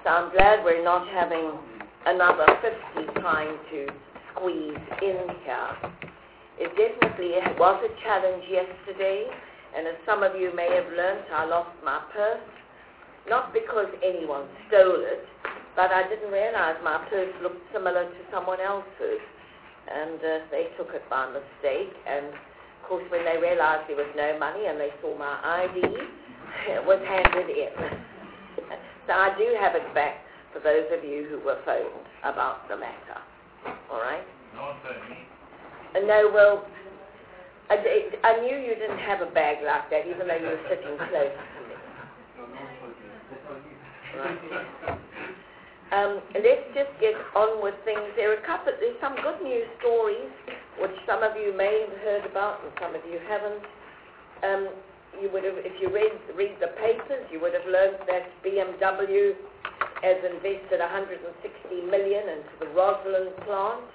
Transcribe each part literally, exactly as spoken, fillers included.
So I'm glad we're not having another fifty trying to squeeze in here. It definitely was a challenge yesterday, and as some of you may have learnt, I lost my purse, not because anyone stole it, but I didn't realize my purse looked similar to someone else's, and uh, they took it by mistake, and of course when they realized there was no money and they saw my I D, it was handed in. So I do have it back for those of you who were phoned about the matter. All right? No one phoned me. Uh, no, well, I, I knew you didn't have a bag like that, even though you were sitting close to me. Right. Um, let's just get on with things. There are a couple. There's some good news stories, which some of you may have heard about, and some of you haven't. Um, you would have, if you read read the papers, you would have learned that B M W has invested one hundred sixty million dollars into the Roslyn plant,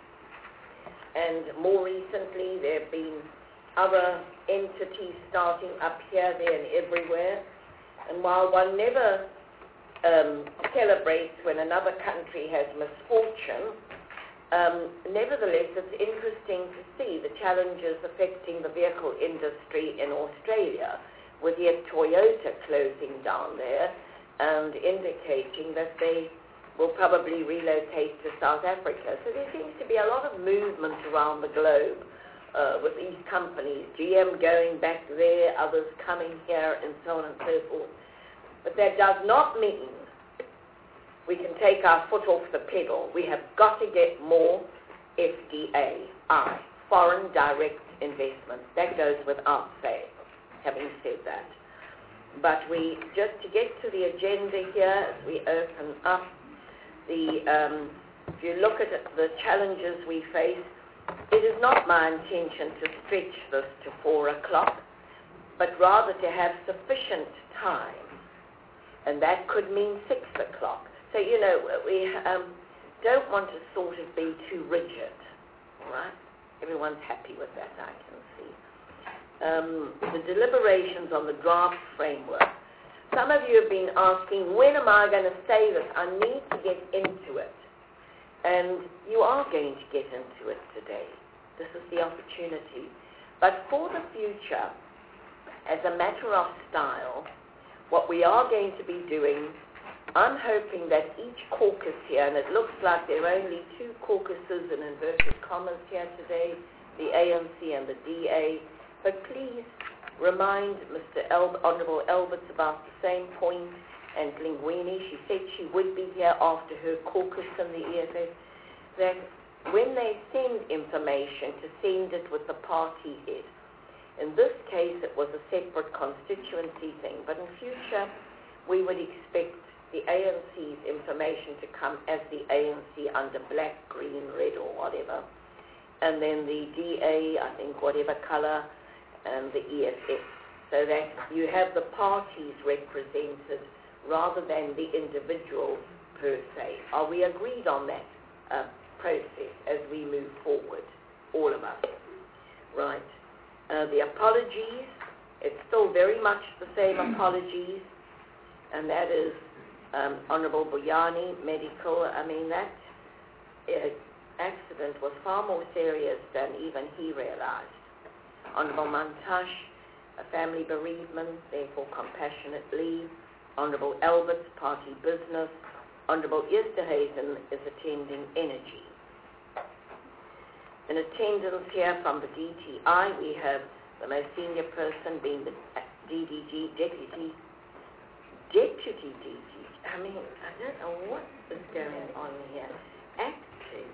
and more recently there have been other entities starting up here, there, and everywhere. And while one never um, celebrates when another country has misfortune, um, nevertheless it's interesting to see the challenges affecting the vehicle industry in Australia, with yet Toyota closing down there and indicating that they will probably relocate to South Africa. So there seems to be a lot of movement around the globe uh, with these companies, G M going back there, others coming here, and so on and so forth. But that does not mean we can take our foot off the pedal. We have got to get more F D A I, foreign direct investment. That goes without saying, having said that. But we, just to get to the agenda here, as we open up, the, um, if you look at it, the challenges we face, it is not my intention to stretch this to four o'clock, but rather to have sufficient time. And that could mean six o'clock. So, you know, we um, don't want to sort of be too rigid, all right? Everyone's happy with that, I can see. Um, the deliberations on the draft framework. Some of you have been asking, when am I going to say this? I need to get into it. And you are going to get into it today. This is the opportunity. But for the future, as a matter of style, what we are going to be doing, I'm hoping that each caucus here, and it looks like there are only two caucuses in inverted commas here today, the A N C and the D A, but please remind Mister El- Honourable Elberts about the same point, and Linguini, she said she would be here after her caucus in the E F F, that when they send information, to send it with the party head. In this case, it was a separate constituency thing, but in future, we would expect the A N C's information to come as the A N C under black, green, red, or whatever, and then the D A, I think, whatever color, and the E F F, so that you have the parties represented rather than the individuals per se. Are we agreed on that uh, process as we move forward, all of us? Right. Uh, the apologies, it's still very much the same apologies, and that is um, Honourable Buyani, medical. I mean, that uh, accident was far more serious than even he realized. Honourable Mantash, a family bereavement, therefore compassionate leave. Honourable Elberts, party business. Honourable Easterhazen is attending energy. In attendance here from the D T I, we have the most senior person being the D D G, Deputy, Deputy D D G. I mean, I don't know what is going on here. Acting.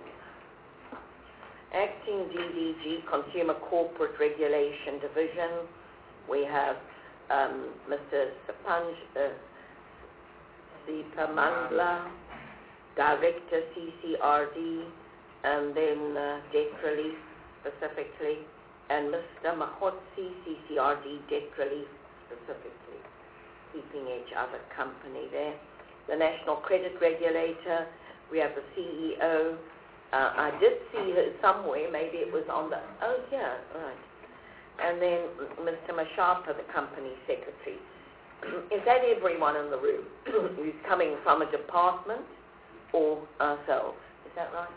Acting D D G, Consumer Corporate Regulation Division. We have um, Mister Sapanj uh, Sipamandla, Director C C R D, and then uh, debt relief specifically, and Mister Mahotsi, C C R D, debt relief specifically, keeping each other company there. The National Credit Regulator, we have the C E O. Uh, I did see her somewhere, maybe it was on the, oh yeah, right. And then Mister Mashapa, the company secretary. Is that everyone in the room who's coming from a department or ourselves? Is that right?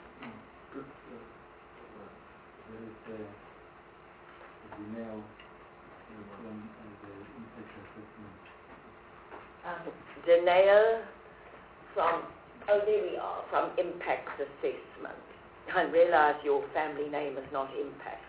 Um, Janelle from, oh there we are, from Impact Assessment. I realise your family name is not Impact.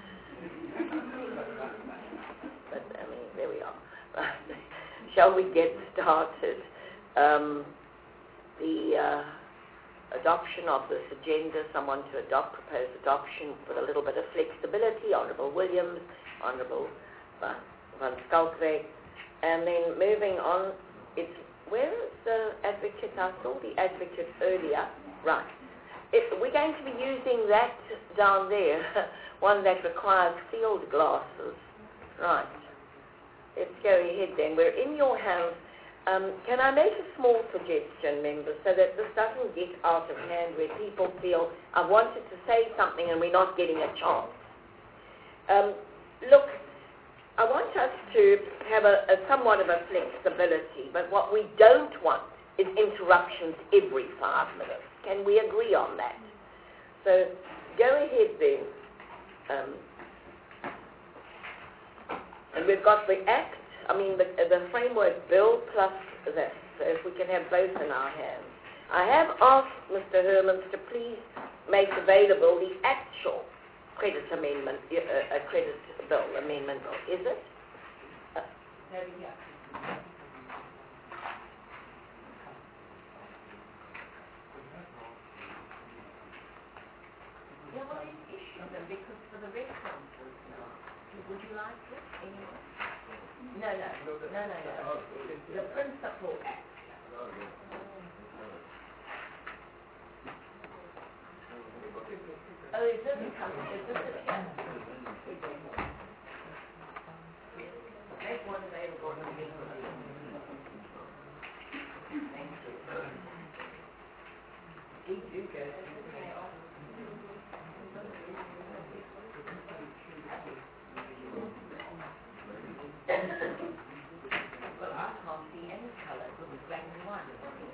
But I mean, there we are. Shall we get started? Um, the uh, adoption of this agenda, someone to adopt, propose adoption with a little bit of flexibility, Honourable Williams, Honourable Van, Van Skalkweg, and then moving on, it's, where is the advocate? I saw the advocate earlier. Right. It, we're going to be using that down there, one that requires field glasses. Right. Let's go ahead then. We're in your hands. Um, can I make a small suggestion, members, so that this doesn't get out of hand where people feel, I wanted to say something and we're not getting a chance. Um, look, I want us to have a, a somewhat of a flexibility, but what we don't want is interruptions every five minutes. Can we agree on that? So go ahead then. Um, and we've got the Act, I mean the, the framework bill plus that, so if we can have both in our hands. I have asked Mister Hermans to please make available the actual credit amendment, uh, uh, credit bill, amendment bill. Is it? Uh, there we go. Yeah, well, it's issue them because for the responses now, would you like it anyway? No, no, no, no, no. The principal act. Oh, is this a company? Is this a chance? Make one available to me. Thank you. You do go. Well, I can't see any color because it's black and white.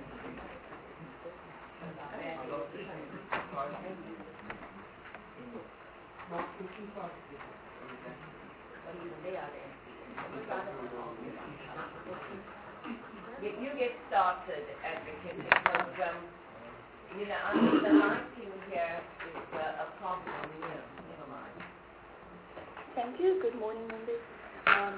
You get started, advocate, because um, you know, I mean, the lighting here is uh, a problem. Yeah, never mind. Thank you. Good morning, members. Um,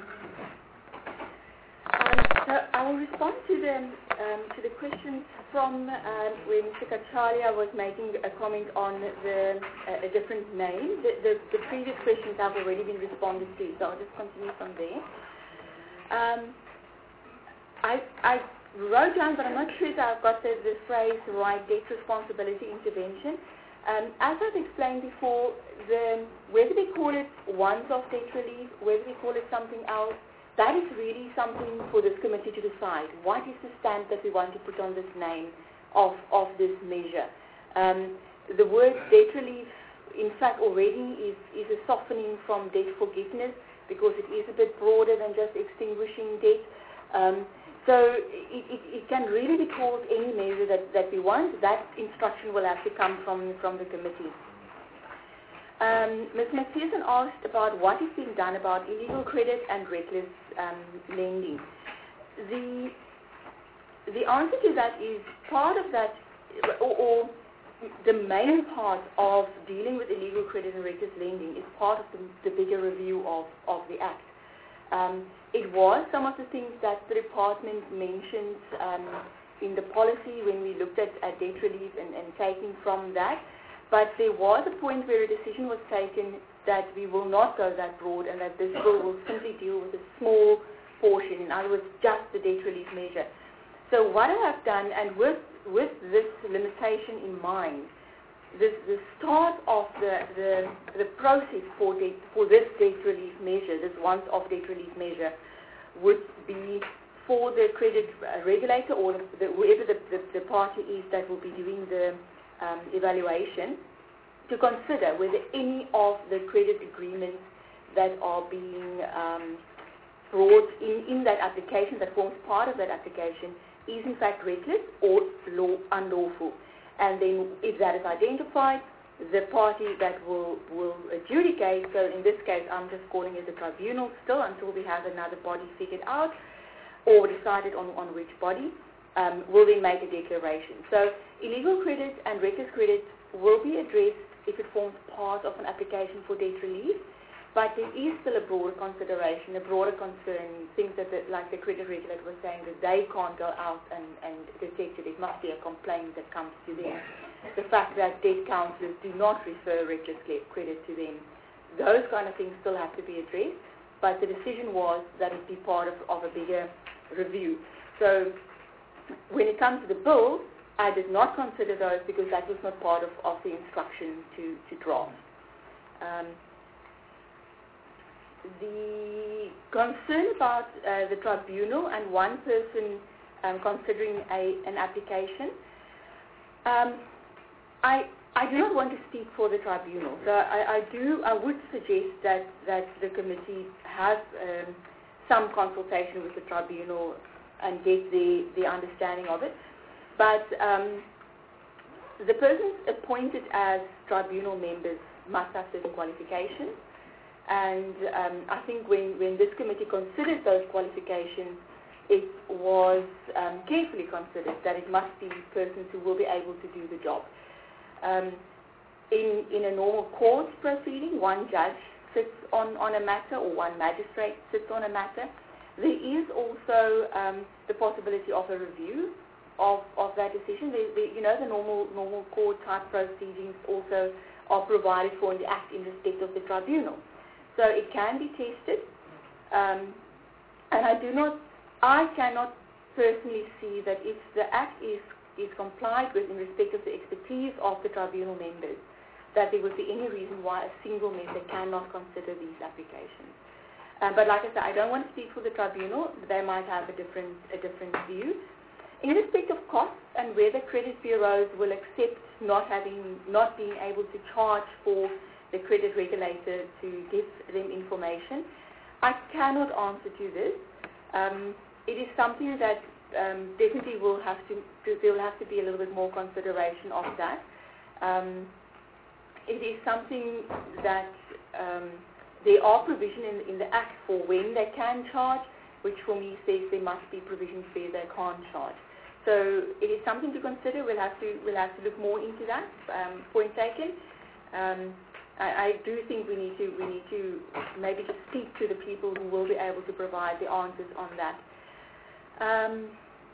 um, so I will respond to the um, to the questions from um, where Mister Kachalia was making a comment on the uh, a different name. The, the, the previous questions have already been responded to, so I'll just continue from there. Um, I, I wrote down, but I'm not sure if I've got the, the phrase right, debt responsibility intervention. Um, as I've explained before, the, whether we call it once-off debt relief, whether we call it something else, that is really something for this committee to decide. What is the stamp that we want to put on this name of, of this measure? Um, the word debt relief, in fact, already is, is a softening from debt forgiveness because it is a bit broader than just extinguishing debt. Um, So it, it, it can really be called any measure that, that we want. That instruction will have to come from, from the committee. Um, Miz McPherson asked about what is being done about illegal credit and reckless um, lending. The, the answer to that is part of that, or, or the main part of dealing with illegal credit and reckless lending is part of the, the bigger review of, of the Act. Um, it was some of the things that the department mentioned um, in the policy when we looked at, at debt relief and, and taking from that. But there was a point where a decision was taken that we will not go that broad and that this bill will simply deal with a small portion, in other words, just the debt relief measure. So what I have done, and with, with this limitation in mind, This, the start of the, the, the process for, debt, for this debt relief measure, this once-off debt relief measure, would be for the credit regulator or the, whoever the, the, the party is that will be doing the um, evaluation to consider whether any of the credit agreements that are being um, brought in, in that application, that forms part of that application, is in fact reckless or law, unlawful. And then if that is identified, the party that will, will adjudicate, so in this case I'm just calling it the tribunal still until we have another body figured out or decided on, on which body, um, will then make a declaration. So illegal credit and reckless credit will be addressed if it forms part of an application for debt relief, but there is still a broader consideration, a broader concern, things that, the, like the credit regulator was saying, that they can't go out and, and detect it. It must be a complaint that comes to them. The fact that debt counsellors do not refer reckless credit to them. Those kind of things still have to be addressed, but the decision was that it be part of, of a bigger review. So when it comes to the bill, I did not consider those because that was not part of, of the instruction to, to draft. Um, The concern about uh, the tribunal and one person um, considering a, an application, um, I, I do not want to speak for the tribunal. So I, I do, I would suggest that, that the committee has um, some consultation with the tribunal and get the, the understanding of it. But um, the persons appointed as tribunal members must have certain qualifications. And um, I think when, when this committee considered those qualifications, it was um, carefully considered that it must be persons who will be able to do the job. Um, in, in a normal court proceeding, one judge sits on, on a matter or one magistrate sits on a matter. There is also um, the possibility of a review of, of that decision. The, the, you know, the normal, normal court type proceedings also are provided for in the Act in respect of the tribunal. So it can be tested, um, and I do not, I cannot personally see that if the Act is, is complied with in respect of the expertise of the tribunal members, that there would be any reason why a single member cannot consider these applications. Um, but like I said, I don't want to speak for the tribunal. They might have a different, a different view. In respect of costs and whether credit bureaus will accept not having, not being able to charge for the credit regulator to give them information, I cannot answer to this. Um, it is something that um, definitely will have to, there will have to be a little bit more consideration of that. Um, it is something that um, there are provisions in, in the Act for when they can charge, which for me says there must be provisions where they can't charge. So it is something to consider. We'll have to, we'll have to look more into that. Um, point taken. Um, I, I do think we need to we need to maybe just speak to the people who will be able to provide the answers on that. Um,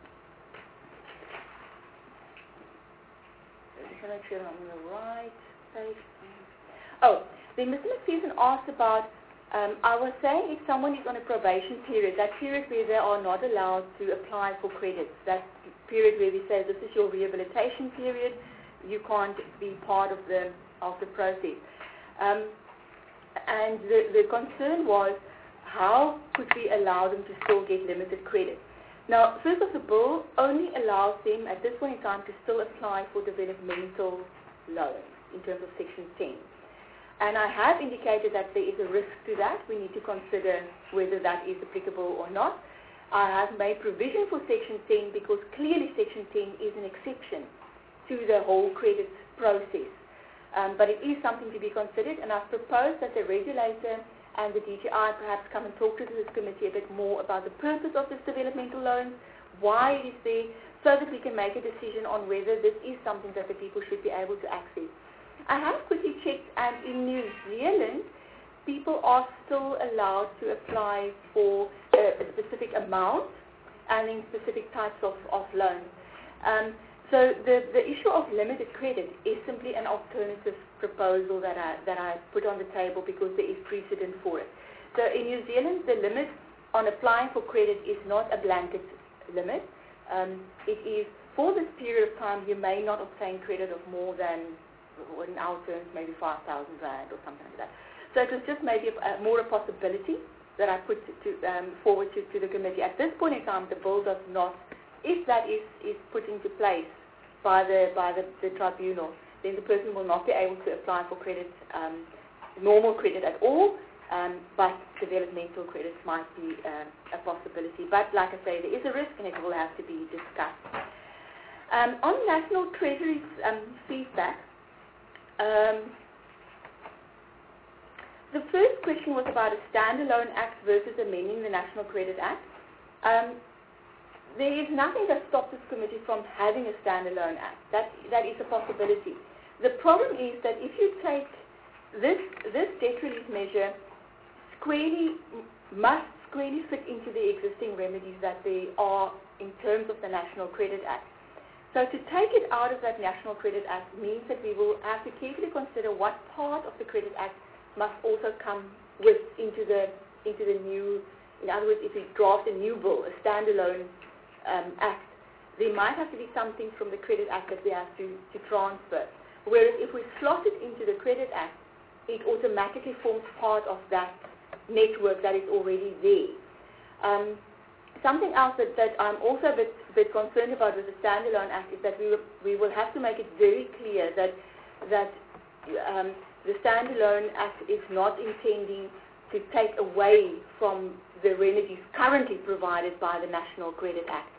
just want to make sure I'm on the right page. Oh, then Mister McPherson asked about. Um, I was saying if someone is on a probation period, that period where they are not allowed to apply for credits, that period where we say this is your rehabilitation period, you can't be part of the of the process. Um, and the, the concern was how could we allow them to still get limited credit. Now, first of the bill only allows them at this point in time to still apply for developmental loans in terms of Section ten. And I have indicated that there is a risk to that. We need to consider whether that is applicable or not. I have made provision for Section ten because clearly Section ten is an exception to the whole credit process. Um, but it is something to be considered, and I've proposed that the regulator and the D G I perhaps come and talk to this committee a bit more about the purpose of this developmental loan, why it is there, so that we can make a decision on whether this is something that the people should be able to access. I have quickly checked, and in New Zealand, people are still allowed to apply for a, a specific amount and in specific types of, of loans. Um, So the, the issue of limited credit is simply an alternative proposal that I, that I put on the table because there is precedent for it. So in New Zealand, the limit on applying for credit is not a blanket limit. Um, it is for this period of time you may not obtain credit of more than, in our terms, maybe five thousand rand or something like that. So it was just maybe a, a, more a possibility that I put to, to, um, forward to, to the committee. At this point in time, the bill does not. If that is, is put into place by the by the, the tribunal, then the person will not be able to apply for credit, um, normal credit at all, um, but developmental credits might be um, a possibility. But like I say, there is a risk and it will have to be discussed. Um, on National Treasury's um, feedback, um, the first question was about a standalone act versus amending the National Credit Act. Um, there is nothing that stops this committee from having a standalone act. That, that is a possibility. The problem is that if you take this, this debt relief measure squarely, must squarely fit into the existing remedies that there are in terms of the National Credit Act. So to take it out of that National Credit Act means that we will have to carefully consider what part of the Credit Act must also come with into the into the new. In other words, if we draft a new bill, a standalone um, act, there might have to be something from the Credit Act that we have to, to transfer. Whereas if we slot it into the Credit Act, it automatically forms part of that network that is already there. Um, something else that, that I'm also a bit, bit concerned about with the standalone act is that we will, we will have to make it very clear that that um, the standalone act is not intending to take away from the remedies currently provided by the National Credit Act.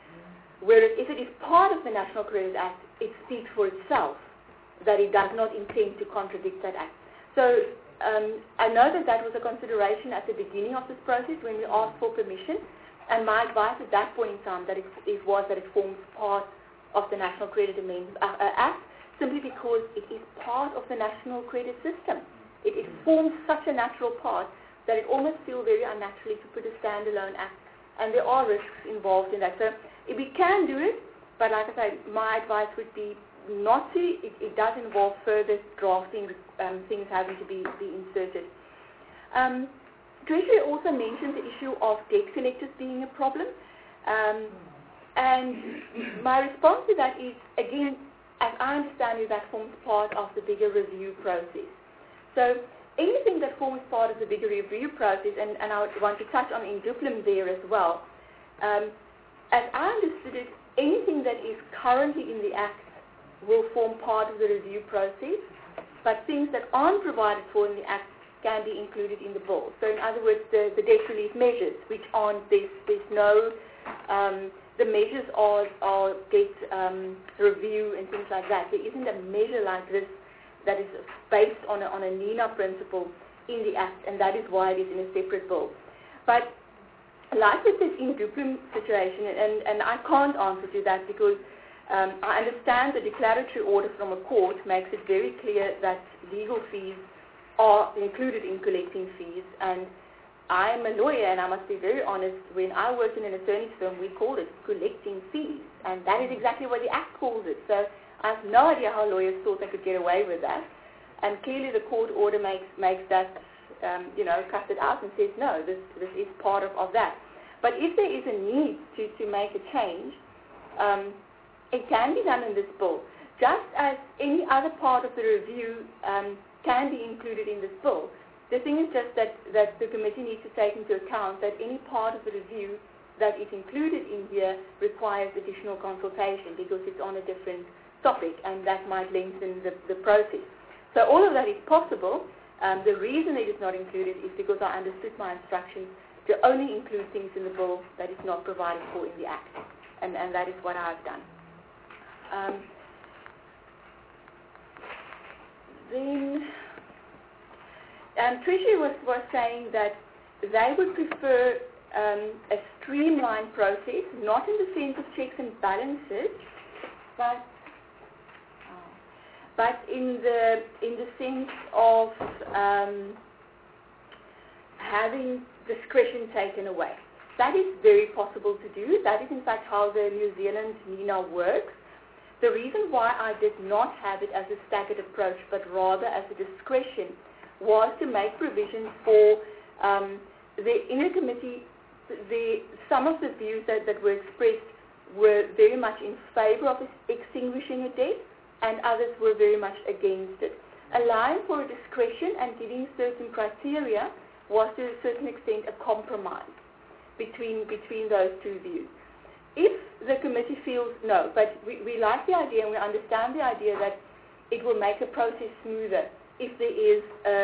Whereas if it is part of the National Credit Act, it speaks for itself that it does not intend to contradict that act. So um, I know that that was a consideration at the beginning of this process when we asked for permission, and my advice at that point in time that it, it was that it forms part of the National Credit Amendment uh, uh, Act, simply because it is part of the national credit system. It, it forms such a natural part that it almost feels very unnaturally to put a standalone act, and there are risks involved in that. So if we can do it, but like I say, my advice would be not to. It, it does involve further drafting, um, things having to be, be inserted. Um, Treasury also mentioned the issue of debt collectors being a problem, um, and my response to that is, again, as I understand it, that forms part of the bigger review process. So anything that forms part of the bigger review process, and, and I would want to touch on Induplum there as well, um, as I understood it, anything that is currently in the Act will form part of the review process, but things that aren't provided for in the Act can be included in the bill. So in other words, the, the debt relief measures, which aren't, there's, there's no, um, the measures are, are debt um, review and things like that. There isn't a measure like this that is based on a, on a NINA principle in the Act, and that is why it is in a separate bill. But like with this Induplum situation, and, and I can't answer to that because um, I understand the declaratory order from a court makes it very clear that legal fees are included in collecting fees, and I am a lawyer, and I must be very honest, when I worked in an attorney's firm, we called it collecting fees, and that is exactly what the Act calls it. So I have no idea how lawyers thought they could get away with that, and clearly the court order makes makes that, um, you know, cuts it out and says, no, this, this is part of, of that. But if there is a need to, to make a change, um, it can be done in this bill, just as any other part of the review um, can be included in this bill. The thing is just that, that the committee needs to take into account that any part of the review that is included in here requires additional consultation because it's on a different topic, and that might lengthen the, the process. So all of that is possible. Um, the reason it is not included is because I understood my instructions to only include things in the bill that is not provided for in the Act, and, and that is what I've done. Um, then um, Treasury was, was saying that they would prefer um, a streamlined process, not in the sense of checks and balances, but but in the in the sense of um, having discretion taken away. That is very possible to do. That is in fact how the New Zealand NINA works. The reason why I did not have it as a staggered approach, but rather as a discretion, was to make provisions for um, the inner committee. The, some of the views that, that were expressed were very much in favor of extinguishing a debt, and others were very much against it. Allowing for a discretion and giving certain criteria was to a certain extent a compromise between, between those two views. If the committee feels no, but we, we like the idea and we understand the idea that it will make the process smoother if there is a,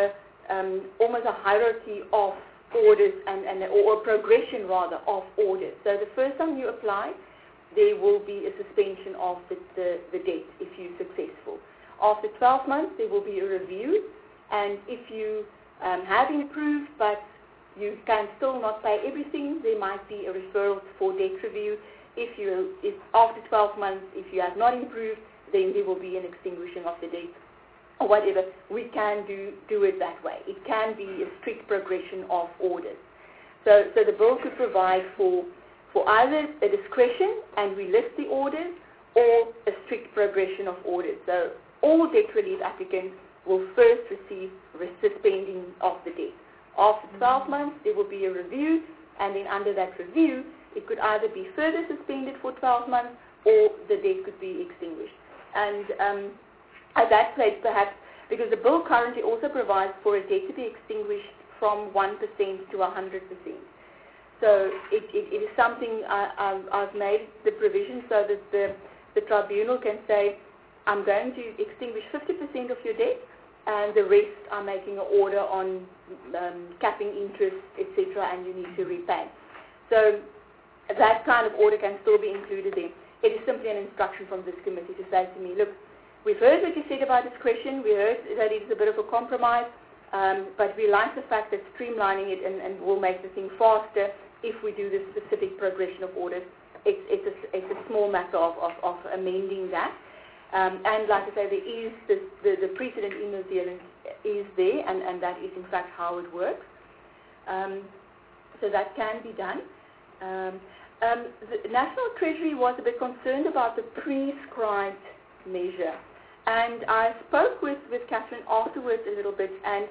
um, almost a hierarchy of orders and, and or a progression rather of orders. So the first time you apply, there will be a suspension of the, the, the debt if you're successful. After twelve months, there will be a review, and if you um, have improved but you can still not pay everything, there might be a referral for debt review. If you, if after twelve months, if you have not improved, then there will be an extinguishing of the debt or whatever. We can do, do it that way. It can be a strict progression of orders. So, so the bill could provide for, for either a discretion and we list the orders, or a strict progression of orders. So all debt relief applicants will first receive the suspending of the debt. After twelve months, there will be a review, and then under that review, it could either be further suspended for twelve months or the debt could be extinguished. And um, at that place, perhaps, because the bill currently also provides for a debt to be extinguished from one percent to one hundred percent. So it, it, it is something I, I, I've made the provision so that the, the tribunal can say, I'm going to extinguish fifty percent of your debt, and the rest are making an order on um, capping interest, et cetera, and you need to repay. So that kind of order can still be included there. It is simply an instruction from this committee to say to me, look, we've heard what you said about discretion, we heard that it is a bit of a compromise, um, but we like the fact that streamlining it and, and will make the thing faster if we do this specific progression of orders. It's, it's, a, it's a small matter of, of, of amending that. Um, and like I say, there is this, the, the precedent in New Zealand is there, and, and that is in fact how it works. Um, so that can be done. Um, um, the National Treasury was a bit concerned about the prescribed measure. And I spoke with, with Catherine afterwards a little bit, and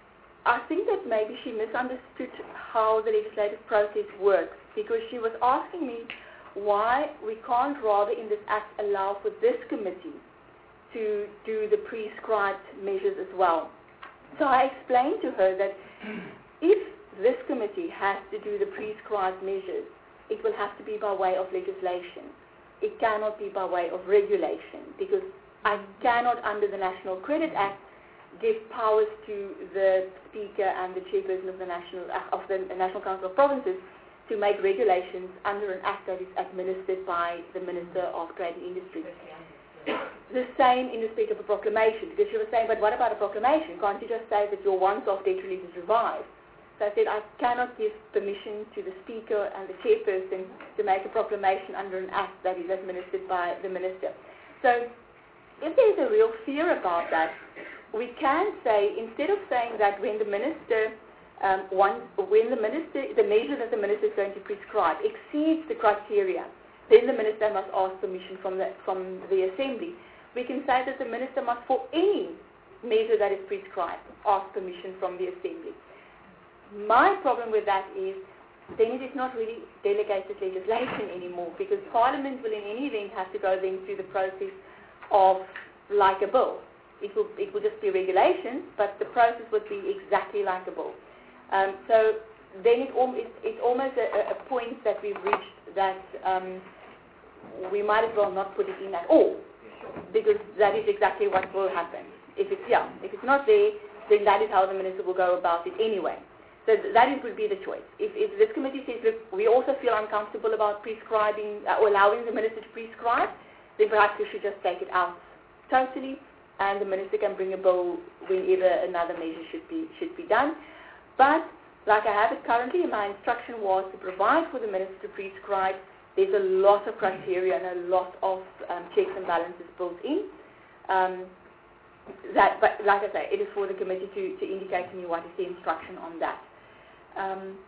I think that maybe she misunderstood how the legislative process works, because she was asking me why we can't rather in this act allow for this committee to do the prescribed measures as well. So I explained to her that if this committee has to do the prescribed measures, it will have to be by way of legislation. It cannot be by way of regulation, because I cannot, under the National Credit Act, give powers to the Speaker and the Chairperson of the National, of the National Council of Provinces to make regulations under an act that is administered by the Minister of Trade and Industry. The same in respect of a proclamation, because she was saying, but what about a proclamation? Can't you just say that your once-off debt relief is revived? So I said, I cannot give permission to the Speaker and the Chairperson to make a proclamation under an act that is administered by the Minister. So if there is a real fear about that, we can say, instead of saying that when the Minister Um, one, when the minister, the measure that the minister is going to prescribe exceeds the criteria, then the minister must ask permission from the, from the assembly. We can say that the minister must, for any measure that is prescribed, ask permission from the assembly. My problem with that is, then it is not really delegated legislation anymore, because Parliament will in any event have to go then through the process of like a bill. It will, it will just be regulation, but the process would be exactly like a bill. Um, so then it, it, it's almost a, a point that we've reached that um, we might as well not put it in at all, because that is exactly what will happen. If it's, yeah, if it's not there, then that is how the minister will go about it anyway. So th- that is, would be the choice. If, if this committee says, look, we also feel uncomfortable about prescribing uh, or allowing the minister to prescribe, then perhaps we should just take it out totally, and the minister can bring a bill whenever another measure should be should be done. But, like I have it currently, my instruction was to provide for the minister to prescribe. There's a lot of criteria and a lot of um, checks and balances built in. Um, that, but, like I say, it is for the committee to, to indicate to me what is the instruction on that. Um,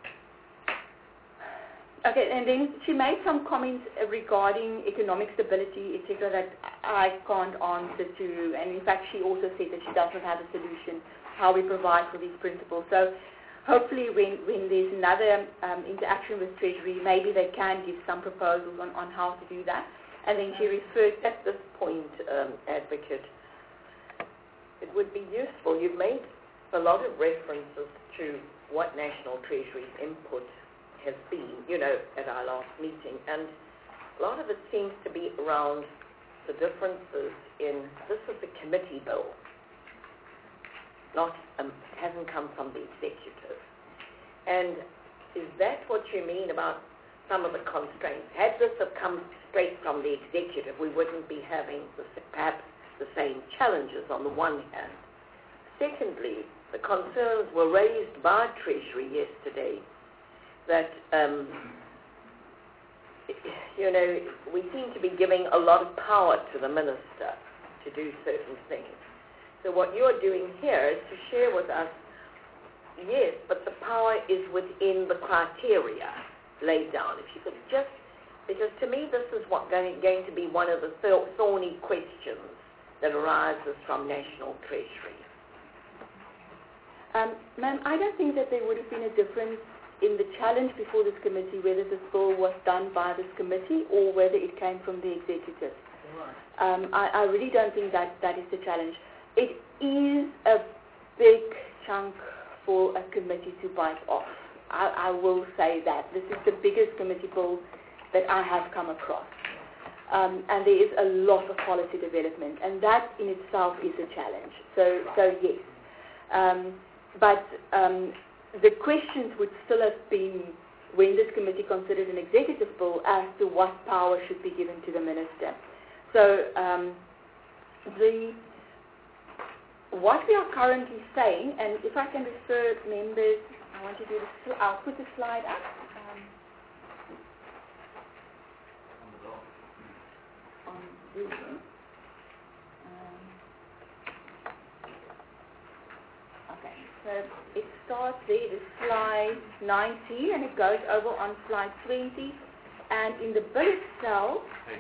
okay, and then she made some comments regarding economic stability, et cetera, that I can't answer to. And, in fact, she also said that she does not have a solution how we provide for these principles. So hopefully when, when there's another um, interaction with Treasury, maybe they can give some proposals on, on how to do that. And then she referred... At this point, um, Advocate, it would be useful. You've made a lot of references to what National Treasury's input has been, you know, at our last meeting. And a lot of it seems to be around the differences in, this is a committee bill. not um, hasn't come from the executive. And is that what you mean about some of the constraints? Had this have come straight from the executive, we wouldn't be having the, perhaps the same challenges on the one hand. Secondly, the concerns were raised by Treasury yesterday that, um, you know, we seem to be giving a lot of power to the minister to do certain things. So what you're doing here is to share with us, yes, but the power is within the criteria laid down. If you could just, because to me this is what going, going to be one of the thorny questions that arises from National Treasury. Um, Ma'am, I don't think that there would have been a difference in the challenge before this committee, whether this bill was done by this committee or whether it came from the executive. Um, I, I really don't think that that is the challenge. It is a big chunk for a committee to bite off. I, I will say that. This is the biggest committee bill that I have come across. Um, and there is a lot of policy development, and that in itself is a challenge. So, so yes. Um, but um, the questions would still have been, when this committee considered an executive bill, as to what power should be given to the minister. So um, the what we are currently saying, and if I can refer members, I want to do this, I'll put the slide up. Um, on Zoom. Um, okay, so it starts there, the slide ninety, and it goes over on slide twenty, and in the bill itself,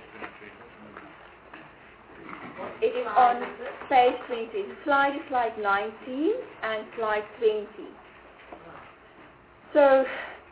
it is on page twenty. The slide is slide nineteen and slide twenty. So,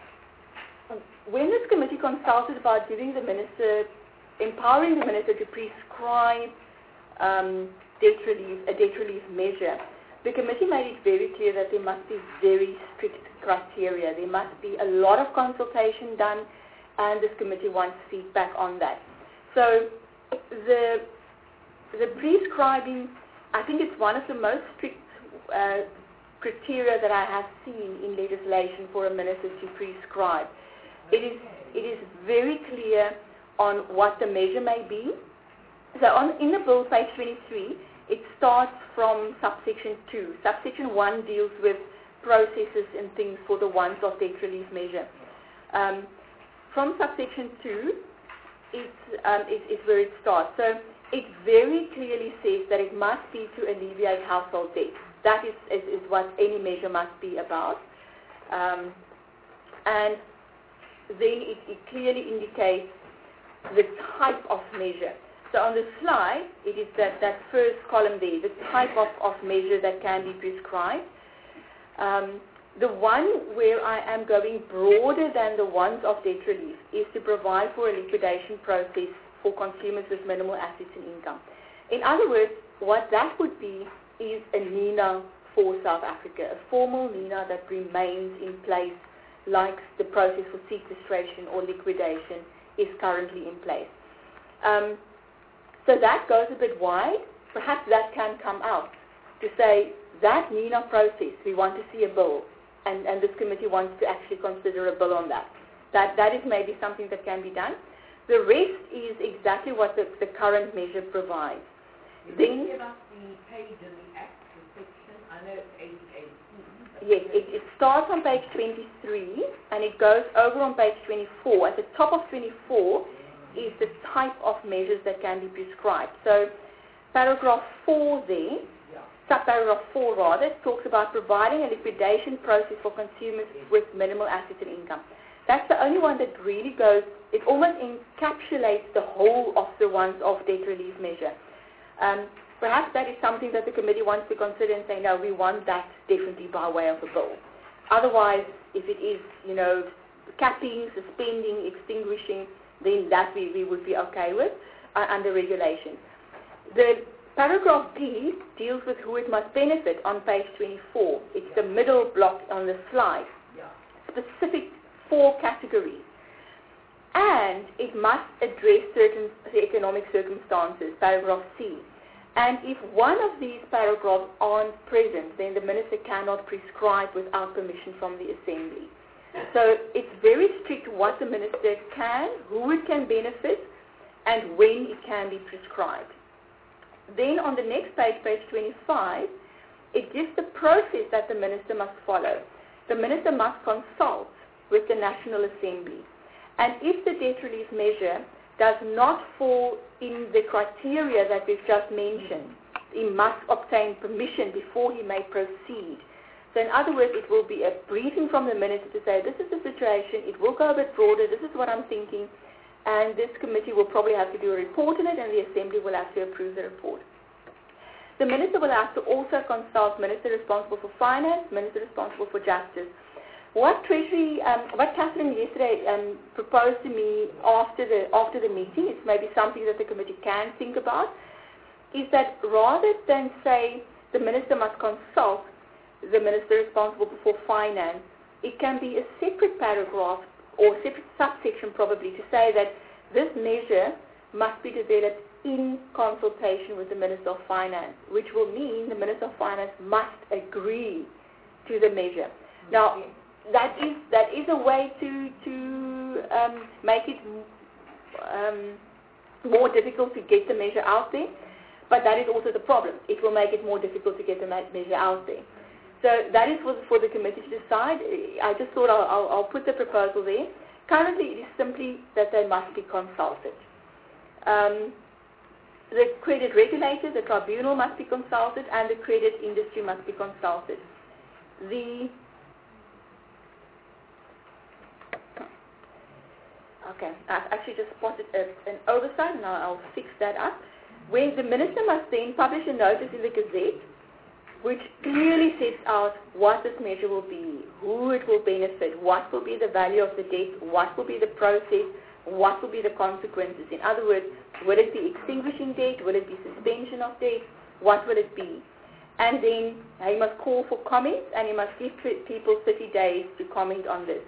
when this committee consulted about giving the minister, empowering the minister to prescribe um, debt relief, a debt relief measure, the committee made it very clear that there must be very strict criteria. There must be a lot of consultation done, and this committee wants feedback on that. So, the The prescribing, I think it's one of the most strict uh, criteria that I have seen in legislation for a minister to prescribe. It is, it is very clear on what the measure may be. So on, in the bill, page twenty-three, it starts from subsection two. Subsection one deals with processes and things for the once-off debt relief measure. Um, from subsection two, it's, um, it, it's where it starts. So it very clearly says that it must be to alleviate household debt. That is, is, is what any measure must be about. Um, and then it, it clearly indicates the type of measure. So on the slide, it is that, that first column there, the type of, of measure that can be prescribed. Um, the one where I am going broader than the ones of debt relief is to provide for a liquidation process for consumers with minimal assets and income. In other words, what that would be is a NINA for South Africa, a formal NINA that remains in place like the process for sequestration or liquidation is currently in place. Um, so that goes a bit wide. Perhaps that can come out to say that NINA process, we want to see a bill, and, and this committee wants to actually consider a bill on that. That, that is maybe something that can be done. The rest is exactly what the, the current measure provides. You then, give us the page in the Act, the section. I know it's page eighteen. Yes, it, it starts on page twenty-three and it goes over on page twenty-four. At the top of twenty-four is the type of measures that can be prescribed. So paragraph four there, Yeah. subparagraph four rather, talks about providing a liquidation process for consumers with minimal assets and income. That's the only one that really goes, it almost encapsulates the whole of the once-off debt relief measure. Um, perhaps that is something that the committee wants to consider and say, no, we want that definitely by way of a bill. Otherwise, if it is, you know, capping, suspending, extinguishing, then that we, we would be okay with uh, under regulation. The paragraph D deals with who it must benefit on page twenty-four. It's the middle block on the slide. Yeah. Specific four categories. And it must address certain economic circumstances, paragraph C. And if one of these paragraphs aren't present, then the minister cannot prescribe without permission from the assembly. So it's very strict what the minister can, who it can benefit, and when it can be prescribed. Then on the next page, page twenty-five, it gives the process that the minister must follow. The minister must consult with the National Assembly. And if the debt relief measure does not fall in the criteria that we've just mentioned, he must obtain permission before he may proceed. So in other words, it will be a briefing from the minister to say, this is the situation, it will go a bit broader, this is what I'm thinking, and this committee will probably have to do a report on it, and the assembly will have to approve the report. The minister will have to also consult minister responsible for finance, minister responsible for justice. What Treasury, um, what Catherine yesterday um, proposed to me after the after the meeting, it's maybe something that the committee can think about, is that rather than say the minister must consult the minister responsible for finance, it can be a separate paragraph or separate subsection probably to say that this measure must be developed in consultation with the Minister of Finance, which will mean the Minister of Finance must agree to the measure. Now, that is that is a way to to um, make it um, more difficult to get the measure out there, but that is also the problem. It will make it more difficult to get the measure out there. So that is for, for the committee to decide. I just thought I'll, I'll, I'll put the proposal there. Currently, it is simply that they must be consulted. Um, the credit regulator, the tribunal must be consulted, and the credit industry must be consulted. The Okay, I've actually just spotted a, an oversight, and I'll, I'll fix that up. When the minister must then publish a notice in the Gazette, which clearly sets out what this measure will be, who it will benefit, what will be the value of the debt, what will be the process, what will be the consequences. In other words, will it be extinguishing debt, will it be suspension of debt, what will it be? And then he must call for comments, and he must give people thirty days to comment on this.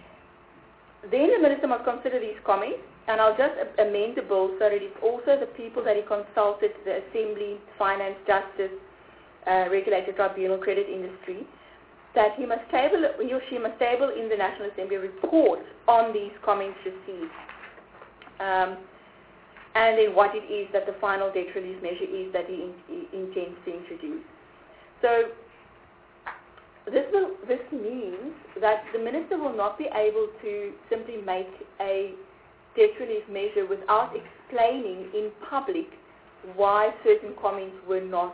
Then the minister must consider these comments, and I'll just amend the bill so that it's also the people that he consulted, the Assembly, Finance, Justice, uh, Regulator, Tribunal, Credit Industry, that he must table, he or she must table in the National Assembly a report on these comments received. Um, and then what it is that the final debt relief measure is that he, in, he intends to introduce. So This, will, this means that the minister will not be able to simply make a debt relief measure without explaining in public why certain comments were not,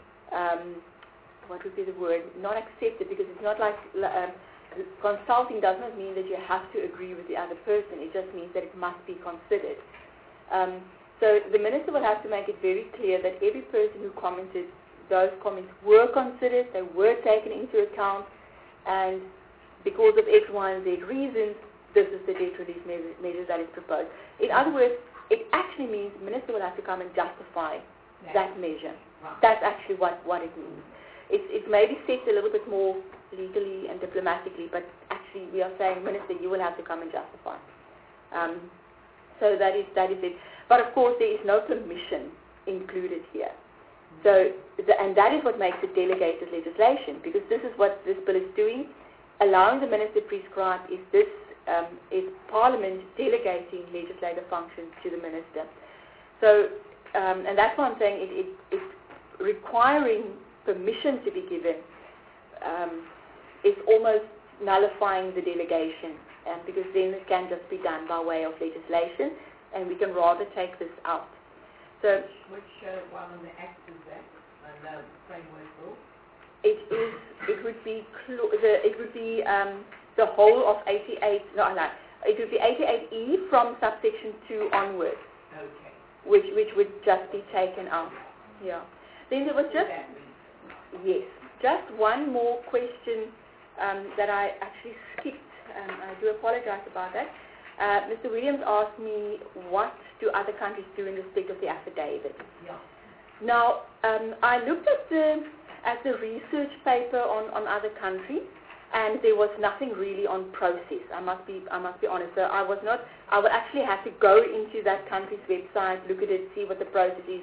um, what would be the word, not accepted, because it's not like um, consulting does not mean that you have to agree with the other person. It just means that it must be considered. Um, so the minister will have to make it very clear that every person who commented, those comments were considered, they were taken into account, and because of X, Y, and Z reasons, this is the debt relief measure, measure that is proposed. In other words, it actually means the minister will have to come and justify yeah. that measure. Wow. That's actually what, what it means. It's, it's maybe set a little bit more legally and diplomatically, but actually we are saying, minister, you will have to come and justify. Um, so that is, that is it. But of course, there is no permission included here. So, the, and that is what makes it delegated legislation, because this is what this bill is doing. Allowing the minister to prescribe is this, um, is Parliament delegating legislative functions to the minister. So, um, and that's why I'm saying it, it, it's requiring permission to be given um, is almost nullifying the delegation, um, because then it can just be done by way of legislation, and we can rather take this out. So, which uh, one of the acts is that? And the framework rule? It is. It would be. Cl- the, it would be um, the whole of eighty-eight. No, no. It would be eighty-eight E from subsection two onwards. Okay. Which which would just be taken out. Yeah. Then there was just. Yes. Just one more question um, that I actually skipped. Um, I do apologize about that. Uh, Mister Williams asked me, what do other countries do in respect of the affidavit? Yeah. Now, um, I looked at the at the research paper on, on other countries, and there was nothing really on process. I must be I must be honest. So I was not. I would actually have to go into that country's website, look at it, see what the process is,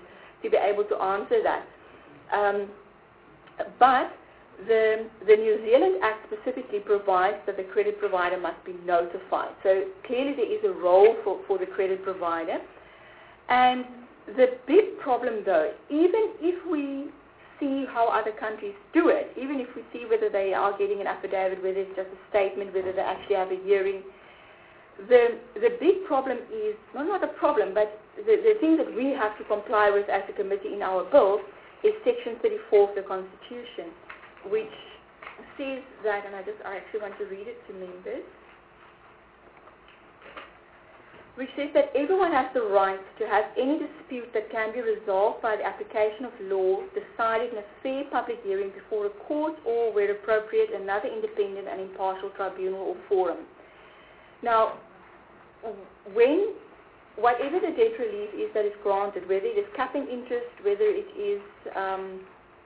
to be able to answer that. Um, but the, the New Zealand Act specifically provides that the credit provider must be notified. So clearly there is a role for, for the credit provider. And the big problem though, even if we see how other countries do it, even if we see whether they are getting an affidavit, whether it's just a statement, whether they actually have a hearing, the the big problem is, well, not a problem, but the, the thing that we have to comply with as a committee in our bill is Section thirty-four of the Constitution, which says that, and I just I actually want to read it to members, which says that everyone has the right to have any dispute that can be resolved by the application of law decided in a fair public hearing before a court or, where appropriate, another independent and impartial tribunal or forum. Now, when, whatever the debt relief is that is granted, whether it is capping interest, whether it is um,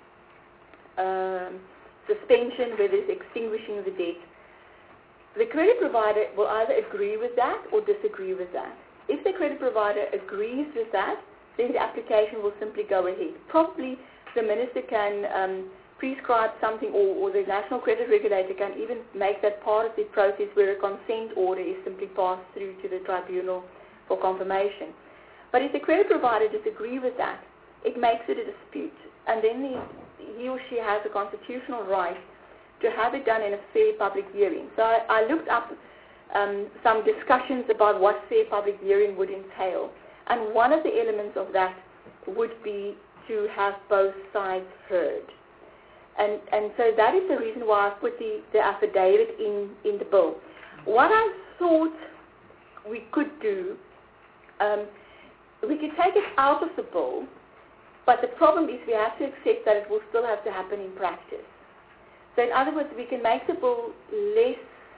um, suspension, whether it's extinguishing the debt, the credit provider will either agree with that or disagree with that. If the credit provider agrees with that, then the application will simply go ahead. Probably the minister can um, prescribe something, or, or the national credit regulator can even make that part of the process where a consent order is simply passed through to the tribunal for confirmation. But if the credit provider disagrees with that, it makes it a dispute, and then the, he or she has a constitutional right to have it done in a fair public hearing. So I, I looked up um, some discussions about what fair public hearing would entail, and one of the elements of that would be to have both sides heard. And, and so that is the reason why I put the, the affidavit in, in the bill. What I thought we could do, um, we could take it out of the bill, but the problem is we have to accept that it will still have to happen in practice. So in other words, we can make the bill less,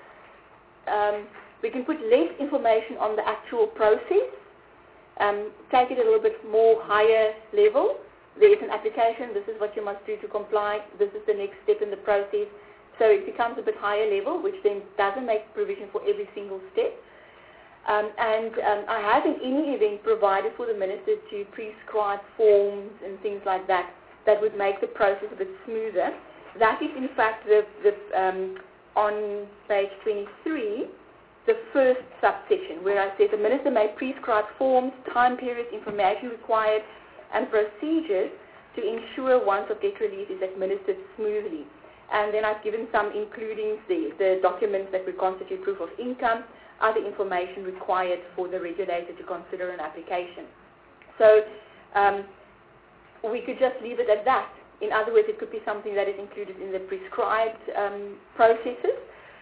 um, we can put less information on the actual process, um, take it a little bit more higher level. There is an application, this is what you must do to comply, this is the next step in the process. So it becomes a bit higher level, which then doesn't make provision for every single step. Um, and um, I have in any event provided for the minister to prescribe forms and things like that that would make the process a bit smoother. That is in fact the, the, um, on page twenty-three, the first subsection, where I say the minister may prescribe forms, time periods, information required, and procedures to ensure once of debt relief is administered smoothly. And then I've given some including the, the documents that would constitute proof of income, other information required for the regulator to consider an application. So um, we could just leave it at that. In other words, it could be something that is included in the prescribed um, processes.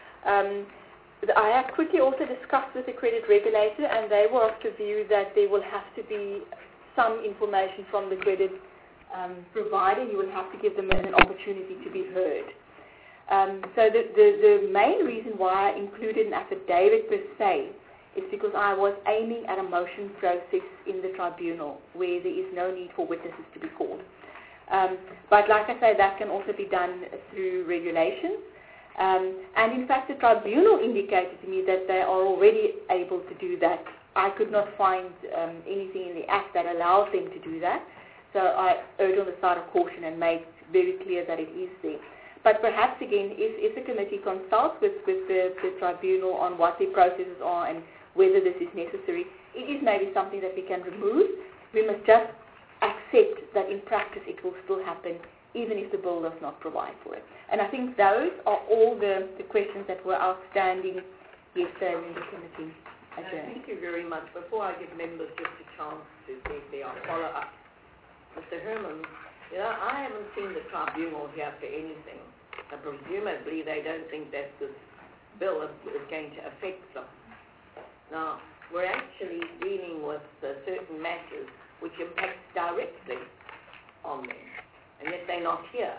Um, I have quickly also discussed with the credit regulator, and they were of the view that there will have to be some information from the credit um, provider. You will have to give them an opportunity to be heard. Um, so the, the, the main reason why I included an affidavit per se is because I was aiming at a motion process in the tribunal where there is no need for witnesses to be called. Um, but like I say, that can also be done through regulations. Um, and in fact, the tribunal indicated to me that they are already able to do that. I could not find um, anything in the Act that allows them to do that. So I erred on the side of caution and made very clear that it is there. But perhaps again, if, if the committee consults with, with the, the tribunal on what their processes are and whether this is necessary, it is maybe something that we can remove. We must just accept that in practice it will still happen even if the bill does not provide for it. And I think those are all the, the questions that were outstanding yesterday in the committee. Uh, thank you very much. Before I give members just a chance to see if they are follow-up, Mister Herman, you know, I haven't seen the tribunal here for anything. And presumably they don't think that this bill is, is going to affect them. Now, we're actually dealing with uh, certain matters which impact directly on them, and yet they're not here.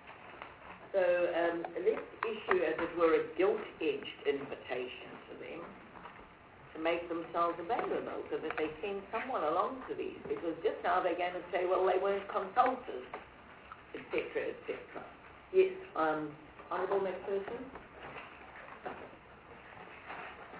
So um, let's issue, as it were, a gilt-edged invitation to them to make themselves available so that they send someone along to these, because just now they're going to say, well, they weren't consulted, et cetera, et cetera. Yes, um, Honourable McPherson.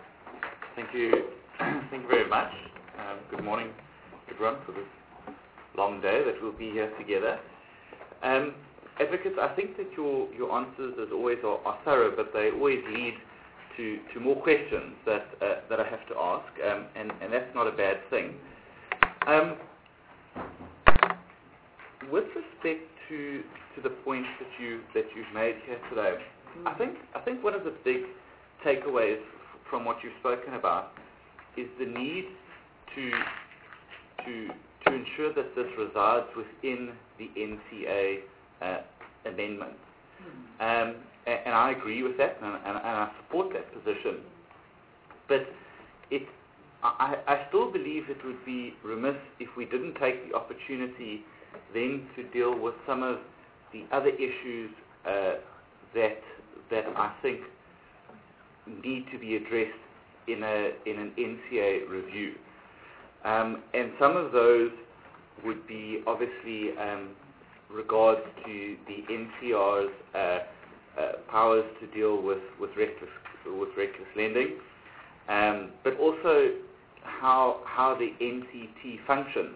Thank you. Thank you very much. Um, good morning, everyone, for this long day that we'll be here together. Um, advocates, I think that your, your answers, as always, are, are thorough, but they always lead to, to more questions that uh, that I have to ask, um, and, and that's not a bad thing. Um, with respect to to the points that you that you've made here today, I think I think one of the big takeaways from what you've spoken about is the need to to to ensure that this resides within the N C A uh, amendment. Um, and, and I agree with that, and, and, and I support that position. But it, I, I still believe it would be remiss if we didn't take the opportunity then to deal with some of the other issues uh, that that I think need to be addressed in a in an N C A review. Um, and some of those would be obviously um, regards to the N C R's uh, uh, powers to deal with, with reckless with reckless lending, um, but also how how the N C T functions.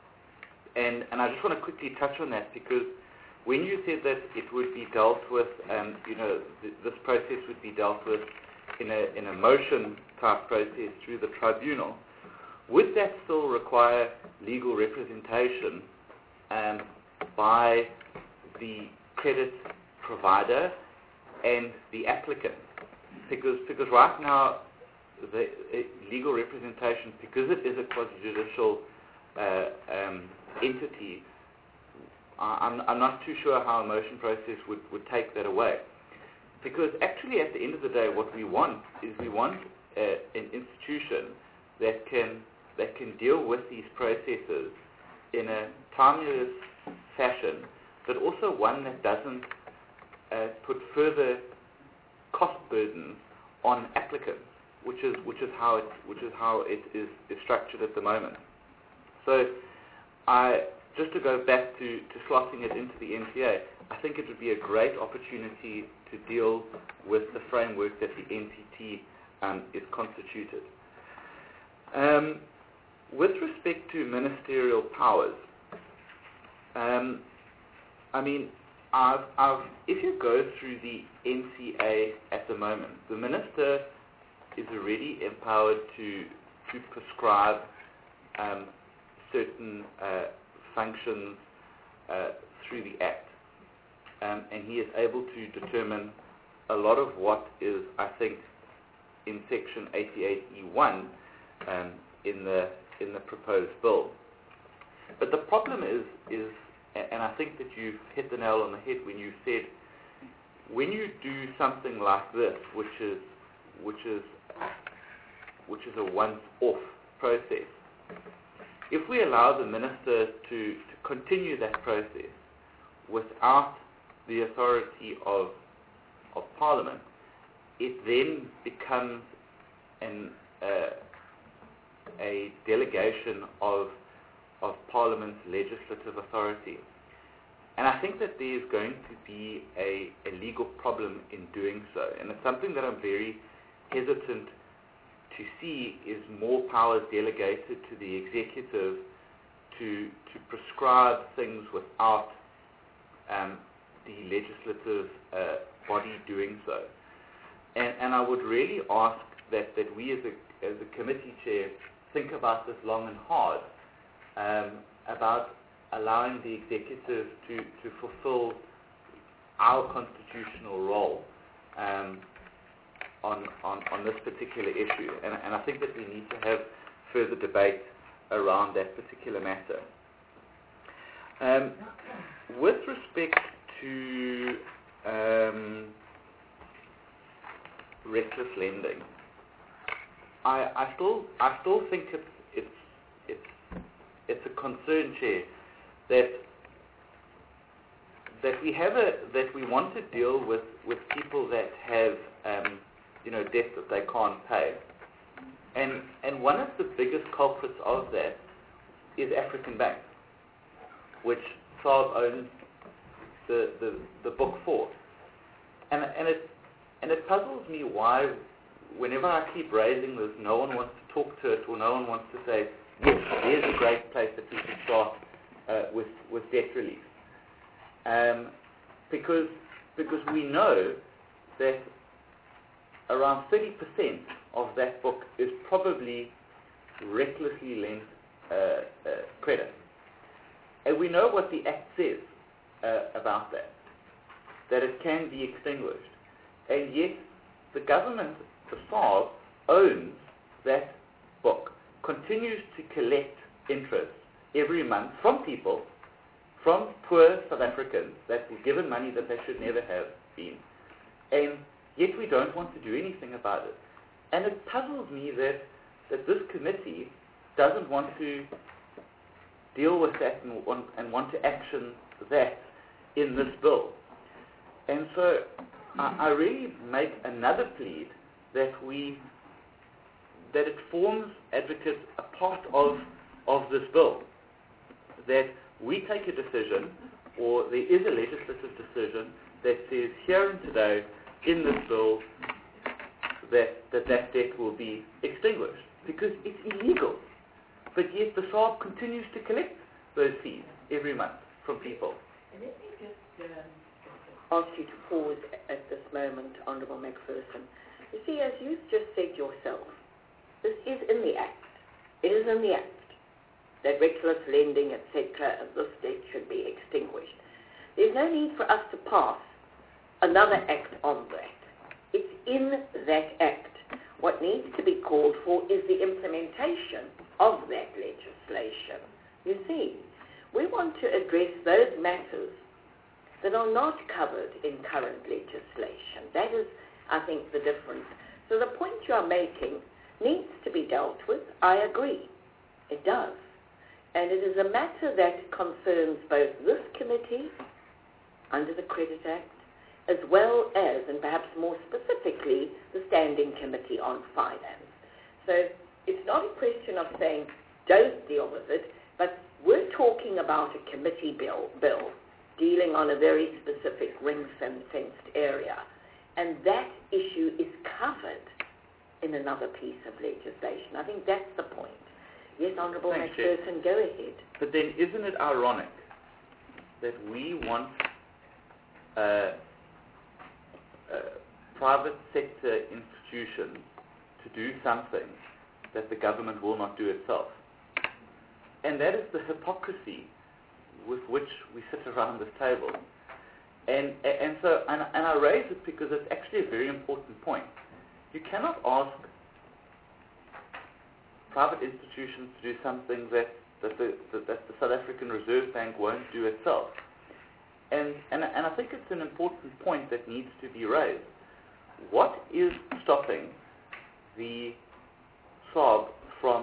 And and I just want to quickly touch on that, because when you said that it would be dealt with, um, you know, th- this process would be dealt with in a in a motion type process through the tribunal, would that still require legal representation um, by the credit provider and the applicant? Because because right now the uh, legal representation, because it is a quasi-judicial uh, um, entity, I, I'm, I'm not too sure how a motion process would, would take that away. Because actually at the end of the day what we want is we want uh, an institution that can that can deal with these processes in a timeless fashion, but also one that doesn't uh, put further cost burdens on applicants, which is which is how it which is how it is, is structured at the moment. So, I just to go back to, to slotting it into the N C A, I think it would be a great opportunity to deal with the framework that the N C T um, is constituted. Um, with respect to ministerial powers, um, I mean, I've, I've, if you go through the N C A at the moment, the minister is already empowered to to prescribe um, certain uh, functions uh, through the Act, um, and he is able to determine a lot of what is, I think, in Section eighty-eight E one um, in the in the proposed bill. But the problem is is and I think that you've hit the nail on the head when you said, when you do something like this, which is which is which is a once-off process, if we allow the minister to, to continue that process without the authority of of Parliament, it then becomes an uh, a delegation of of Parliament's legislative authority. And I think that there is going to be a, a legal problem in doing so. And it's something that I'm very hesitant to see is more powers delegated to the executive to to prescribe things without um, the legislative uh, body doing so. And, and I would really ask that, that we as a, as a committee chair think about this long and hard, Um, about allowing the executive to, to fulfill our constitutional role um, on, on on this particular issue. And, and I think that we need to have further debate around that particular matter. Um, with respect to um, reckless lending, I, I still I still think it's it's it's it's a concern, Chair, that that we have a that we want to deal with, with people that have um, you know debt that they can't pay, and and one of the biggest culprits of that is African Bank, which Saab owns the, the the book for, and and it and it puzzles me why whenever I keep raising this, no one wants to talk to it, or no one wants to say, yes, there's a great place that we should start uh, with with debt relief, um, because because we know that around thirty percent of that book is probably recklessly lent uh, uh, credit, and we know what the Act says uh, about that, that it can be extinguished, and yet the government, the S A R B, owns that book, continues to collect interest every month from people, from poor South Africans that were given money that they should never have been, and yet we don't want to do anything about it. And it puzzles me that, that this committee doesn't want to deal with that and want, and want to action that in this bill. And so I, I really make another plea that we that it forms advocates a part of of this bill, that we take a decision, or there is a legislative decision that says here and today in this bill that that, that debt will be extinguished, because it's illegal. But yet the S A R B continues to collect those fees every month from people. And let me just um, Ask you to pause at this moment, Honourable McPherson. You see, as you just said yourself, this is in the Act. It is in the Act that reckless lending, et cetera, of this debt should be extinguished. There's no need for us to pass another Act on that. It's in that Act. What needs to be called for is the implementation of that legislation. You see, we want to address those matters that are not covered in current legislation. That is, I think, the difference. So the point you are making needs to be dealt with. I agree. It does. And it is a matter that concerns both this committee, under the Credit Act, as well as, and perhaps more specifically, the Standing Committee on Finance. So it's not a question of saying, don't deal with it, but we're talking about a committee bill, bill dealing on a very specific ring-fenced area. And that issue is covered in another piece of legislation. I think that's the point. Yes, Honourable Thanks, McPherson, go ahead. But then isn't it ironic that we want uh, uh, private sector institutions to do something that the government will not do itself? And that is the hypocrisy with which we sit around this table. And, and so, and, and I raise it because it's actually a very important point. You cannot ask private institutions to do something that, that, the, that, that the South African Reserve Bank won't do itself. And, and, and I think it's an important point that needs to be raised. What is stopping the S A R B from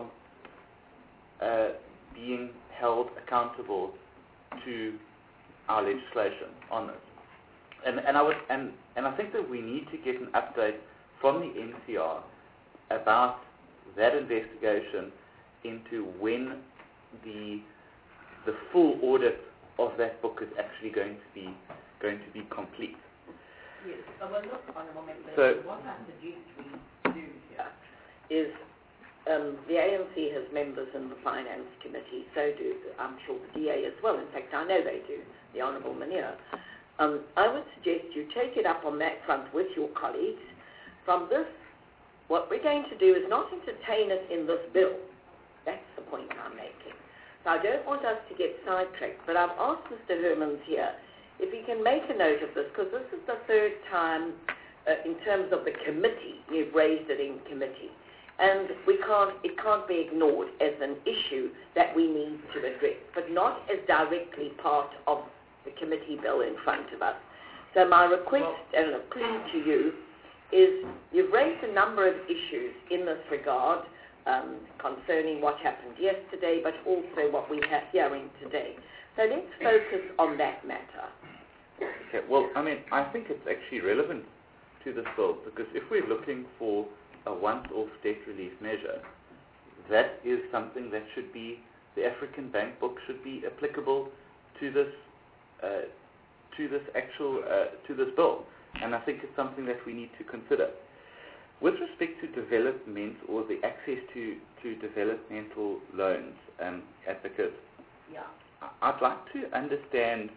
uh, being held accountable to our legislation on this? And, and, I would, and, and I think that we need to get an update from the N C R about that investigation into when the the full audit of that book is actually going to be going to be complete. yes, so well, look, Honourable Member, So- what I suggest we do here Is um, the A N C has members in the Finance Committee, so do, I'm sure, the D A as well. In fact, I know they do, the Honourable Munir. Um, I would suggest you take it up on that front with your colleagues. From this, what we're going to do is not entertain it in this bill. That's the point I'm making. So I don't want us to get sidetracked, but I've asked Mister Hermans here if he can make a note of this, because this is the third time uh, in terms of the committee, you've raised it in committee. And we can't, it can't be ignored as an issue that we need to address, but not as directly part of the committee bill in front of us. So my request and a plea to you is you've raised a number of issues in this regard um, concerning what happened yesterday, but also what we have hearing today. So let's focus on that matter. Okay, well, I mean, I think it's actually relevant to this bill, because if we're looking for a once-off debt relief measure, that is something that should be, the African Bank book should be applicable to this, uh, to this actual, uh, to this bill. And I think it's something that we need to consider. With respect to development, or the access to, to developmental loans, um, advocate, yeah. I'd like to understand,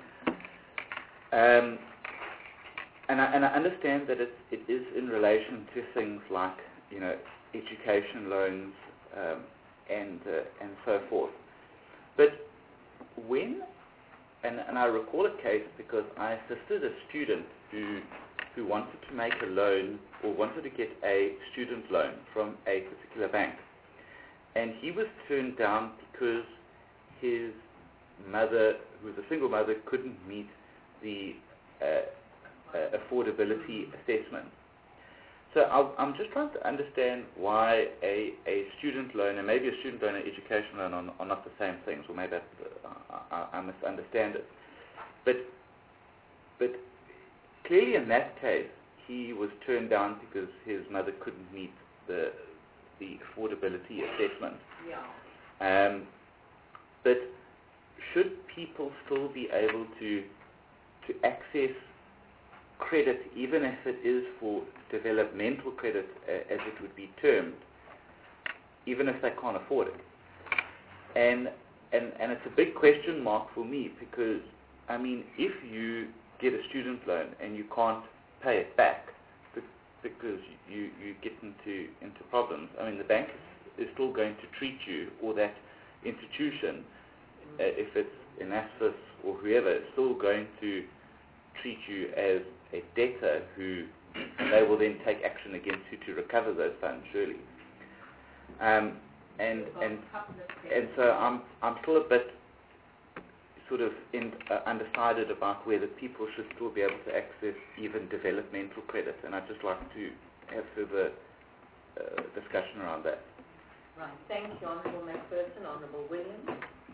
um, and, I, and I understand that it, it is in relation to things like, you know, education loans um, and uh, and so forth. But when, and, and I recall a case because I assisted a student who who wanted to make a loan or wanted to get a student loan from a particular bank, and he was turned down because his mother, who was a single mother, couldn't meet the uh, uh, affordability assessment. So I'll, I'm just trying to understand why a, a student loan, and maybe a student loan and education loan are, are not the same things, or maybe I, I, I misunderstand it. But, but clearly in that case, he was turned down because his mother couldn't meet the, the affordability assessment. Yeah. Um, but should people still be able to to access credit, even if it is for developmental credit, uh, as it would be termed, even if they can't afford it? And, and and it's a big question mark for me, because, I mean, if you get a student loan and you can't pay it back because you, you get into, into problems, I mean, the bank is still going to treat you, or that institution, uh, if it's NSFAS or whoever, is still going to treat you as a debtor who they will then take action against you to recover those funds, surely. Um, and and and so I'm I'm still a bit sort of in, uh, undecided about whether people should still be able to access even developmental credit, and I'd just like to have further uh, discussion around that. Right. Thank you, Honourable McPherson. Honourable Williams.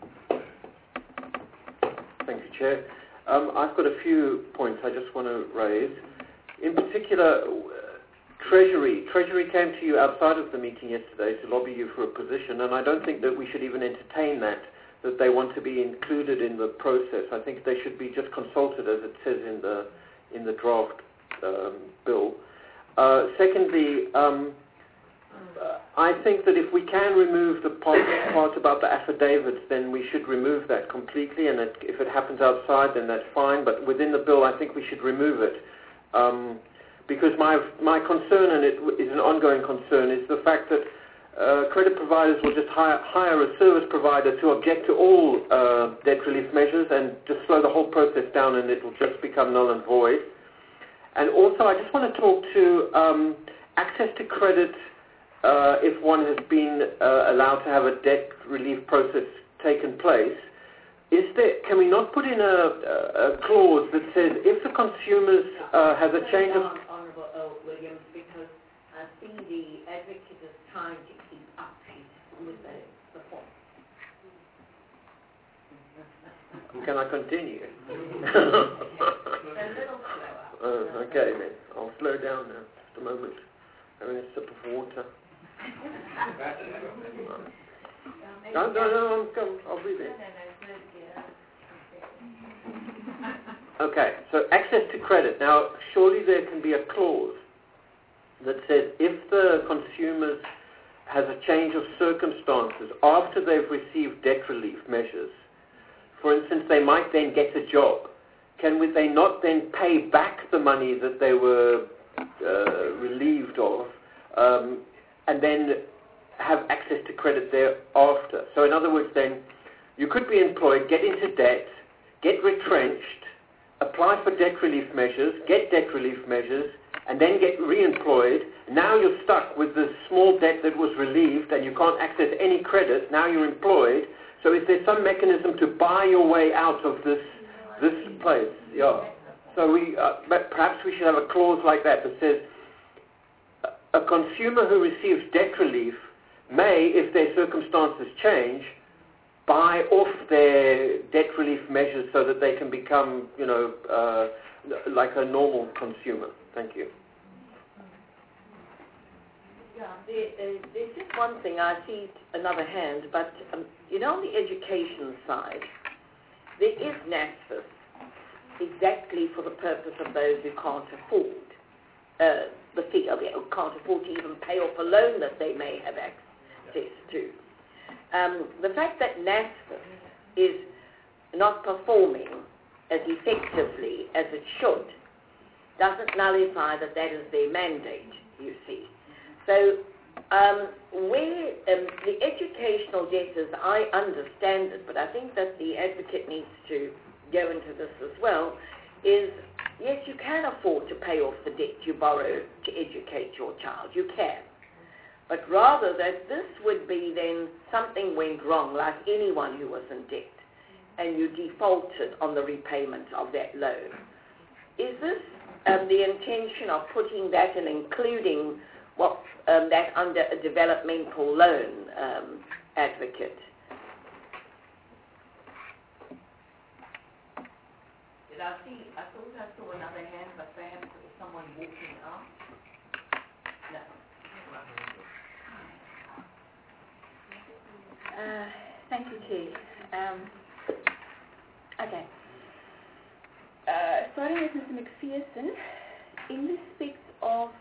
Thank you, Chair. Um, I've got a few points I just want to raise. In particular, uh, Treasury. Treasury came to you outside of the meeting yesterday to lobby you for a position, and I don't think that we should even entertain that, that they want to be included in the process. I think they should be just consulted, as it says in the in the draft um, bill. Uh, secondly, um, uh, I think that if we can remove the part, part about the affidavits, then we should remove that completely, and it, if it happens outside, then that's fine, but within the bill, I think we should remove it. Um, because my my concern, and it is an ongoing concern, is the fact that uh, credit providers will just hire, hire a service provider to object to all uh, debt relief measures and just slow the whole process down, and it will just become null and void. And also, I just want to talk to um, access to credit uh, if one has been uh, allowed to have a debt relief process taken place. Is there, can we not put in a, a, a clause that says if the consumers uh, has a change of... Honourable Earl Williams, because I see the advocate is trying to keep up with the, the point. Can I continue? A little slower. uh, okay then, I'll slow down now, just a moment. Having a sip of water. No, no, no, I'm, I'll be there. Okay, so access to credit. Now, surely there can be a clause that says if the consumers has a change of circumstances after they've received debt relief measures, for instance, they might then get a job, can we, they not then pay back the money that they were uh, relieved of, um, and then have access to credit thereafter? So in other words then, you could be employed, get into debt, get retrenched, apply for debt relief measures, get debt relief measures, and then get re-employed. Now you're stuck with the small debt that was relieved and you can't access any credit. Now you're employed. So is there some mechanism to buy your way out of this this place? Yeah. So we uh, perhaps we should have a clause like that that says a consumer who receives debt relief may, if their circumstances change, buy off their debt relief measures so that they can become, you know, uh, like a normal consumer. Thank you. Yeah, there, uh, there's just one thing. I see another hand, but, um, you know, on the education side, there is NSFAS exactly for the purpose of those who can't afford uh, the figure, who can't afford to even pay off a loan that they may have access to. Um, the fact that NSFAS is not performing as effectively as it should doesn't nullify that that is their mandate, you see. So um, where um, the educational debtors, I understand it, but I think that the advocate needs to go into this as well, is yes, you can afford to pay off the debt you borrow to educate your child. You can. But rather that this would be then something went wrong, like anyone who was in debt, and you defaulted on the repayment of that loan. Is this um, the intention of putting that and including what um, that under a developmental loan, um, advocate? Did I see, I thought I saw another hand, but perhaps it was someone walking out. No. Uh, thank you, Chair. Um, okay. Uh, starting with Mister McPherson, in respect of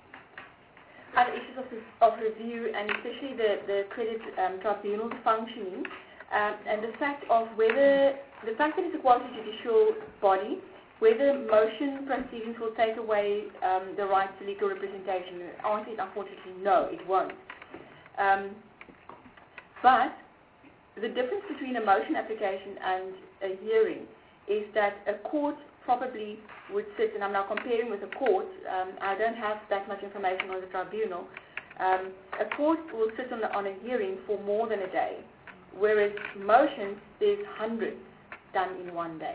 other issues of, of review, and especially the, the credit um, tribunal's functioning, um, and the fact of whether, the fact that it's a quasi-judicial body, whether motion proceedings will take away um, the right to legal representation. The answer is unfortunately no, it won't. Um, But the difference between a motion application and a hearing is that a court probably would sit, and I'm now comparing with a court, um, I don't have that much information on the tribunal, um, a court will sit on, a, on a hearing for more than a day, whereas motions, there's hundreds done in one day.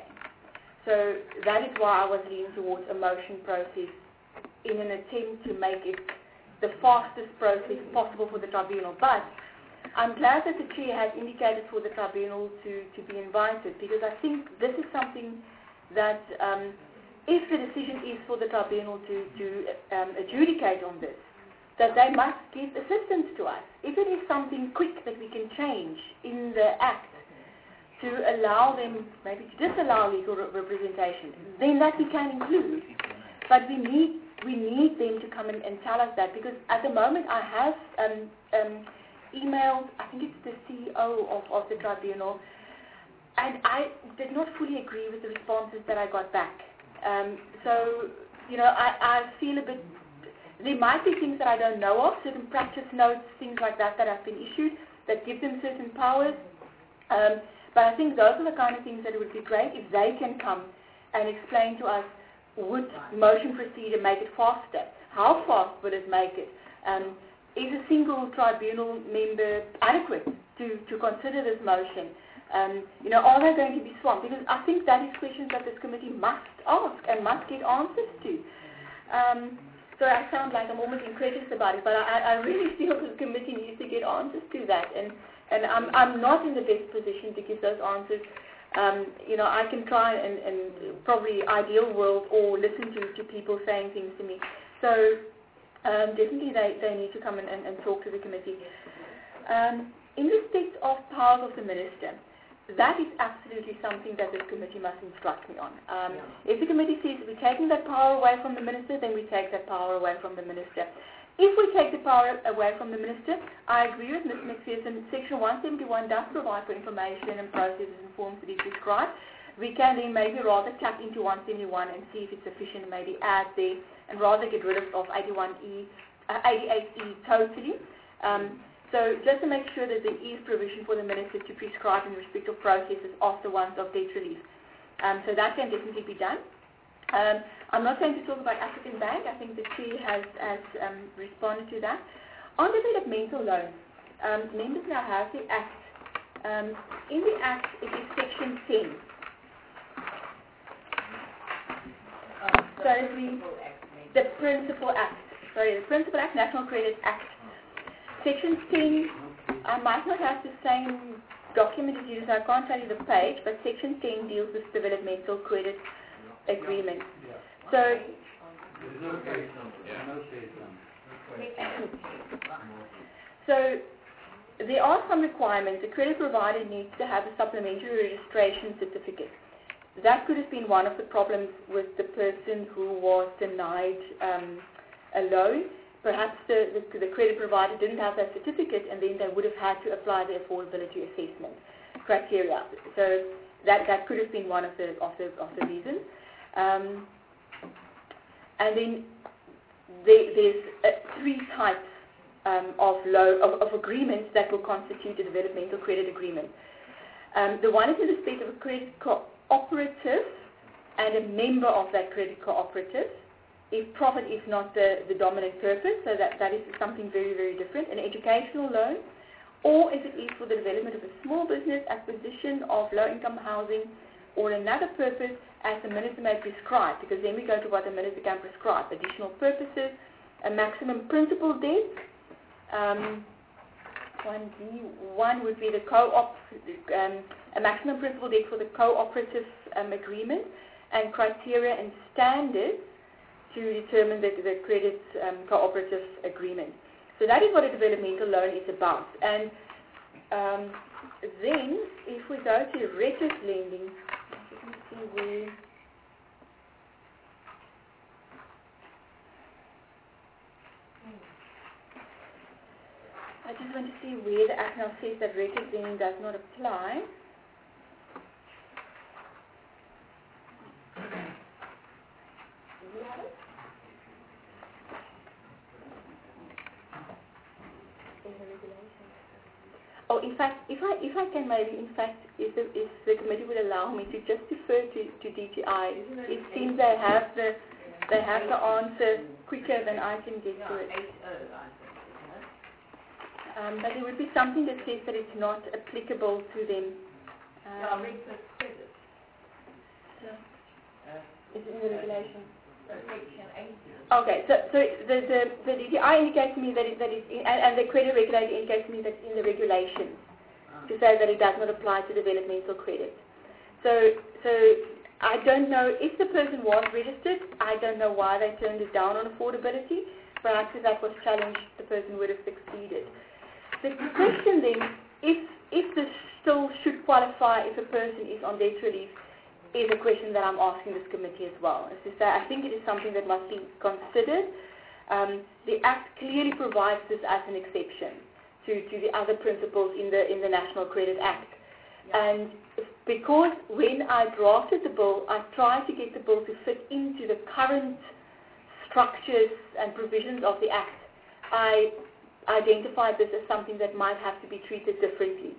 So that is why I was leaning towards a motion process in an attempt to make it the fastest process possible for the tribunal. But I'm glad that the Chair has indicated for the tribunal to, to be invited, because I think this is something that um, if the decision is for the tribunal to, to um, adjudicate on this, that they must give assistance to us. If it is something quick that we can change in the Act to allow them, maybe to disallow legal re- representation, then that we can include. But we need we need them to come and, and tell us that, because at the moment I have um, um, emailed, I think it's the C E O of, of the tribunal, and I did not fully agree with the responses that I got back. Um, so, you know, I, I feel a bit, there might be things that I don't know of, certain practice notes, things like that that have been issued that give them certain powers. Um, but I think those are the kind of things that it would be great if they can come and explain to us, would motion procedure make it faster? How fast would it make it? Um, is a single tribunal member adequate to, to consider this motion? Um, you know, are they going to be swamped? Because I think that is questions that this committee must ask and must get answers to. Um, so I sound like I'm almost incredulous about it, but I, I really feel the committee needs to get answers to that, and, and I'm, I'm not in the best position to give those answers. Um, you know, I can try and, and probably ideal world or listen to, to people saying things to me. So um, definitely they, they need to come and, and, and talk to the committee. Um, in respect of powers of the minister, that is absolutely something that this committee must instruct me on. Um, yeah. If the committee says we're taking that power away from the minister, then we take that power away from the minister. If we take the power away from the minister, I agree with Miz McPherson, Section one seventy-one does provide for information and processes and forms to be prescribed. We can then maybe rather tap into one seventy-one and see if it's sufficient and maybe add there, and rather get rid of, of eighty-one E, uh, eighty-eight E totally. Um, So just to make sure that there is provision for the minister to prescribe in respect of processes after ones of debt relief. Um, so that can definitely be done. Um, I'm not going to talk about African Bank. I think the Chair has, has um, responded to that. On developmental loans, um, members now have the Act. Um, in the Act, it is Section ten. Um, so the, the Principal Act. Sorry, the Principal Act, National Credit Act. Section ten, I might not have the same document as you, so I can't tell you the page, but Section ten deals with developmental credit agreement. So, so there are some requirements. The credit provider needs to have a supplementary registration certificate. That could have been one of the problems with the person who was denied um, a loan. Perhaps the, the, the credit provider didn't have that certificate, and then they would have had to apply the affordability assessment criteria. So that, that could have been one of the, of the, of the reasons. Um, and then there, there's uh, three types um, of, loan, of, of agreements that will constitute a developmental credit agreement. Um, the one is in respect of a credit cooperative and a member of that credit cooperative, if profit is not the, the dominant purpose, so that, that is something very, very different, an educational loan, or if it is for the development of a small business, acquisition of low-income housing, or another purpose as the minister may prescribe, because then we go to what the minister can prescribe, additional purposes, a maximum principal debt, um, one D, one would be the co-op, um, a maximum principal debt for the cooperative um, agreement, and criteria and standards to determine the, the credit um, cooperative agreement. So that is what a developmental loan is about. And um, then, if we go to reckless lending, let me see where. I just want to see where the Act now says that reckless lending does not apply. Oh, in fact, if I if I can maybe, in fact, if the, if the committee would allow me to just defer to, to D T I, it seems they have the they have the answer quicker than I can get to it. Um, but it would be something that says that it's not applicable to them. Um, is it in the regulation? Okay, so, so the, the, the D T I indicates to me that, it, that it's in, and, and the credit regulator indicates to me that it's in the regulations to say that it does not apply to developmental credit. So, so I don't know if the person was registered. I don't know why they turned it down on affordability. Perhaps if that was challenged, the person would have succeeded. The question then, if if this still should qualify if a person is on debt relief, is a question that I'm asking this committee as well. As to say, I think it is something that must be considered. Um, the Act clearly provides this as an exception to, to the other principles in the in the National Credit Act. Yeah. And because when I drafted the bill, I tried to get the bill to fit into the current structures and provisions of the Act, I identified this as something that might have to be treated differently.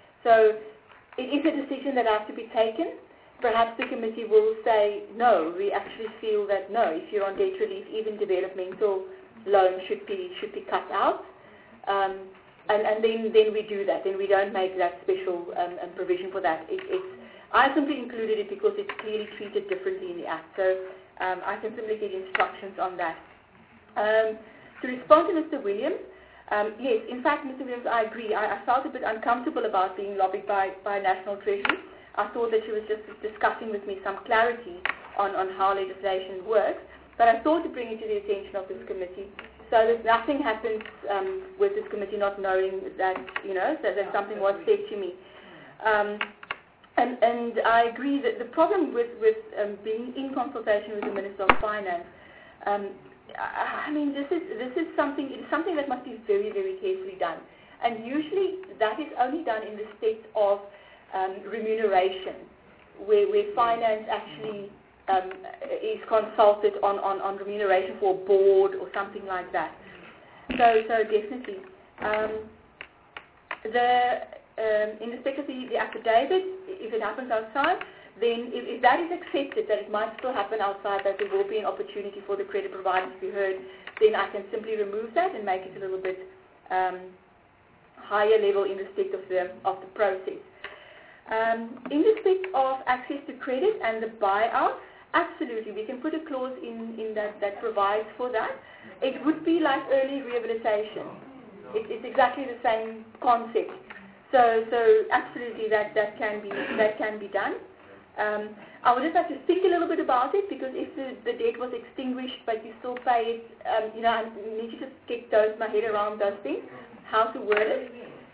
So it is a decision that has to be taken. Perhaps the committee will say, no, we actually feel that no, if you're on debt relief, even developmental loans should be should be cut out. Um, and and then, then we do that. Then we don't make that special um, um, provision for that. It, it's, I simply included it because it's clearly treated differently in the Act. So um, I can simply get instructions on that. Um, to respond to Mister Williams, um, yes, in fact, Mister Williams, I agree. I, I felt a bit uncomfortable about being lobbied by, by National Treasury. I thought that she was just discussing with me some clarity on, on how legislation works, but I thought to bring it to the attention of this committee so that nothing happens um, with this committee not knowing that, you know, that, that something was said to me. Um, and, and I agree that the problem with, with um, being in consultation with the Minister of Finance, um, I, I mean, this is, this is something, it is something that must be very, very carefully done. And usually that is only done in the state of Um, remuneration, where, where finance actually um, is consulted on, on, on remuneration for a board or something like that. So, so definitely. Um, the, um, in respect of the, the affidavit, if it happens outside, then if, if that is accepted, that it might still happen outside, that there will be an opportunity for the credit provider to be heard, then I can simply remove that and make it a little bit um, higher level in respect of the, of the process. Um, in respect of access to credit and the buyout, absolutely, we can put a clause in, in that that provides for that. It would be like early rehabilitation. It, it's exactly the same concept. So, so absolutely, that, that can be that can be done. Um, I would just have to think a little bit about it, because if the, the debt was extinguished but you still pay it, um, you know, I need to just get those my head around those things, how to word it.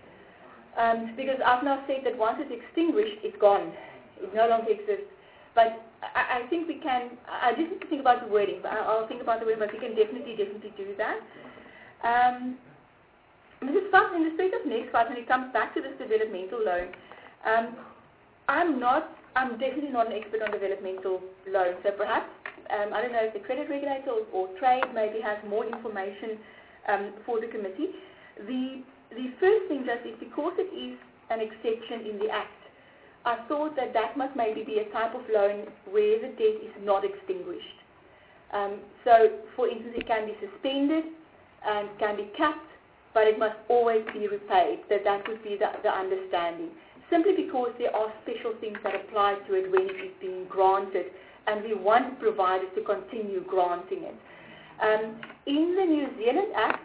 Um, because I've now said that once it's extinguished, it's gone. It no longer exists. But I, I think we can, I just need to think about the wording, but I'll think about the wording, but we can definitely, definitely do that. Um, Missus Fuss, in respect of next fight, when it comes back to this developmental loan, um, I'm not, I'm definitely not an expert on developmental loans, so perhaps, um, I don't know if the credit regulator or, or trade maybe has more information um, for the committee. The, the first thing just is because it is an exception in the Act, I thought that that must maybe be a type of loan where the debt is not extinguished. Um, so, for instance, it can be suspended and can be capped, but it must always be repaid. That that would be the, the understanding. Simply because there are special things that apply to it when it is being granted, and we want providers to continue granting it. Um, in the New Zealand Act,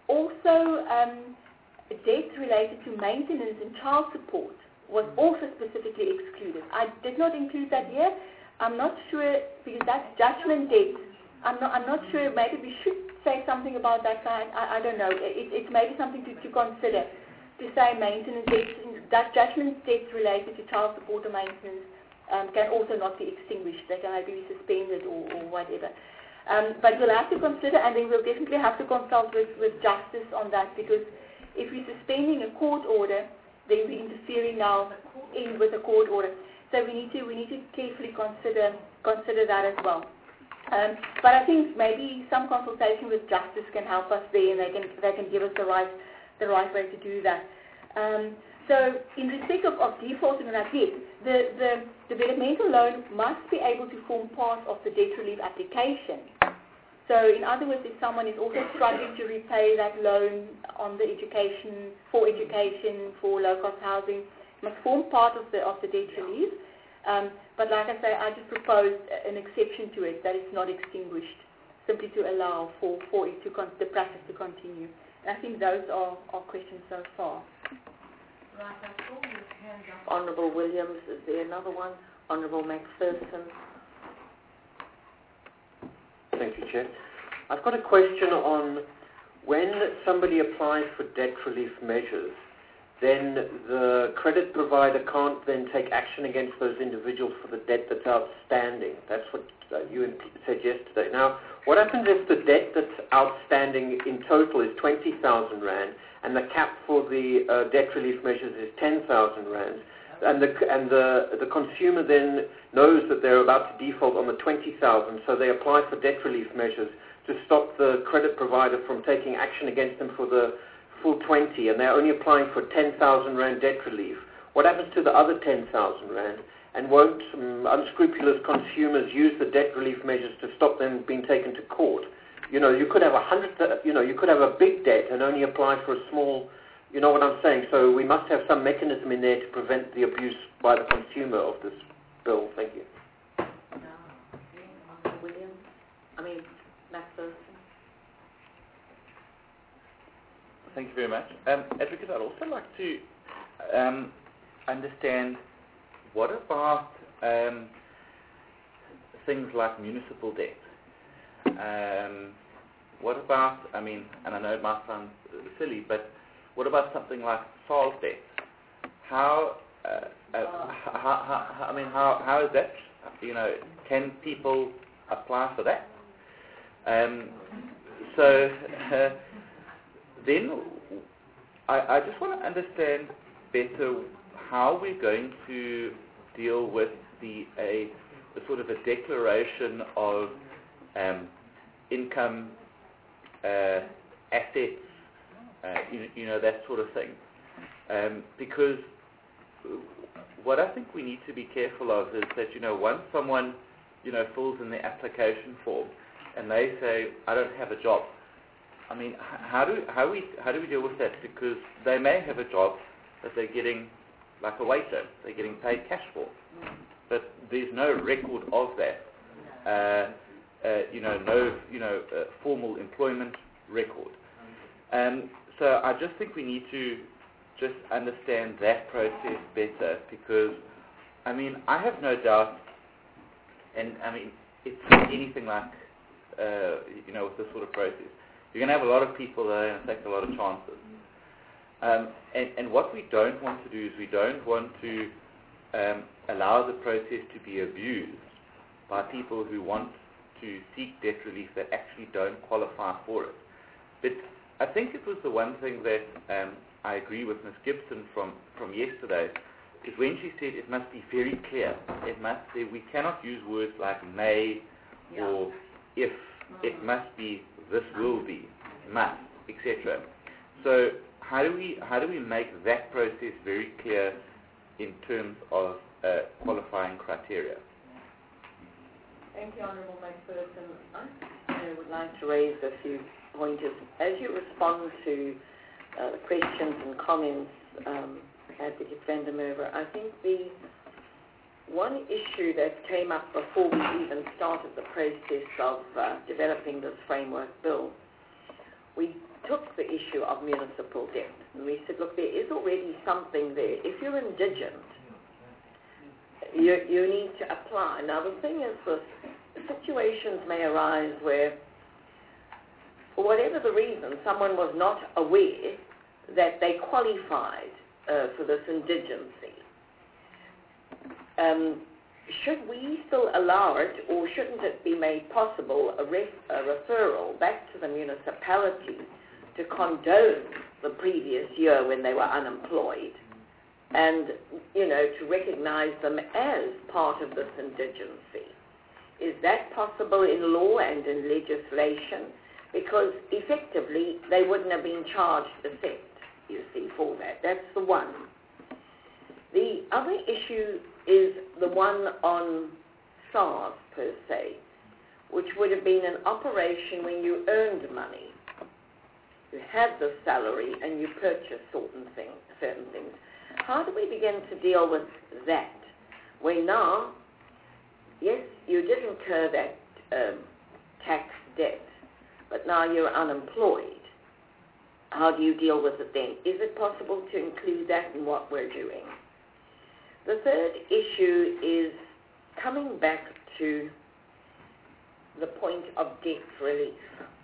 also um, debts related to maintenance and child support was also specifically excluded. I did not include that here. I'm not sure, because that's judgment debt. I'm not, I'm not sure, maybe we should say something about that kind. I, I don't know. It, it's maybe something to, to consider, to say maintenance debts, that judgment debts related to child support or maintenance um, can also not be extinguished. They can maybe be suspended or, or whatever. Um, but we'll have to consider, and then we'll definitely have to consult with, with justice on that, because if we're suspending a court order, then we're interfering now in with a court order. So we need to we need to carefully consider consider that as well. Um, but I think maybe some consultation with justice can help us there, and they can they can give us the right the right way to do that. Um, so in respect of, of defaulting on that debt, the, the developmental loan must be able to form part of the debt relief application. So in other words, if someone is also struggling to repay that loan on the education, for education, for low-cost housing, it must form part of the of the debt relief. Um, but like I say, I just proposed an exception to it, that it's not extinguished, simply to allow for, for it to con- the practice to continue. And I think those are, are questions so far. Right, I saw his hand up. Honourable Williams, is there another one? Honourable McPherson. Thank you, Chair. I've got a question on when somebody applies for debt relief measures, then the credit provider can't then take action against those individuals for the debt that's outstanding. That's what uh, you said yesterday. Now, what happens if the debt that's outstanding in total is twenty thousand rand and the cap for the uh, debt relief measures is ten thousand rand? And the and the the consumer then knows that they're about to default on the twenty thousand, so they apply for debt relief measures to stop the credit provider from taking action against them for the full twenty, and they're only applying for ten thousand rand debt relief. What happens to the other ten thousand rand? And won't um, unscrupulous consumers use the debt relief measures to stop them being taken to court? You know, you could have a hundred. You know, you could have a big debt and only apply for a small. You know what I'm saying? So we must have some mechanism in there to prevent the abuse by the consumer of this bill. Thank you. No. Williams? I mean, McPherson. Thank you very much. Um, Advocate, I'd also like to um, understand what about um, things like municipal debt? Um, what about, I mean, and I know it might sound silly, but what about something like S A R S debt? How, uh, uh, how, how, I mean, how, how is that, you know, can people apply for that? Um, so, uh, then I, I just want to understand better how we're going to deal with the, a, a sort of a declaration of um, income, uh, assets, Uh, you, you know, that sort of thing. Um, because what I think we need to be careful of is that, you know, once someone, you know, fills in the application form and they say, I don't have a job, I mean, how do, how, we, how do we deal with that? Because they may have a job that they're getting, like a waiter, they're getting paid cash for. But there's no record of that. Uh, uh, you know, no, you know, uh, formal employment record. Um, So I just think we need to just understand that process better, because, I mean, I have no doubt, and I mean, it's anything like, uh, you know, with this sort of process. You're going to have a lot of people that are going to take a lot of chances. Um, and, and what we don't want to do is we don't want to um, allow the process to be abused by people who want to seek debt relief that actually don't qualify for it. But I think it was the one thing that um, I agree with Miz Gibson from, from yesterday, is when she said it must be very clear. It must say we cannot use words like may Yeah. or if. It must be, this will be, must, et cetera. So how do we how do we make that process very clear in terms of uh, qualifying criteria? Thank you, Honourable McPherson. I would like to raise a few pointers. As you respond to uh, the questions and comments, um, Advocate van der Merwe, I think the one issue that came up before we even started the process of uh, developing this framework bill, we took the issue of municipal debt. And we said, look, there is already something there. If you're indigent, you, you need to apply. Now, the thing is this, situations may arise where, for whatever the reason, someone was not aware that they qualified uh, for this indigency. Um, should we still allow it, or shouldn't it be made possible, a, ref, a referral back to the municipality to condone the previous year when they were unemployed and, you know, to recognize them as part of this indigency? Is that possible in law and in legislation? Because effectively they wouldn't have been charged effect, you see, for that. That's the one. The other issue is the one on SARS per se, which would have been an operation when you earned money. You had the salary and you purchased certain things, certain things. How do we begin to deal with that? When now, yes, you did incur that um, tax debt, but now you're unemployed. How do you deal with it then? Is it possible to include that in what we're doing? The third issue is coming back to the point of debt relief.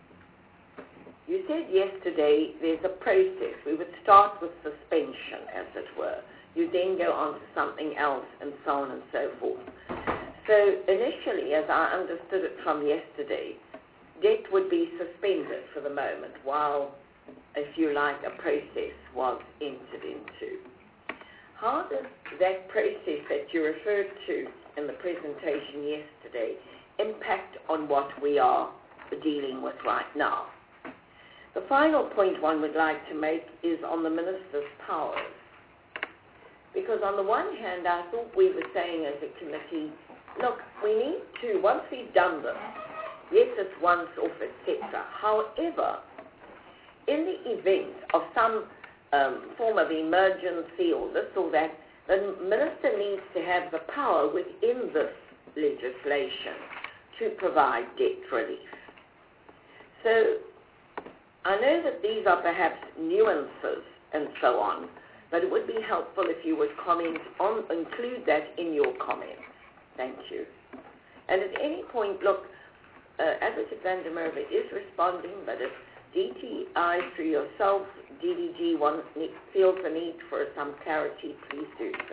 You said yesterday there's a process. We would start with suspension, as it were. You then go on to something else, and so on and so forth. So initially, as I understood it from yesterday, debt would be suspended for the moment while, if you like, a process was entered into. How does that process that you referred to in the presentation yesterday impact on what we are dealing with right now? The final point one would like to make is on the Minister's powers. Because on the one hand, I thought we were saying as a committee, look, we need to, once we've done this, yes, it's once off, et cetera. However, in the event of some um, form of emergency or this or that, the Minister needs to have the power within this legislation to provide debt relief. So I know that these are perhaps nuances and so on, but it would be helpful if you would comment on, include that in your comments. Thank you. And at any point, look, uh, Advocate van der Merwe is responding, but if D T I through yourself, D D G one, feels the need for some clarity, please do so.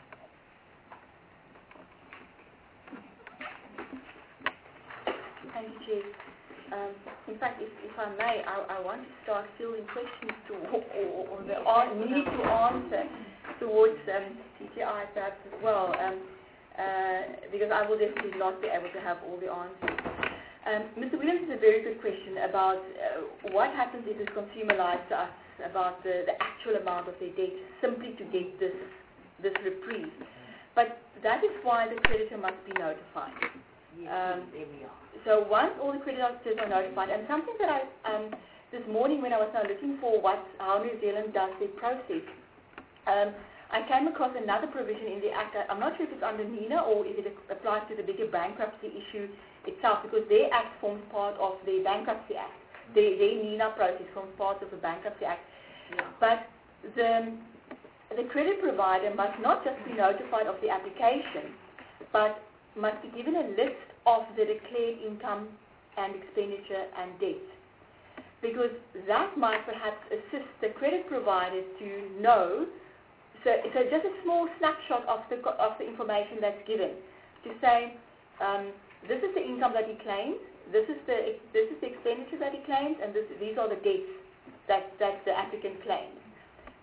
Thank you, Chief. Um, in fact, if, if I may, I, I want to start fielding questions to, or, or, or the an- need to answer towards um, D T I perhaps as well, um, uh, because I will definitely not be able to have all the answers. Um, Mister Williams has a very good question about uh, what happens if the consumer lies to us about the, the actual amount of their debt simply to get this, this reprieve. But that is why the creditor must be notified. Um, so once all the creditors are notified, and something that I, um, this morning when I was now looking for what, how New Zealand does their process, um, I came across another provision in the Act. I'm not sure if it's under NINA or if it applies to the bigger bankruptcy issue itself, because their Act forms part of the Bankruptcy Act. Their, their NINA process forms part of the Bankruptcy Act. Yeah. But the, the credit provider must not just be notified of the application, but must be given a list of the declared income and expenditure and debts, because that might perhaps assist the credit provider to know. So, so just a small snapshot of the, of the information that's given to say, um, this is the income that he claims, this is the, this is the expenditure that he claims, and this, these are the debts that, that the applicant claims.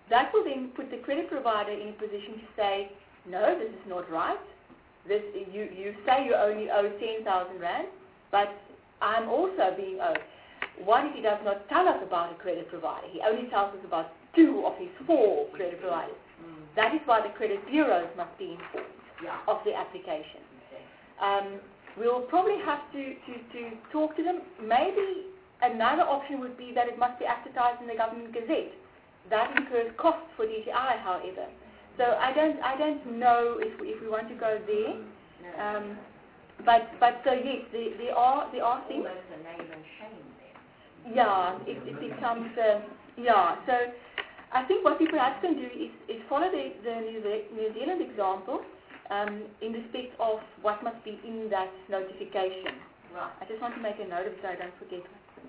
that will then put the credit provider in a position to say, no, this is not right. This, you, you say you only owe ten thousand rand, but I'm also being owed. What if he does not tell us about a credit provider? He only tells us about two of his four credit providers. Mm. That is why the credit bureaus must be informed Yeah. of the application. Okay. Um, we'll probably have to, to, to talk to them. Maybe another option would be that it must be advertised in the Government Gazette. That incurs costs for D T I, however. So I don't, I don't know if we, if we want to go there. No. Um, but, but so yes, there, there are, there are things. Almost a name and shame then. Yeah, it, it becomes, um, yeah. So I think what we perhaps can do is, is follow the, the New, Ze- New Zealand example um, in respect of what must be in that notification. Right. I just want to make a note of it so I don't forget.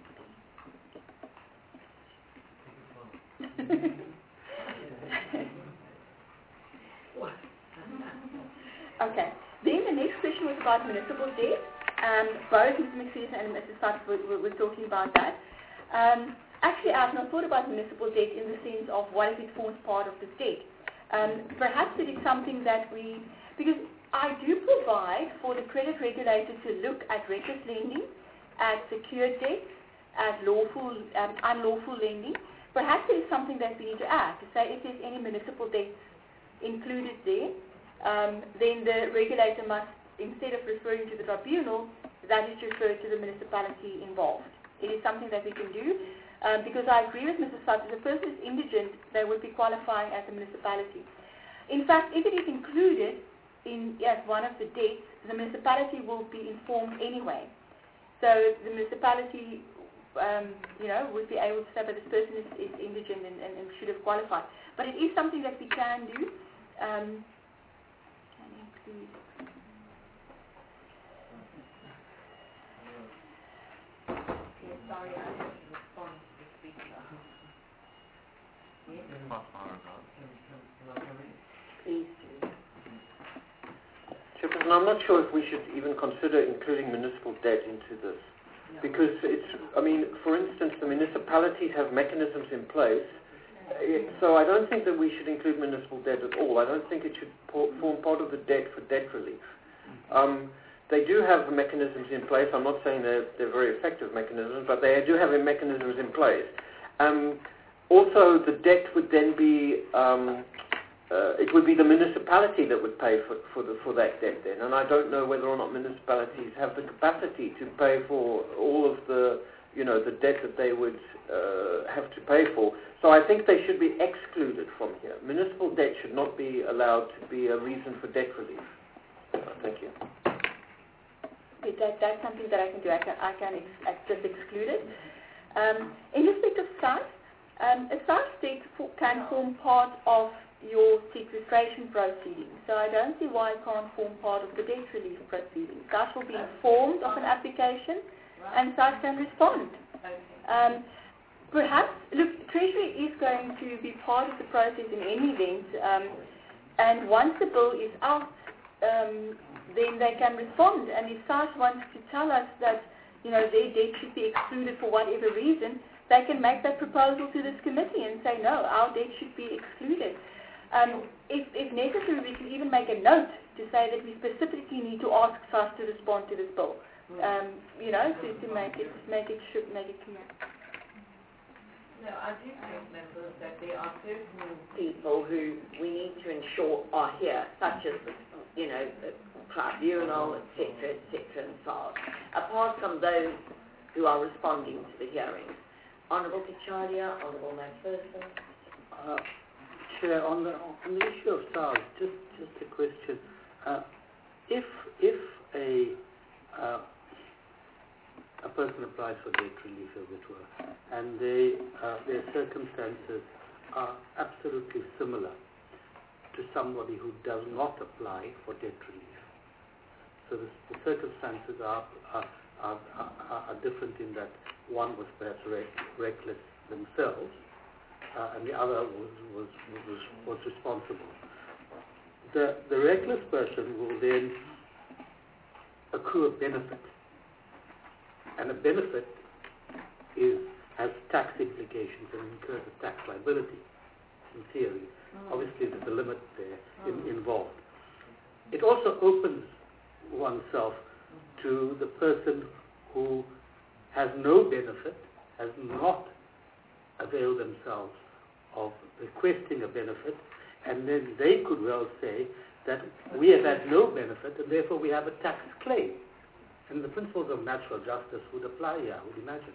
Okay. Then the next question was about municipal debt. Um, both Mister McPherson and Missus Sutton were, were, were talking about that. Um, actually, I've not thought about municipal debt in the sense of what if it forms part of the debt. Um, perhaps it is something that we, because I do provide for the credit regulator to look at reckless lending, at secured debt, at lawful, um, unlawful lending. Perhaps it is something that we need to add, to say if there's any municipal debt included there, um, then the regulator must, instead of referring to the tribunal, that is referred to the municipality involved. It is something that we can do, um, because I agree with Missus Sutton, if the person is indigent, they would be qualifying as a municipality. In fact, if it is included in as one of the debts, the municipality will be informed anyway. So the municipality, um, you know, would be able to say, but this person is, is indigent and, and, and should have qualified. But it is something that we can do. Um, can include. Okay, sorry, I have to respond to the speaker. Yes? Please do. Chairperson, I'm not sure if we should even consider including municipal debt into this. No. Because it's, I mean, for instance, the municipalities have mechanisms in place, uh, so I don't think that we should include municipal debt at all. I don't think it should po- form part of the debt for debt relief. Um, they do have mechanisms in place. I'm not saying they're, they're very effective mechanisms, but they do have mechanisms in place. Um, also, the debt would then be, um, uh, it would be the municipality that would pay for, for, the, for that debt then. And I don't know whether or not municipalities have the capacity to pay for all of the, you know, the debt that they would uh, have to pay for. So I think they should be excluded from here. Municipal debt should not be allowed to be a reason for debt relief. Uh, thank you. Okay, that, that's something that I can do. I can, I can ex- I just exclude it. Um, in respect of site, um, a site debt for, can form part of your sequestration proceedings. So I don't see why it can't form part of the debt relief proceedings. Site will be informed of an application and site can respond. Okay. Um, perhaps, look, Treasury is going to be part of the process in any event, um, and once the bill is out, um, then they can respond. And if site wants to tell us that, you know, their debt should be excluded for whatever reason, they can make that proposal to this committee and say, no, our debt should be excluded. Um, if, if necessary, we can even make a note to say that we specifically need to ask S A S to respond to this bill. Um, you know, to, to make it make it should make it clear. No, I do think, members, that there are certain People who we need to ensure are here, such as the, you know, the tribunal, et cetera, et cetera, and so on. Apart from those who are responding to the hearings. Honourable Kachalia, Honourable McPherson. Uh, Chair, on the on the issue of S A S, just just a question. Uh, if if a uh, a person applies for debt relief, as it were, and they, uh, their circumstances are absolutely similar to somebody who does not apply for debt relief. So the, the circumstances are are, are are are different in that one was perhaps rec- reckless themselves, uh, and the other was was, was was responsible. The the reckless person will then accrue a benefit. And a benefit is has tax implications and incurs a tax liability. in theory. Obviously, there's a limit there in, involved. It also opens oneself to the person who has no benefit, has not availed themselves of requesting a benefit, and then they could well say that we have had no benefit and therefore we have a tax claim. And the principles of natural justice would apply here, I would imagine.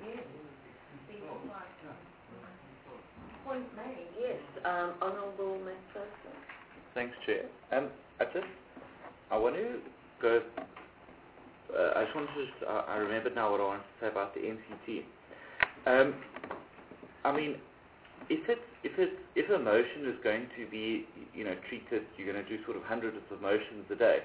Point made, yes. Um, Honourable McPherson. Thanks, Chair. Um, I just, I want to go, uh, I just want to just, uh, I remembered now what I wanted to say about the N C T. Um, I mean, if it, if it, if a motion is going to be, you know, treated, you're going to do sort of hundreds of motions a day,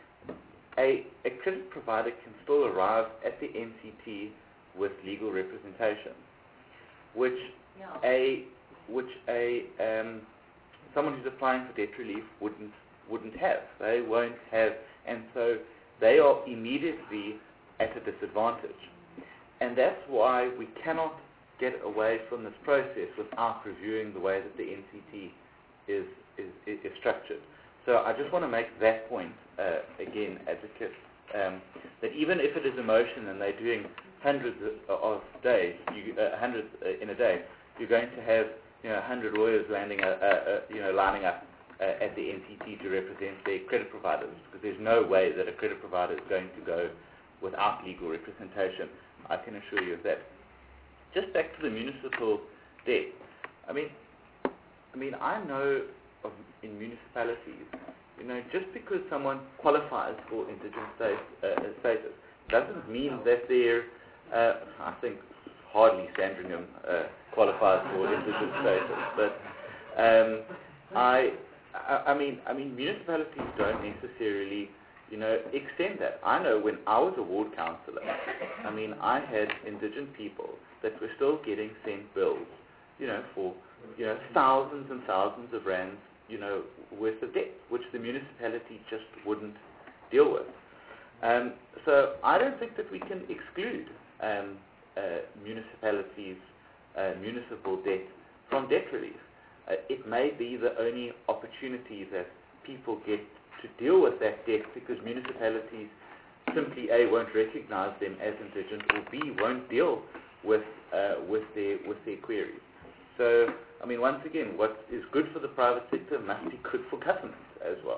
a, a credit provider can still arrive at the N C T with legal representation, which Yeah. a, which a, um, someone who's applying for debt relief wouldn't, wouldn't have. They won't have, and so they are immediately at a disadvantage. And that's why we cannot get away from this process without reviewing the way that the N C T is, is, is structured. So I just want to make that point, uh, again, advocate, um, that even if it is a motion and they're doing hundreds of, of days, you, uh, hundreds uh, in a day, you're going to have, you know, one hundred lawyers landing, uh, uh, you know, lining up uh, at the N C T to represent their credit providers, because there's no way that a credit provider is going to go without legal representation. I can assure you of that. Just back to the municipal debt. I mean, I mean, I know of in municipalities, you know, just because someone qualifies for indigent state, uh, status doesn't mean that they're, uh, I think, hardly Sandringham uh, qualifies for indigent status, but um, I, I, I mean, I mean, municipalities don't necessarily, you know, extend that. I know when I was a ward councillor, I mean, I had indigent people that were still getting sent bills, you know, for, you know, thousands and thousands of rands, you know, worth of debt, which the municipality just wouldn't deal with. Um, so I don't think that we can exclude um, uh, municipalities' uh, municipal debt from debt relief. Uh, it may be the only opportunity that people get to deal with that debt, because municipalities simply A, won't recognize them as indigent, or B, won't deal with uh, with their with their queries. So, I mean, once again, what is good for the private sector must be good for government as well.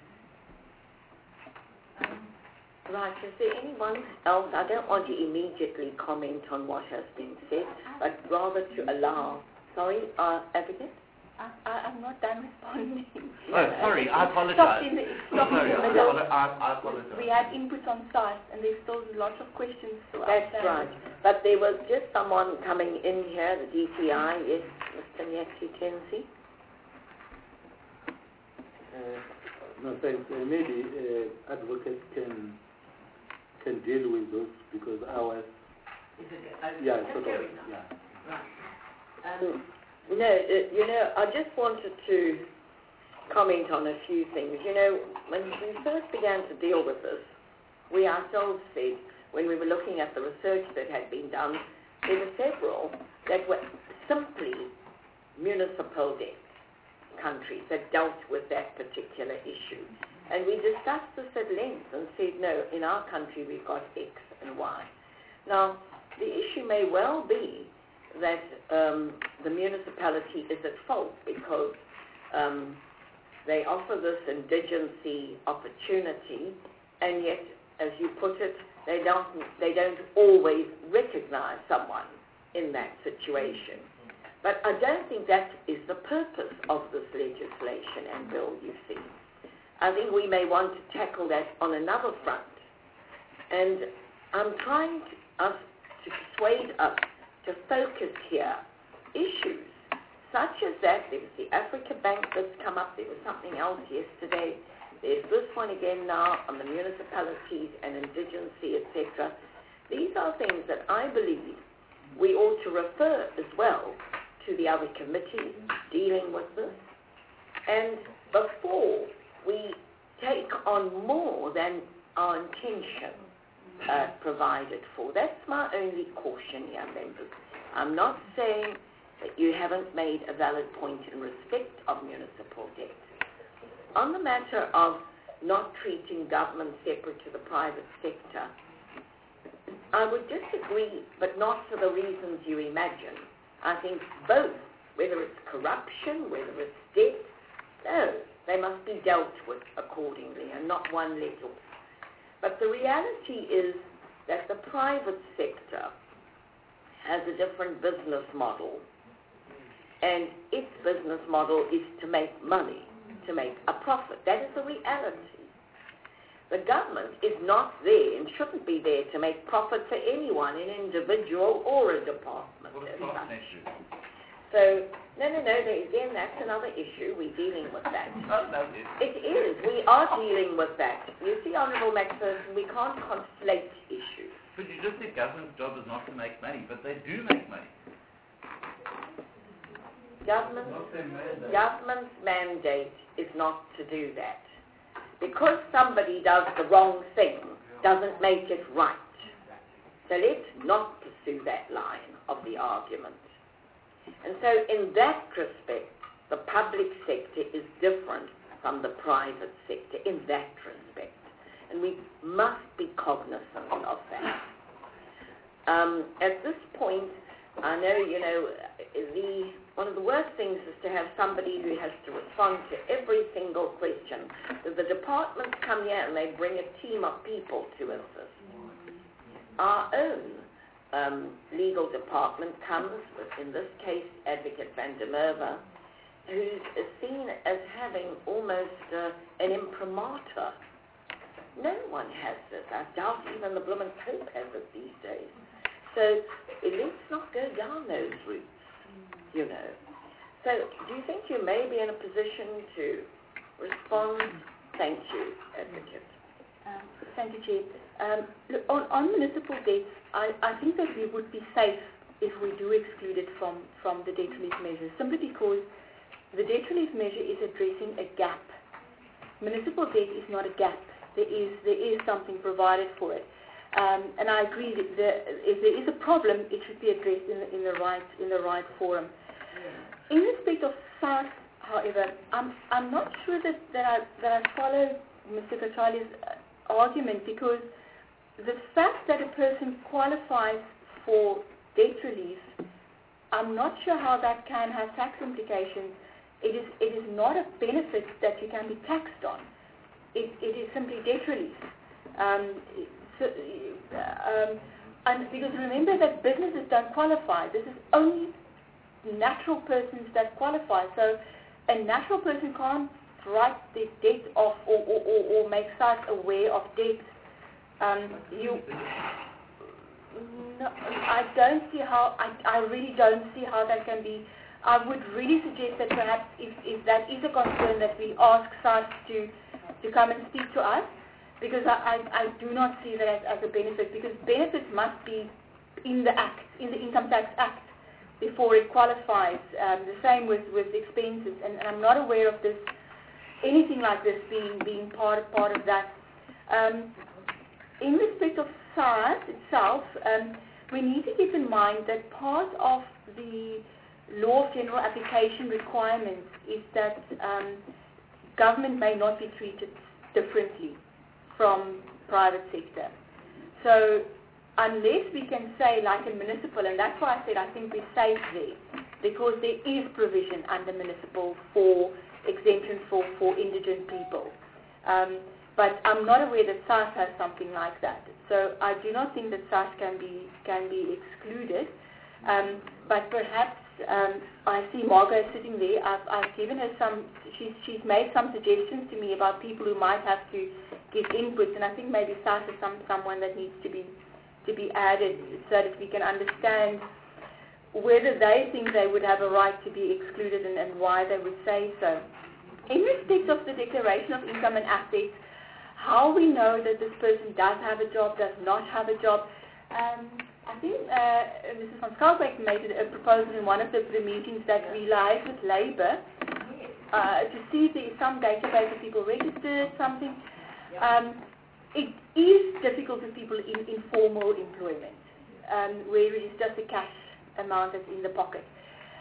Right, is there anyone else? I don't want to immediately comment on what has been said, but rather to allow. Sorry, uh, Advocate? I, I, I'm not done responding. Oh, sorry, I apologize. Stopped in the, stopped Sorry, in the I, middle. apolo- I, I apologize. We had inputs on site, and there's still lots of questions to That's outstanding. right. But there was just someone coming in here, the D T I, yes, Mister Nyati Tensi. Uh, no, thanks. Uh, maybe uh, advocate can can deal with those, because I was, Is it, uh, yeah, that's sort fair of, enough. yeah. Right. Um, No, uh, you know, I just wanted to comment on a few things. You know, when we first began to deal with this, we ourselves said, when we were looking at the research that had been done, there were several that were simply municipal debt countries that dealt with that particular issue. And we discussed this at length and said, no, in our country we've got X and Y. Now, the issue may well be that um, the municipality is at fault because um, they offer this indigency opportunity, and yet, as you put it, they don't, they don't always recognize someone in that situation. But I don't think that is the purpose of this legislation and bill, you see. I think we may want to tackle that on another front. And I'm trying to, us to persuade us to focus here issues such as that. There was the Africa Bank that's come up. There was something else yesterday. There's this one again now on the municipalities and indigency, et cetera. These are things that I believe we ought to refer as well to the other committees dealing with this. And before we take on more than our intention uh, provided for. That's my only caution here, members. I'm not saying that you haven't made a valid point in respect of municipal debt. On the matter of not treating government separate to the private sector, I would disagree, but not for the reasons you imagine. I think both, whether it's corruption, whether it's debt, no, they must be dealt with accordingly and not one let off. But the reality is that the private sector has a different business model, and its business model is to make money, to make a profit. That is the reality. The government is not there and shouldn't be there to make profit for anyone, an individual or a department. What as is profit such. issue? So, no, no, no, there- again, that's another issue. We're dealing with that. Oh, no, it- It is. We are dealing with that. You see, Honourable McPherson, we can't conflate issues. But you just said government's job is not to make money, but they do make money. Government, government's mandate is not to do that. Because somebody does the wrong thing doesn't make it right. So let's not pursue that line of the argument. And so in that respect, the public sector is different from the private sector in that respect. And we must be cognizant of that. Um, at this point, I know, you know, the one of the worst things is to have somebody who has to respond to every single question. So the departments come here and they bring a team of people to assist. Our own um, legal department comes with, in this case, Advocate van der Merwe, who's seen as having almost uh, an imprimatur. No one has this. I doubt even the Bloomin' Pope has it these days. So let's not go down those routes, you know. So do you think you may be in a position to respond? Thank you, Advocate. Um, thank you, Chair. Um, look, on, on municipal debts, I, I think that we would be safe if we do exclude it from, from the debt relief measures, simply because the debt relief measure is addressing a gap. Municipal debt is not a gap. There is, there is something provided for it. Um, and I agree that the, if there is a problem, it should be addressed in the, in the right in the right forum. In respect of SARS, however, I'm I'm not sure that, that I that I follow Mister Kachali's argument, because the fact that a person qualifies for debt relief, I'm not sure how that can have tax implications. It is it is not a benefit that you can be taxed on. It it is simply debt relief. Um, So, um, and because remember that businesses don't qualify. This is only natural persons that qualify. So a natural person can't write the debt off or, or, or, or make SARS aware of debt. Um, you, no, I don't see how, I, I really don't see how that can be. I would really suggest that perhaps if, if that is a concern, that we ask SARS to, to come and speak to us. Because I, I, I do not see that as, as a benefit, because benefits must be in the Act, in the Income Tax Act, before it qualifies. Um, the same with, with expenses, and, and I'm not aware of this, anything like this being being part part of that. Um, in respect of SARS itself, um, we need to keep in mind that part of the law of general application requirements is that um, government may not be treated differently from private sector. So unless we can say like a municipal, and that's why I said I think we're safe there, because there is provision under municipal for exemption for, for indigent people. Um, but I'm not aware that SARS has something like that. So I do not think that SARS can be can be excluded. Um, but perhaps um, I see Margot sitting there. I've, I've given her some. She's she's made some suggestions to me about people who might have to give inputs, and I think maybe SARS is some someone that needs to be to be added so that we can understand whether they think they would have a right to be excluded and, and why they would say so. In respect of the declaration of income and assets, how we know that this person does have a job, does not have a job. Um, I think uh, Missus van Schalkwyk made a proposal in one of the, the meetings that we liaise with Labour uh, to see if there is some database of people registered, something. Um, it is difficult for people in informal employment, um, where it is just a cash amount that's in the pocket.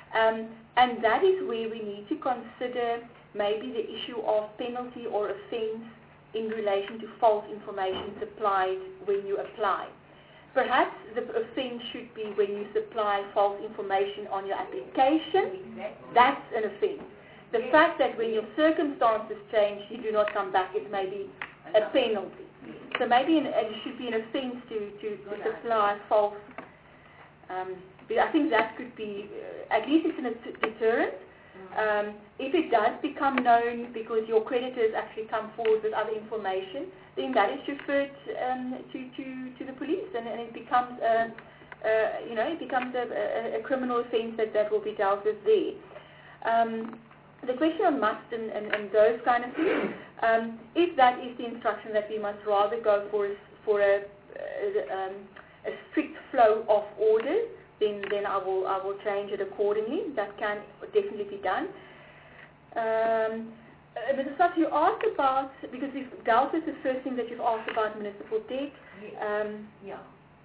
Um, and that is where we need to consider maybe the issue of penalty or offence in relation to false information supplied when you apply. Perhaps the offence should be when you supply false information on your application. That's an offence. The fact that when your circumstances change, you do not come back is maybe a penalty. So maybe an, it should be an offence to, to, to supply false. Um, but I think that could be, uh, at least it's a deterrent. Um, if it does become known because your creditors actually come forward with other information, then that is referred um, to, to, to the police, and, and it becomes a, uh, you know, it becomes a, a, a criminal offence that, that will be dealt with there. Um, the question on must and, and, and those kind of things, um, if that is the instruction that we must rather go for for a, a, um, a strict flow of orders, then then I will I will change it accordingly. That can definitely be done. Um, uh, Mister Sutton, you asked about, because we've dealt with the first thing that you've asked about municipal debt. Um, Yeah.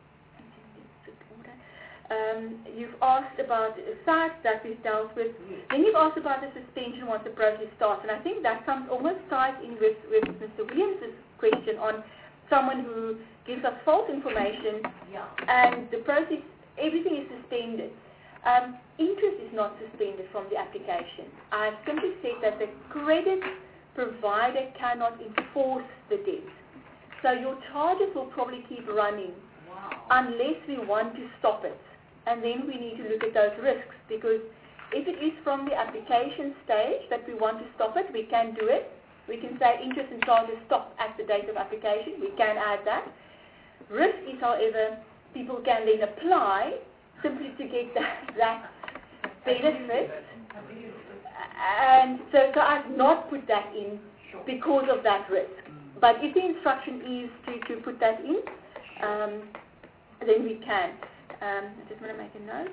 Um, you've asked about sites that we've dealt with. Then you've asked about the suspension once the process starts. And I think that comes almost tied in with, with Mister Williams' question on someone who gives us false information Yeah. and the process, everything is suspended. Um, interest is not suspended from the application. I've simply said that the credit provider cannot enforce the debt. So your charges will probably keep running Wow. unless we want to stop it. And then we need to look at those risks, because if it is from the application stage that we want to stop it, we can do it. We can say interest and charges stop at the date of application. We can add that. Risk is, however, people can then apply simply to get that, that benefit. And so, so I've not put that in because of that risk. But if the instruction is to, to put that in, um, then we can. Um, I just want to make a note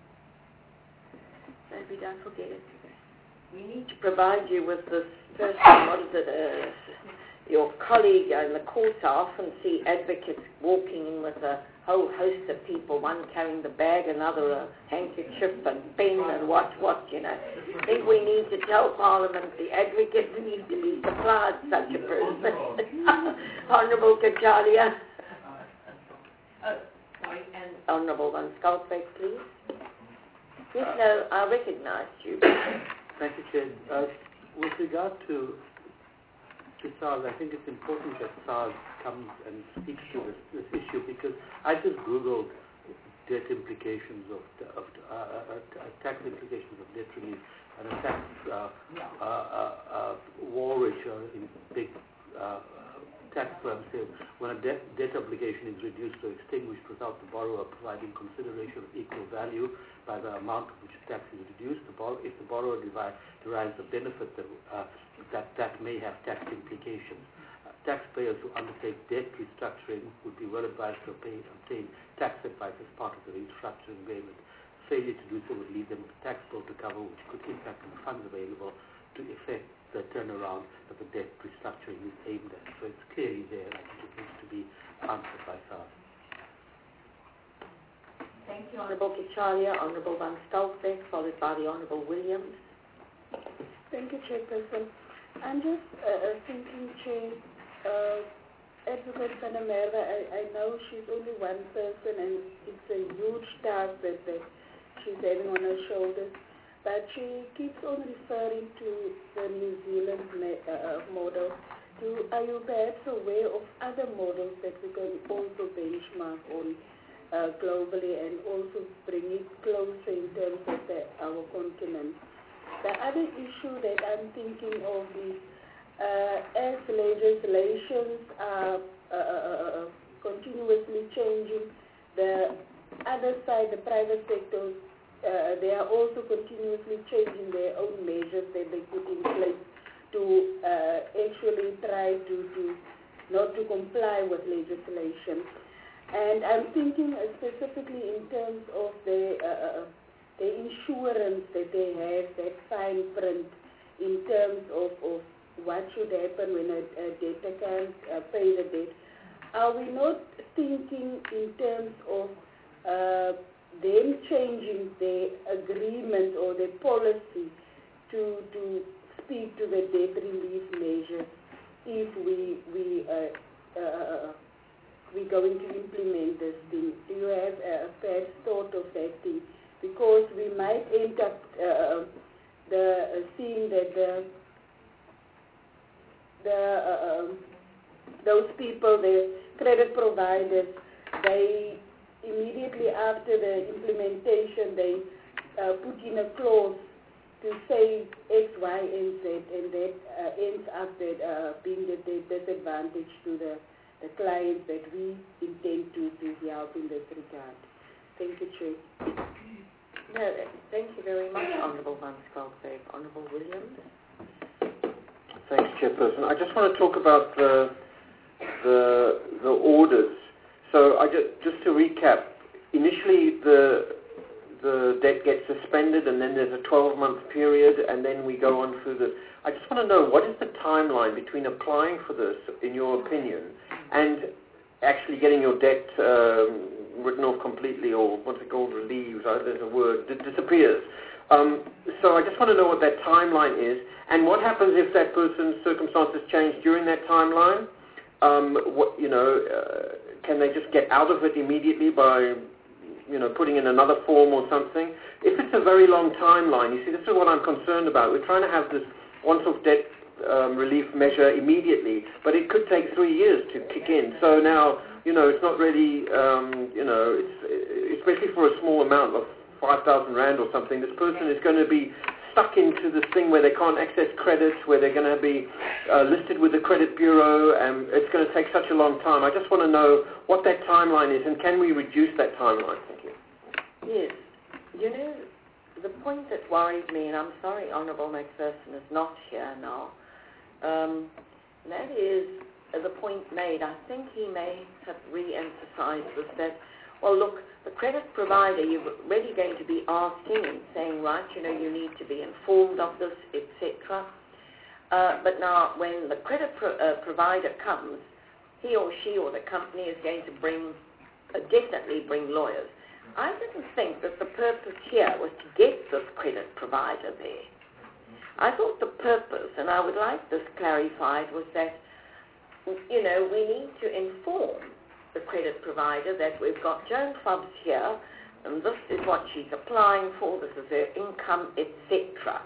so that we don't forget it. We need to provide you with this person, what is it, uh, your colleague in the courts. I often see advocates walking in with a whole host of people, one carrying the bag, another a handkerchief and pen and what, what, you know. I think we need to tell Parliament the advocates need to be supplied such a person. Honourable Kachalia. Oh, sorry, and Honourable Van Schalkwyk, please. Yes, no, I recognised you. Thank you, Chair. Uh, with regard to to SARS, I think it's important that SARS comes and speaks to this, this issue, because I just Googled debt implications of, of uh, uh, tax implications of debt relief and a tax uh, uh, uh, uh, war which are in big uh, tax firms say when a debt, debt obligation is reduced or extinguished without the borrower providing consideration of equal value by the amount of which tax is reduced, the bor- if the borrower derives, derives a benefit that, uh, that that may have tax implications. Uh, taxpayers who undertake debt restructuring would be well advised to obtain, obtain tax advice as part of the restructuring payment. Failure to do so would leave them with a tax bill to cover, which could impact on the funds available to effect the turnaround that the debt restructuring is aimed at. So it's clearly there. I think it needs to be answered by SARS. Thank you, Honourable Kachalia. Honourable Van Schalkwyk, followed by the Honourable Williams. Thank you, Chairperson. I'm just uh, thinking, Chair, uh, Advocate Van der Merwe, I, I know she's only one person and it's a huge task that, that she's having on her shoulders, but she keeps on referring to the New Zealand ma- uh, model. Do, are you perhaps aware of other models that we can also benchmark on uh, globally and also bring it closer in terms of the, our continent? The other issue that I'm thinking of is uh, as legislations are uh, uh, continuously changing, the other side, the private sector, uh, they are also continuously changing their own measures that they put in place to uh, actually try to, to not to comply with legislation. And I'm thinking uh, specifically in terms of the uh, the insurance that they have, that fine print in terms of, of what should happen when a, a debtor can't uh, pay the debt. Are we not thinking in terms of uh, them changing their agreement or their policy to to speak to the debt relief measure if we we uh, uh, we're going to implement this thing. Do you have a fair thought of that thing? Because we might end up uh, the uh, seeing that the the uh, um, those people, the credit providers, they immediately after the implementation, they uh, put in a clause to say X, Y, and Z, and that uh, ends up that, uh, being the disadvantage to the, the clients that we intend to, to help in this regard. Thank you, Chair. No, thank you very much, Honourable Van Schalkwyk. Honourable Williams. Thanks, Chairperson. I just want to talk about the the, the orders. So I just, just to recap, initially the the debt gets suspended, and then there's a twelve-month period, and then we go on through this. I just want to know, what is the timeline between applying for this, in your opinion, and actually getting your debt um, written off completely, or what's it called, relieved, uh, there's a word, it disappears. Um, so I just want to know what that timeline is, and what happens if that person's circumstances change during that timeline. Um, what, you know, uh, can they just get out of it immediately by, you know, putting in another form or something? If it's a very long timeline, you see, this is what I'm concerned about. We're trying to have this once-off debt um, relief measure immediately, but it could take three years to kick in. So now, you know, it's not really, um, you know, it's, especially for a small amount of five thousand rand or something, this person is going to be stuck into this thing where they can't access credit, where they're going to be uh, listed with the credit bureau, and it's going to take such a long time. I just want to know what that timeline is, and can we reduce that timeline? Thank you. Yes. You know, the point that worries me, and I'm sorry Honourable McPherson is not here now, um, that is uh, the point made. I think he may have re-emphasized this, that, well, look, the credit provider, you're already going to be asking and saying, right, you know, you need to be informed of this, et cetera. Uh, but now, when the credit pro- uh, provider comes, he or she or the company is going to bring, uh, definitely bring lawyers. I didn't think that the purpose here was to get this credit provider there. I thought the purpose, and I would like this clarified, was that, you know, we need to inform the credit provider that we've got Joan Fobbs here, and this is what she's applying for, this is her income, et cetera.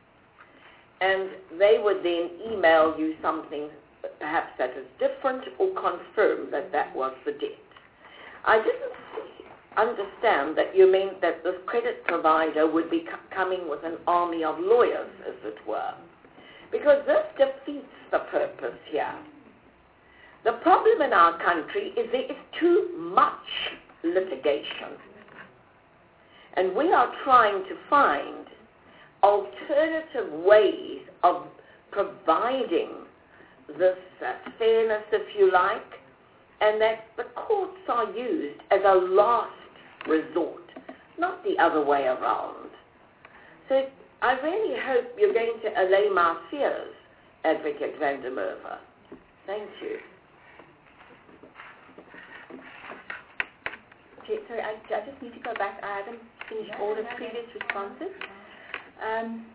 And they would then email you something perhaps that is different, or confirm that that was the debt. I didn't understand that you meant that this credit provider would be c- coming with an army of lawyers, as it were, because this defeats the purpose here. The problem in our country is there is too much litigation. And we are trying to find alternative ways of providing this uh, fairness, if you like, and that the courts are used as a last resort, not the other way around. So I really hope you're going to allay my fears, Advocate van der Merwe. Thank you. Sorry, I, I just need to go back. I haven't finished all the previous responses. Um,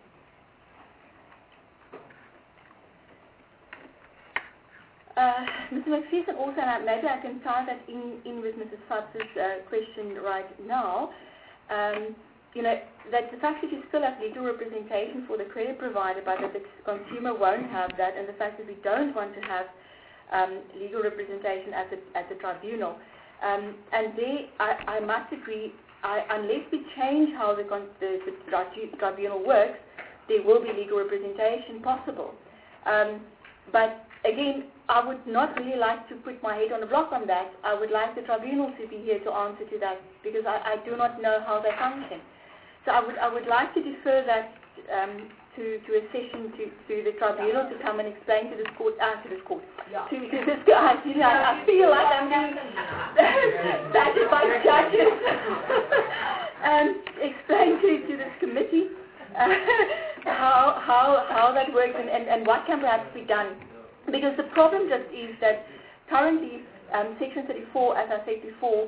uh, Mister McPherson also, and maybe I can tie that in, in with Missus Fobbs' uh, question right now. Um, you know, that the fact that you still have legal representation for the credit provider, but that the consumer won't have that, and the fact that we don't want to have um, legal representation at the, at the tribunal. Um, and there, I, I must agree, I, unless we change how the, the, the tribunal works, there will be legal representation possible. Um, but again, I would not really like to put my head on the block on that. I would like the tribunal to be here to answer to that, because I, I do not know how they function. So I would, I would like to defer that um, to, to a session to, to the tribunal to come and explain to this court, ah, to this court, yeah. to, to this guy. You know, I feel like I'm being battered by judges. And explain to, to this committee uh, how, how, how that works and, and, and what can perhaps be done. Because the problem just is that currently um, Section thirty-four, as I said before,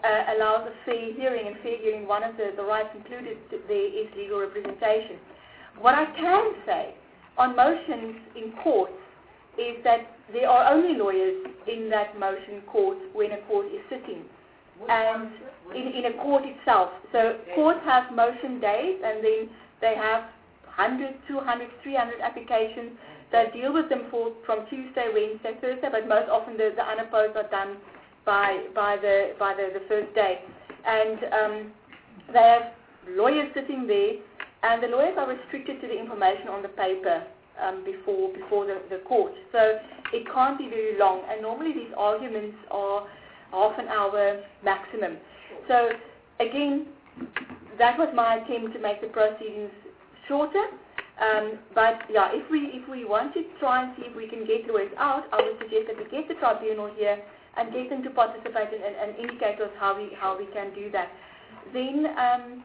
uh, allows a fair hearing, and fair hearing, one of the, the rights included there is legal representation. What I can say on motions in courts is that there are only lawyers in that motion court when a court is sitting, and in, in a court itself. So courts have motion days, and then they have one hundred, two hundred, three hundred applications. They deal with them for, from Tuesday, Wednesday, Thursday, but most often the, the unopposed are done by by the by the, the first day. And um, they have lawyers sitting there, and the lawyers are restricted to the information on the paper um, before before the, the court. So it can't be very long, and normally these arguments are half an hour maximum. So again, that was my attempt to make the proceedings shorter. Um, but yeah, if we if we want to try and see if we can get lawyers out, I would suggest that we get the tribunal here and get them to participate and, and, and indicate us how we how we can do that. Then um,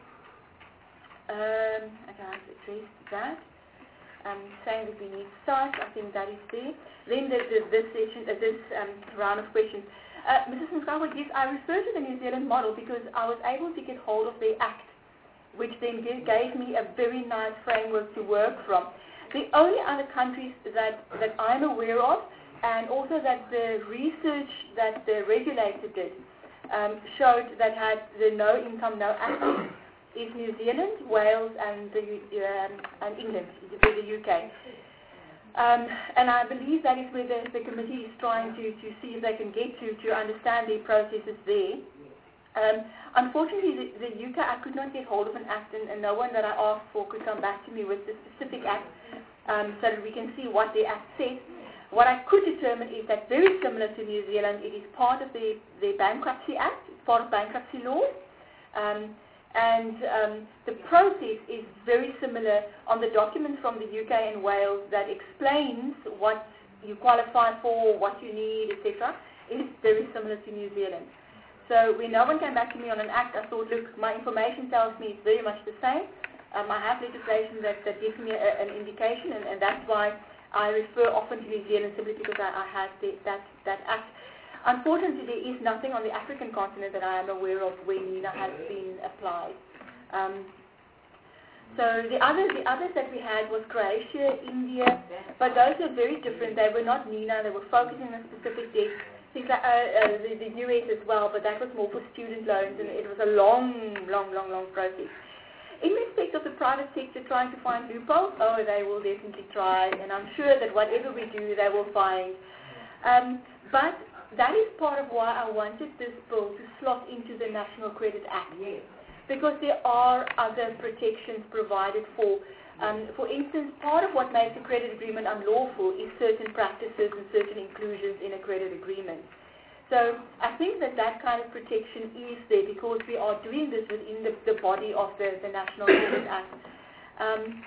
um, okay, I've addressed that. Um, saying that we need sites, I think that is there. Then the, the, this session, uh, this um, round of questions. Uh, Missus Mkawa, yes, I refer to the New Zealand model because I was able to get hold of their act, which then gave me a very nice framework to work from. The only other countries that, that I'm aware of, and also that the research that the regulator did um, showed that had the no income, no access, is New Zealand, Wales, and, the, um, and England, the U K. Um, and I believe that is where the, the committee is trying to, to see if they can get to, to understand their processes there. Um, unfortunately, the, the U K, I could not get hold of an act, and, and no one that I asked for could come back to me with the specific act um, so that we can see what the act says. What I could determine is that very similar to New Zealand, it is part of the, the Bankruptcy Act, it's part of bankruptcy law, um, and um, the process is very similar on the documents from the U K and Wales that explains what you qualify for, what you need, et cetera. It is very similar to New Zealand. So when no one came back to me on an act, I thought, look, my information tells me it's very much the same. Um, I have legislation that, that gives me a, an indication, and, and that's why I refer often to New Zealand simply because I, I have the, that, that act. Unfortunately, there is nothing on the African continent that I am aware of where NINA has been applied. Um, so the others, the others that we had was Croatia, India, but those are very different. They were not NINA. They were focusing on specific debts. Things like uh, uh, the, the U S as well, but that was more for student loans, and it was a long, long, long, long process. In respect of the private sector trying to find loopholes, oh, they will definitely try, and I'm sure that whatever we do, they will find. Um, but that is part of why I wanted this bill to slot into the National Credit Act, because there are other protections provided for. Um, for instance, part of what makes a credit agreement unlawful is certain practices and certain inclusions in a credit agreement. So I think that that kind of protection is there because we are doing this within the, the body of the, the National Credit Act. Um,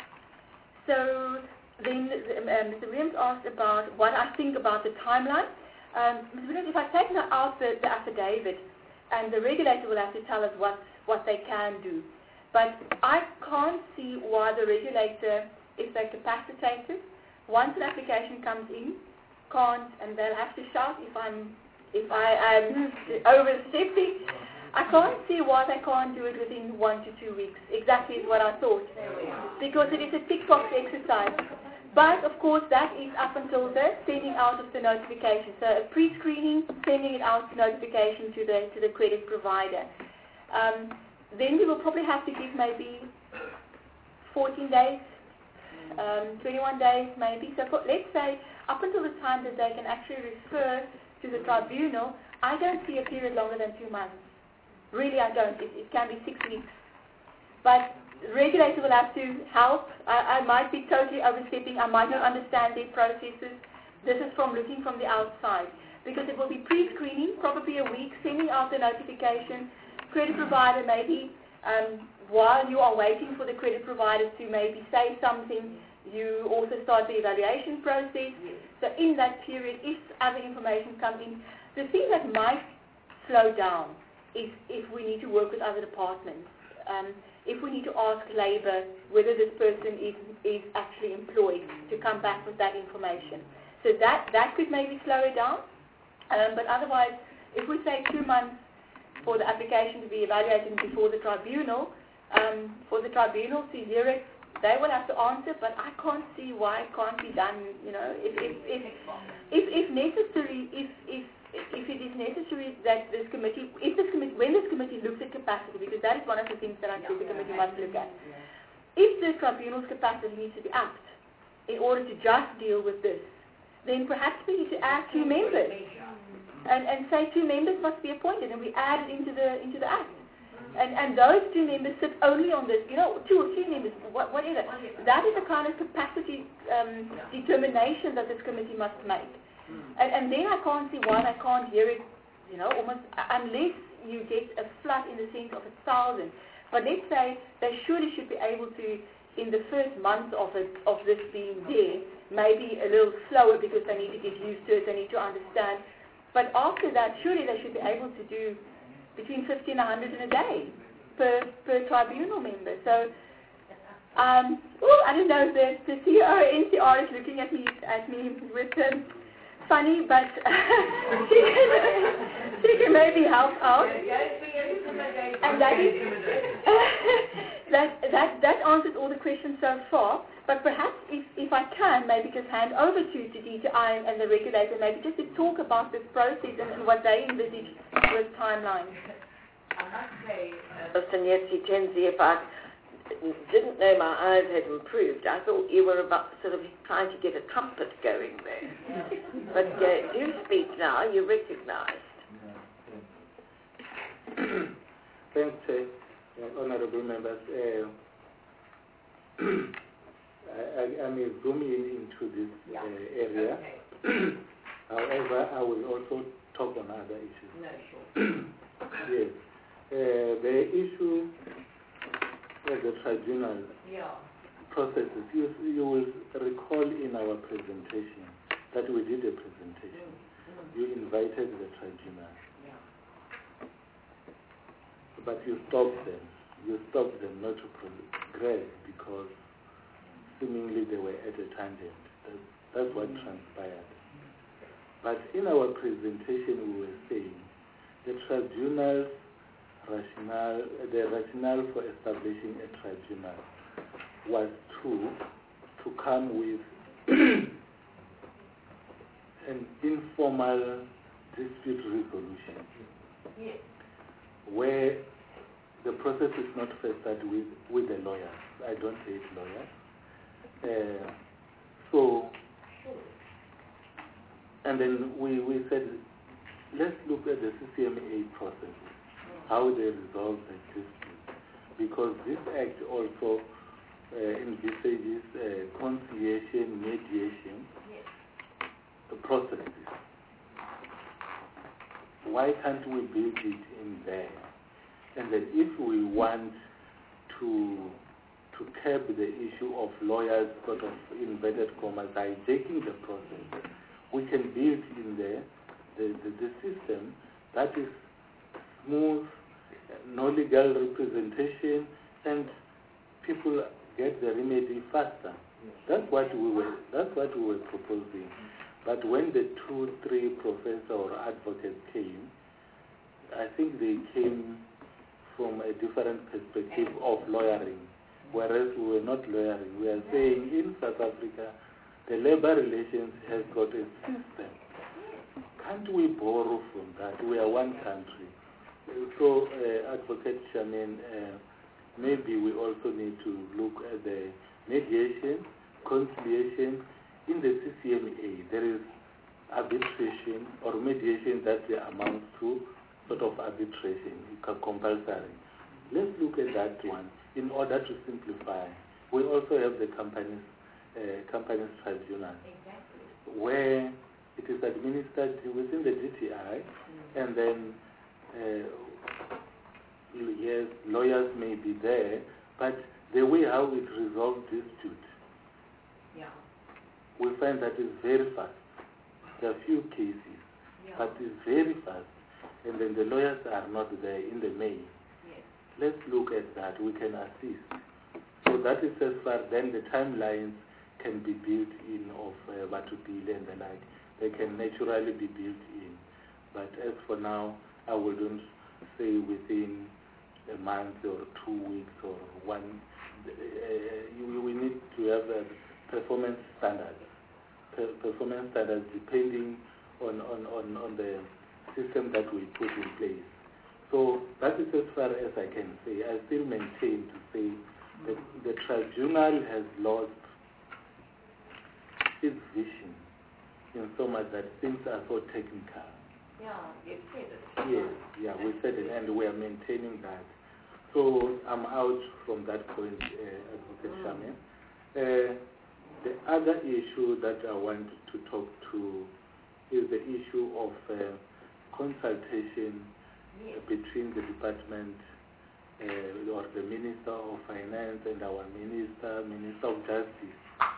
so then uh, Mister Williams asked about what I think about the timeline. Um, Mister Williams, if I take now out the, the affidavit, and the regulator will have to tell us what, what they can do. But I can't see why the regulator, if they're capacitated, once an application comes in, can't, and they'll have to shout if I'm, if I am overstepping. I can't see why they can't do it within one to two weeks. Exactly is what I thought, because it is a tick box exercise. But of course, that is up until the sending out of the notification. So a pre-screening, sending it out notification to the to the credit provider. Um, Then we will probably have to give maybe fourteen days, um, twenty-one days maybe. So for, let's say up until the time that they can actually refer to the tribunal, I don't see a period longer than two months. Really, I don't. It, it can be six weeks. But the regulator will have to help. I, I might be totally overstepping. I might not understand their processes. This is from looking from the outside. Because it will be pre-screening, probably a week, sending out the notification. Credit provider maybe um, while you are waiting for the credit provider to maybe say something, you also start the evaluation process. So in that period, if other information comes in, the thing that might slow down is if we need to work with other departments. Um, if we need to ask labour whether this person is, is actually employed to come back with that information. So that, that could maybe slow it down. Um, but otherwise, if we say two months, for the application to be evaluated before the tribunal, um, for the tribunal to hear it, they will have to answer, but I can't see why it can't be done, you know, if, if, if, if, if necessary, if, if, if it is necessary that this committee, if this committee, when this committee looks at capacity, because that is one of the things that I think the committee must look at, if the tribunal's capacity needs to be upped in order to just deal with this, then perhaps we need to add two members and, and say two members must be appointed, and we add it into the into the act. And, and those two members sit only on this, you know, two or three members, what, whatever. That is the kind of capacity um, determination that this committee must make. And, and then I can't see why I can't hear it, you know, almost, unless you get a flood in the sense of a thousand. But let's say they surely should be able to, in the first month of it, of this being there, maybe a little slower because they need to get used to it, they need to understand. But after that, surely they should be able to do between fifty and one hundred in a day per, per tribunal member. So, um, ooh, I don't know, the, the C O N C R is looking at me at me with um, funny, but she, can, she can maybe help out. And that is that, that, that answers all the questions so far. But perhaps if, if I can, maybe just hand over to, to D T I and, and the regulator, maybe just to talk about this process and, and what they envisage with timelines. I must say, Listen, yes, you Tenzi, if I didn't know my eyes had improved, I thought you were about sort of trying to get a compass going there. But uh, do speak now, you're recognised. Thanks, uh, honourable members. Uh, I, I may zoom in into this yeah. uh, area. Okay. However, I will also talk on other issues. No, sure. Yes. Uh, the issue of the tribunal Yeah. processes, you, you will recall in our presentation that we did a presentation. Mm. Mm. You invited the tribunal. Yeah. But you stopped them. You stopped them not to progress because seemingly they were at a tangent. That's, that's what transpired. But in our presentation we were saying the tribunal's rationale, the rationale for establishing a tribunal was to, to come with an informal dispute resolution. Yes. Where the process is not first started with, with the lawyers. I don't hate lawyers. Uh, so, and then we, we said, let's look at the C C M A process, how they resolve the dispute. Because this act also uh, envisages uh, conciliation, mediation yes. processes. Why can't we build it in there? And then if we want to to curb the issue of lawyers sort of inverted commas hijacking the process, we can build in there the, the, the system that is smooth, no legal representation, and people get the remedy faster. That's what we were that's what we were proposing. But when the two, three professors or advocates came, I think they came from a different perspective of lawyering, whereas we were not lawyering. We are saying in South Africa, the labor relations has got a system. Can't we borrow from that? We are one country. So, uh, Advocate Charmaine, uh, maybe we also need to look at the mediation, conciliation. In the C C M A, there is arbitration or mediation that amounts to sort of arbitration, compulsory. Let's look at that one in order to simplify. We also have the companies, uh, companies tribunal, exactly. where it is administered within the D T I, mm-hmm. and then uh, yes, lawyers may be there, but the way how it resolves dispute, yeah. we find that it's very fast. There are few cases, yeah. but it's very fast. And then the lawyers are not there in the main. Yes. Let's look at that. We can assist. So that is as far, then the timelines can be built in of uh, Batupile and the like. They can naturally be built in. But as for now, I wouldn't say within a month or two weeks or one. Uh, you, we need to have a performance standards, per performance standards depending on, on, on, on the system that we put in place. So that is as far as I can say. I still maintain to say that the tribunal has lost its vision in so much that things are so technical. Yeah, you said it. Yes, yeah, we said it, and we are maintaining that. So I'm out from that point, uh, Advocate Shaman. Uh, the other issue that I want to talk to is the issue of uh, consultation uh, between the department uh, or the Minister of Finance and our Minister, Minister of Justice.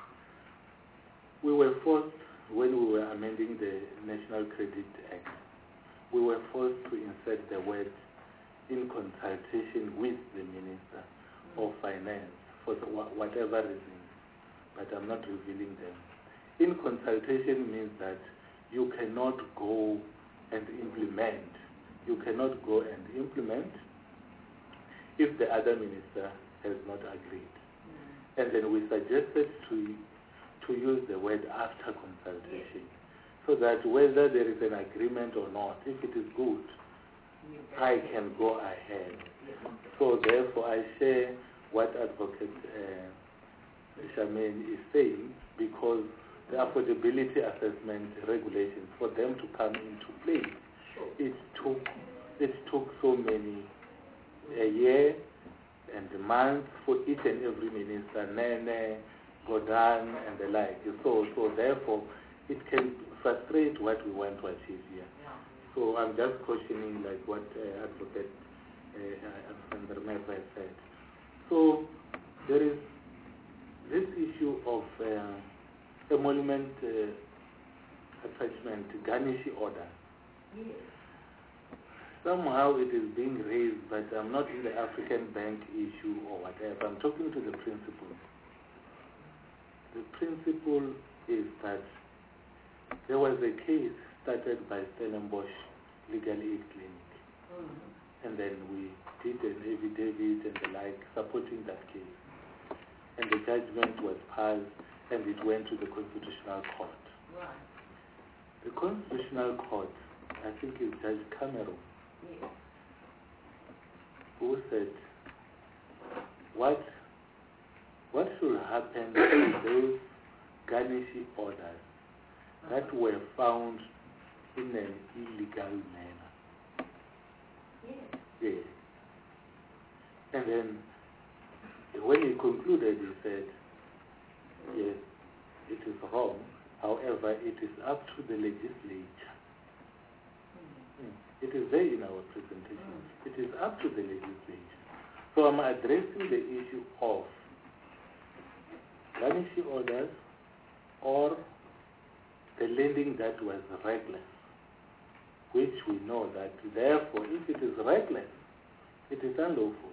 We were forced, when we were amending the National Credit Act, we were forced to insert the word in consultation with the Minister of Finance for whatever reason, but I'm not revealing them. In consultation means that you cannot go and implement. You cannot go and implement if the other minister has not agreed. Mm. And then we suggested to, to use the word after consultation, yes, so that whether there is an agreement or not, if it is good, yes, I can go ahead. Yes. So therefore I share what Advocate uh, Charmaine is saying, because the affordability assessment regulations, for them to come into play, it took it took so many, a year and a month for each and every minister, Nene, Godan, and the like. So, so therefore, it can frustrate what we want to achieve here. So I'm just cautioning, like what uh, Advocate uh, Meva said. So there is this issue of uh, emolument uh, attachment, garnish order. Yes. Somehow it is being raised, but I'm not in the African Bank issue or whatever. I'm talking to the principle. The principle is that there was a case started by Stellenbosch Legal Aid Clinic. Mm-hmm. And then we did an affidavit and the like supporting that case. And the judgment was passed and it went to the Constitutional Court. Right. The Constitutional Court, I think it's Judge Cameron, yes, who said, what, what should happen to those garnishee orders that were found in an illegal manner? Yes. Yes. And then when he concluded, he said, yes, it is wrong. However, it is up to the legislature. Mm. It is there in our presentation. Mm. It is up to the legislature. So I'm addressing the issue of garnishee orders or the lending that was reckless, which we know that, therefore, if it is reckless, it is unlawful.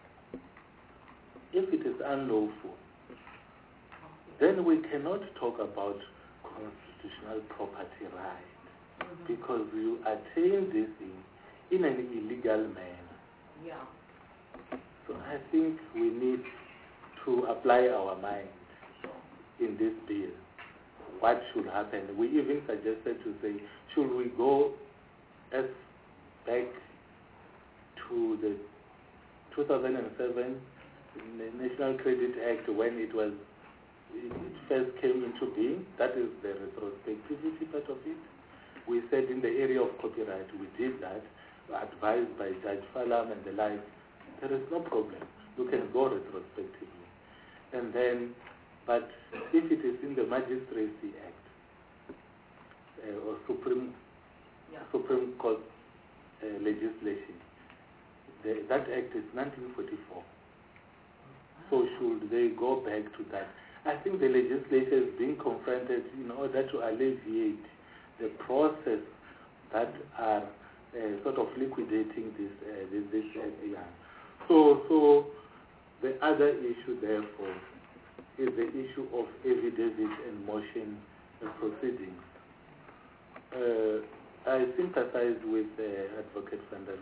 If it is unlawful, then we cannot talk about constitutional property right, mm-hmm, because you attain this thing in an illegal manner. Yeah. So I think we need to apply our mind in this bill. What should happen? We even suggested to say, should we go as back to the two thousand seven National Credit Act when it was it first came into being? That is the retrospectivity part of it. We said in the area of copyright, we did that, advised by Judge Falam and the like. There is no problem. You can go retrospectively. And then, but if it is in the Magistracy Act uh, or Supreme yeah. Supreme Court uh, legislation, the, that act is nineteen forty-four. So should they go back to that? I think the legislature is being confronted in order to alleviate the process that are uh, sort of liquidating this uh, this, this uh, yeah. So, so the other issue, therefore, is the issue of affidavit and motion uh, proceedings. Uh, I sympathize with uh, Advocate van der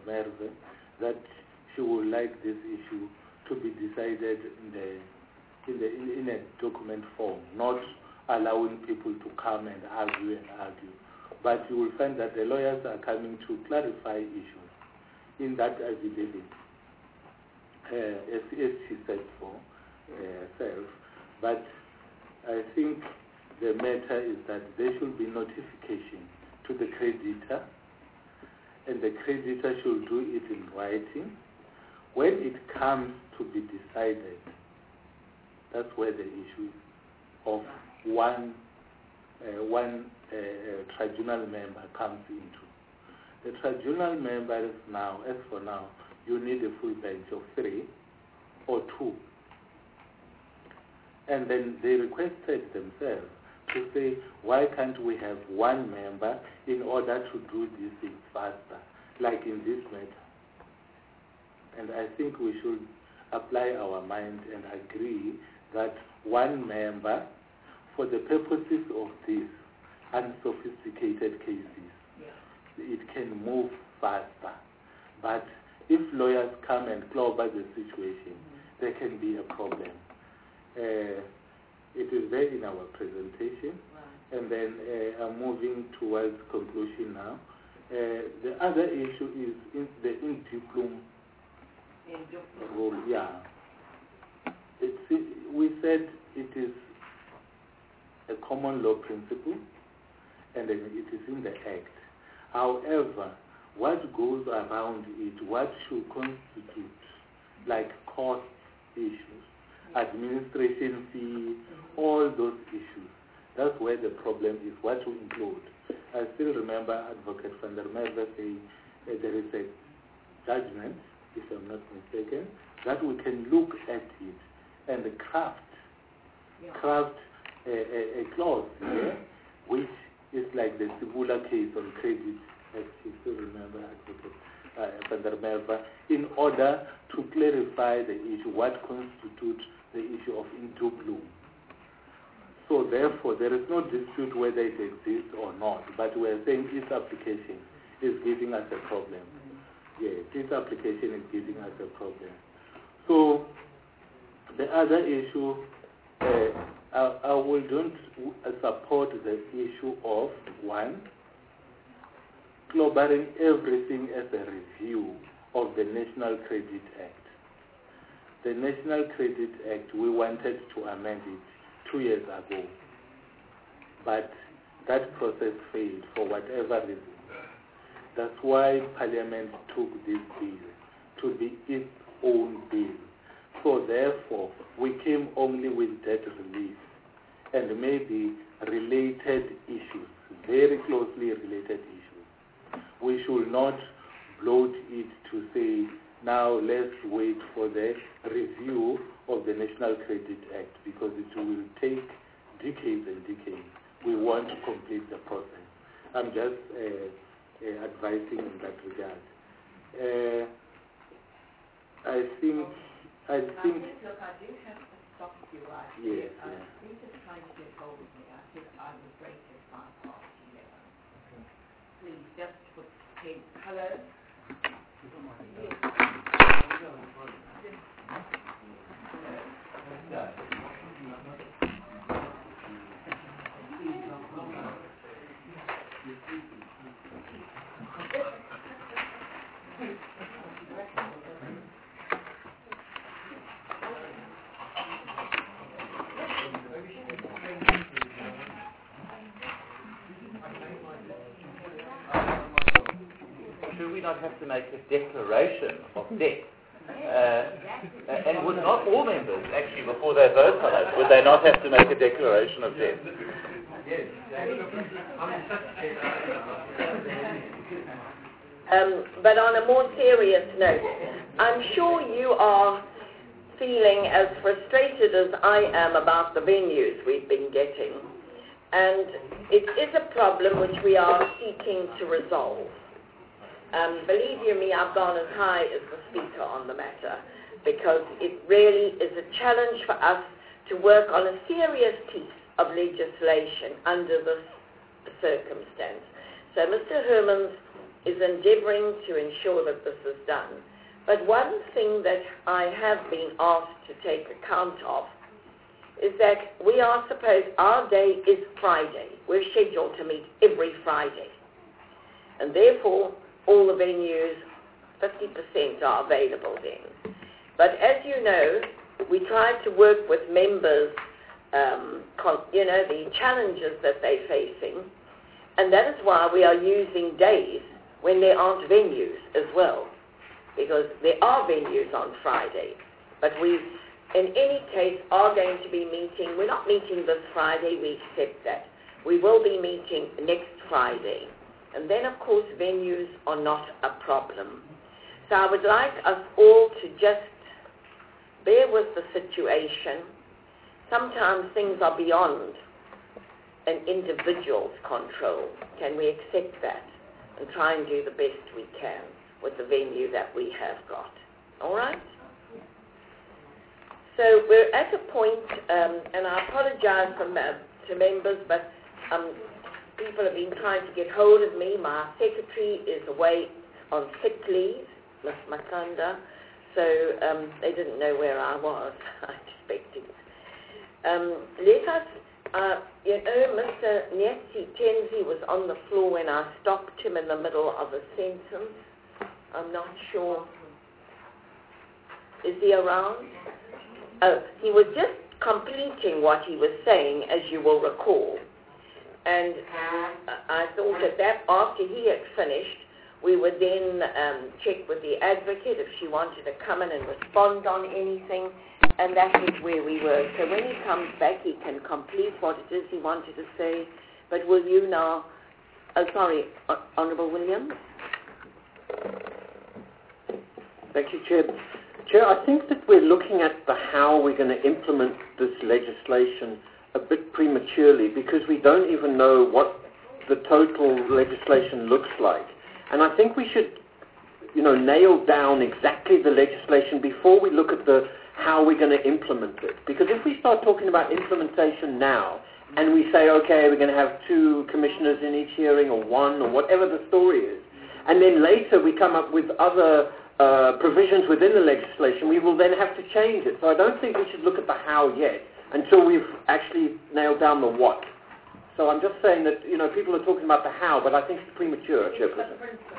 Merwe that she would like this issue to be decided in the in the in, in a document form, not allowing people to come and argue and argue. But you will find that the lawyers are coming to clarify issues in that affidavit, uh, as, as she said for uh, herself. But I think the matter is that there should be notification to the creditor, and the creditor should do it in writing. When it comes to be decided, that's where the issue of one uh, one uh, uh, tribunal member comes into. The tribunal members now, as for now, you need a full bench of three or two. And then they requested themselves to say, why can't we have one member in order to do these things faster, like in this matter? And I think we should apply our mind and agree that one member, for the purposes of these unsophisticated cases, yeah. it can move faster. But if lawyers come and clobber the situation, mm-hmm. there can be a problem. Uh, it is there in our presentation. Right. And then uh, I'm moving towards conclusion now. Uh, the other issue is in the indiplum rule. Yeah. It's, we said it is a common law principle, and then it is in the Act. However, what goes around it, what should constitute, like cost issues, administration fee, all those issues, that's where the problem is, what to include. I still remember Advocate van der Merwe saying uh, there is a judgment, if I'm not mistaken, that we can look at it and craft, yeah. craft a, a, a clause here, which is like the Sibula case on credit, as you still remember, Advocate uh, van der Merwe, in order to clarify the issue, what constitutes the issue of indublu. So therefore, there is no dispute whether it exists or not, but we are saying its application is giving us a problem. Yes, its application is giving us a problem. So the other issue, uh, I, I will don't support the issue of, one, clobbering everything as a review of the National Credit Act. The National Credit Act, we wanted to amend it two years ago, but that process failed for whatever reason. That's why Parliament took this bill to be its own bill. So therefore, we came only with debt relief and maybe related issues, very closely related issues. We should not bloat it to say, now let's wait for the review of the National Credit Act, because it will take decades and decades. We want to complete the process. I'm just uh, uh, advising in that regard. Uh, I think, I think... Look, I do have to stop you right here. Yes, I yes. think it's trying to get hold of me. I think I was rated five past eleven. Please, just put ten. Hello? Should we not have to make a declaration of debt? Uh, and would not all members, actually, before they vote on it, would they not have to make a declaration of debt? Um, but on a more serious note, I'm sure you are feeling as frustrated as I am about the venues we've been getting. And it is a problem which we are seeking to resolve. Um, believe you me, I've gone as high as the speaker on the matter, because it really is a challenge for us to work on a serious piece of legislation under this circumstance. So Mister Hermans is endeavouring to ensure that this is done. But one thing that I have been asked to take account of is that we are supposed, our day is Friday. We're scheduled to meet every Friday. And therefore, all the venues, fifty percent are available then. But as you know, we try to work with members, um, con- you know, the challenges that they're facing. And that is why we are using days when there aren't venues as well. Because there are venues on Friday. But we, in any case, are going to be meeting. We're not meeting this Friday, we accept that. We will be meeting next Friday. And then, of course, venues are not a problem. So I would like us all to just bear with the situation. Sometimes things are beyond an individual's control. Can we accept that and try and do the best we can with the venue that we have got? All right? So we're at a point, um, and I apologize for, uh, to members, but um, people have been trying to get hold of me. My secretary is away on sick leave, Miss Makanda, so um, they didn't know where I was, I expected. Um, let us, uh, you know, Mister Nyatsi Tenzi was on the floor when I stopped him in the middle of a sentence. I'm not sure. Is he around? Oh, he was just completing what he was saying, as you will recall. And uh, I thought that, that after he had finished, we would then um, check with the advocate if she wanted to come in and respond on anything, and that is where we were. So when he comes back, he can complete what it is he wanted to say. But will you now, oh sorry, Honourable Williams? Thank you, Chair. Chair, I think that we're looking at the how we're going to implement this legislation a bit prematurely because we don't even know what the total legislation looks like. And I think we should, you know, nail down exactly the legislation before we look at the how we're going to implement it. Because if we start talking about implementation now and we say, okay, we're going to have two commissioners in each hearing or one or whatever the story is, and then later we come up with other uh, provisions within the legislation, we will then have to change it. So I don't think we should look at the how yet until we've actually nailed down the what. So I'm just saying that, you know, people are talking about the how, but I think it's premature, Chairperson.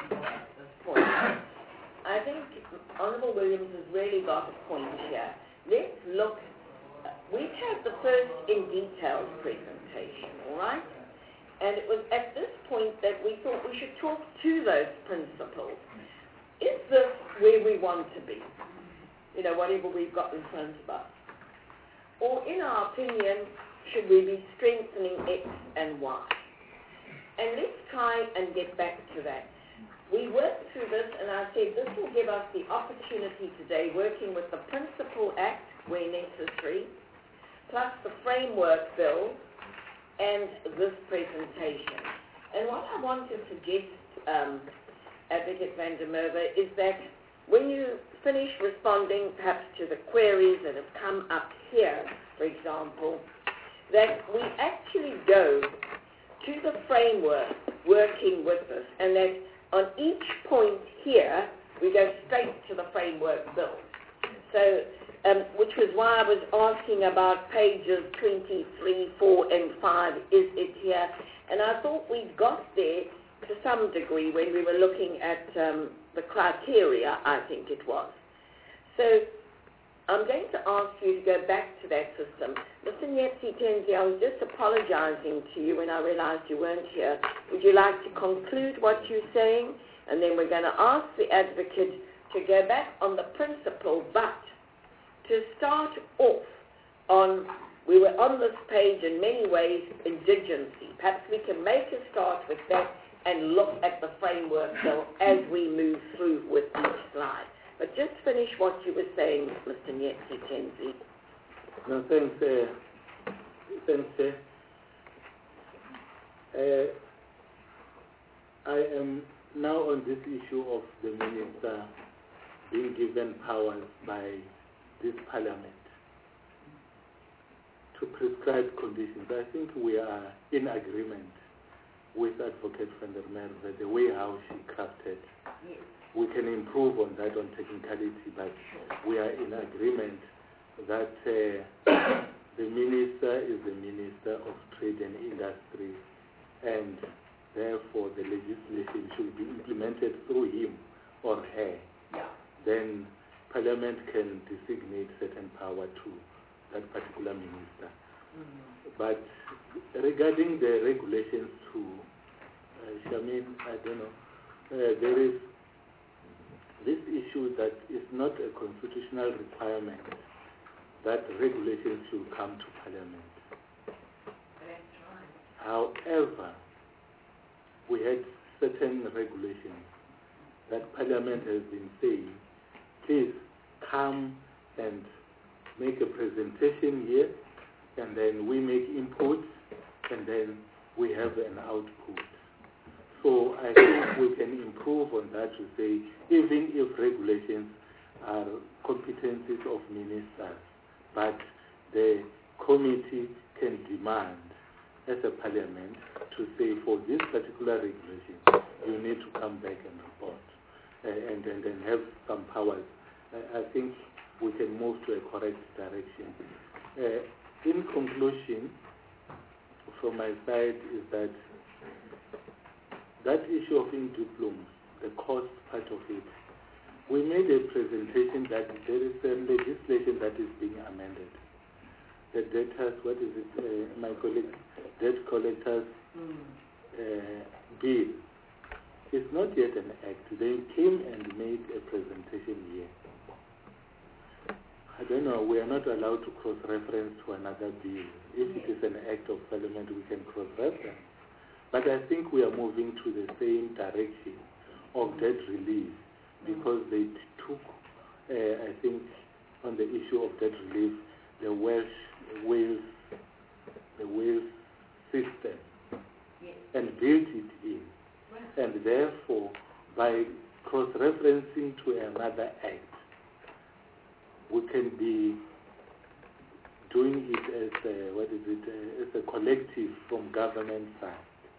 I think Honourable Williams has really got a point here. Let's look, we've had the first in detailed presentation, all right? And it was at this point that we thought we should talk to those principles. Is this where we want to be? You know, whatever we've got in front of us. Or in our opinion, should we be strengthening X and Y? And let's try and get back to that. We worked through this, and I said this will give us the opportunity today, working with the Principal Act where necessary, plus the Framework Bill, and this presentation. And what I want to suggest, um, Advocate van der Merwe, is that when you finish responding perhaps to the queries that have come up here, for example, that we actually go to the framework working with us, and that on each point here, we go straight to the framework bill. So, um, which was why I was asking about pages twenty-three, four, and five, is it here? And I thought we got there to some degree when we were looking at um, the criteria, I think it was. So, I'm going to ask you to go back to that system. Mister Nyatsi Tenzi, I was just apologizing to you when I realized you weren't here. Would you like to conclude what you're saying? And then we're going to ask the advocate to go back on the principle, but to start off on, we were on this page in many ways, indigency. Perhaps we can make a start with that and look at the framework bill as we move through with each slide. But just finish what you were saying, Mister Nyatsi Tenzi. No, thanks, uh, thanks, uh, uh, I am now on this issue of the minister being given powers by this parliament to prescribe conditions. I think we are in agreement with Advocate van der Merwe, the way how she crafted. Yes. We can improve on that on technicality, but we are in agreement that uh, the minister is the Minister of Trade and Industry, and therefore the legislation should be implemented through him or her. Yeah. Then Parliament can designate certain power to that particular minister. Mm. But regarding the regulations too, uh, Shamin, I don't know, uh, there is this issue that is not a constitutional requirement that regulations should come to Parliament. That's right. However, we had certain regulations that Parliament has been saying, please come and make a presentation here, and then we make inputs, and then we have an output. So I think we can improve on that to say, even if regulations are competencies of ministers, but the committee can demand as a parliament to say, for this particular regulation, you need to come back and report, uh, and, and, and have some powers. Uh, I think we can move to a correct direction. Uh, in conclusion, from my side is that that issue of in-diplomas, the cost part of it, we made a presentation that there is a legislation that is being amended. The debtors, what is it, uh, my colleague, debt collectors Mm. uh, bill. It's not yet an act. They came and made a presentation here. I don't know, we are not allowed to cross-reference to another bill. If it is an act of parliament, we can cross-reference. But I think we are moving to the same direction of debt relief, because they took, uh, I think, on the issue of debt relief, the Welsh, Wales, the Wales system, Yes. and built it in. Right. And therefore, by cross-referencing to another act, we can be doing it as a, what is it, uh, as a collective from government side.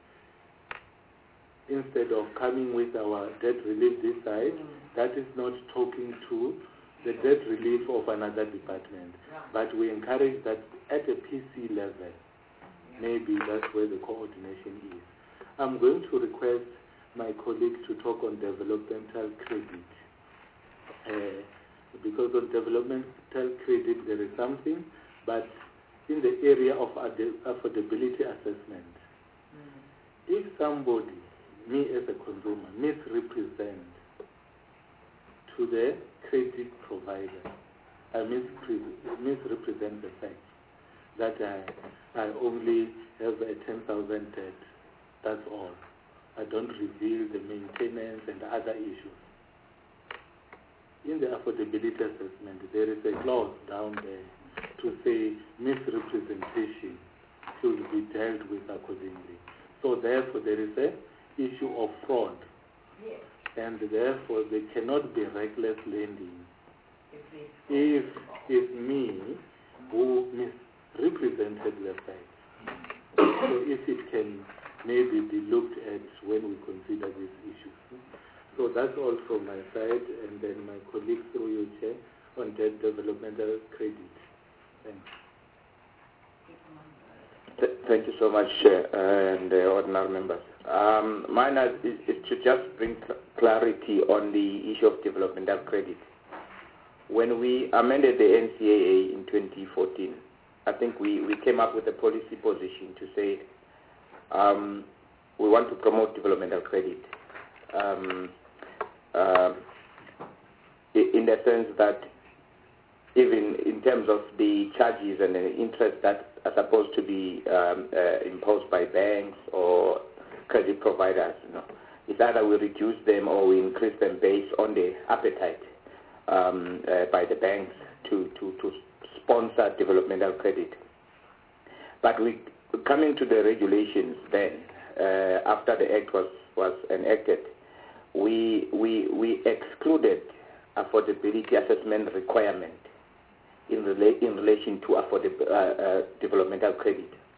Instead of coming with our debt relief this side, Mm. that is not talking to the debt relief of another department. Right. But we encourage that at a P C level, Yeah. maybe that's where the coordination is. I'm going to request my colleague to talk on developmental credit. Uh, because on developmental credit there is something, but in the area of ad- affordability assessment, Mm. if somebody, me as a consumer, misrepresent to the credit provider, I mispre- misrepresent the fact that I, I only have a ten thousand debt, that's all. I don't reveal the maintenance and other issues. In the affordability assessment, there is a clause down there to say misrepresentation should be dealt with accordingly. So therefore there is a issue of fraud, Yes. and therefore there cannot be reckless lending If they if it's me who misrepresented the facts. So if it can maybe be looked at when we consider these issues. So that's all from my side, and then my colleague through your chair on debt developmental credit. Thanks. Th- Thank you so much, Chair, and uh, ordinary members. Um, mine is, is is to just bring cl- clarity on the issue of developmental credit. When we amended the N C A A in twenty fourteen, I think we, we came up with a policy position to say um, we want to promote developmental credit um, uh, in the sense that even in terms of the charges and the interest that are supposed to be um, uh, imposed by banks or credit providers, you know, it's either we reduce them or we increase them based on the appetite um, uh, by the banks to, to, to sponsor developmental credit. But we coming to the regulations then, uh, after the act was, was enacted, we, we, we excluded affordability assessment requirement in, rela- in relation to affordable, uh, uh, developmental credit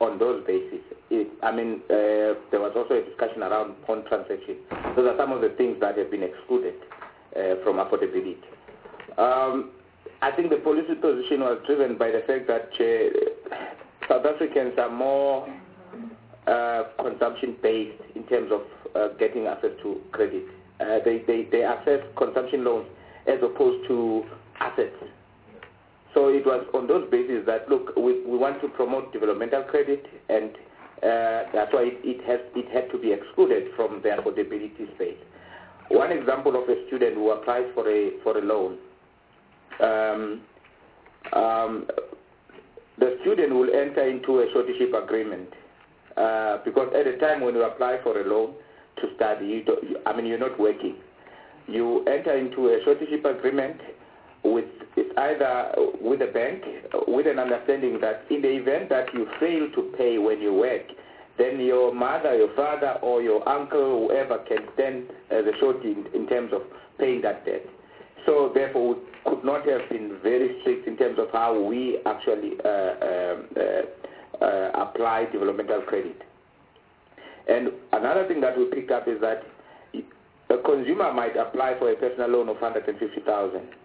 on those bases. It, I mean, uh, there was also a discussion around pawn transactions. Those are some of the things that have been excluded uh, from affordability. Um, I think the policy position was driven by the fact that uh, South Africans are more uh, consumption-based in terms of uh, getting access to credit. Uh, they, they, they access consumption loans as opposed to assets. So it was on those bases that, look, we, we want to promote developmental credit, and uh, that's why it, it, has, it had to be excluded from the affordability space. One example of a student who applies for a, for a loan, um, um, the student will enter into a shortship agreement uh, because at the time when you apply for a loan to study, you don't, you, I mean, you're not working. You enter into a shortship agreement with it's either with a bank with an understanding that in the event that you fail to pay when you work, then your mother, your father, or your uncle, whoever can stand as a surety in, in terms of paying that debt. So therefore, we could not have been very strict in terms of how we actually uh, uh, uh, apply developmental credit. And another thing that we picked up is that a consumer might apply for a personal loan of one hundred fifty thousand dollars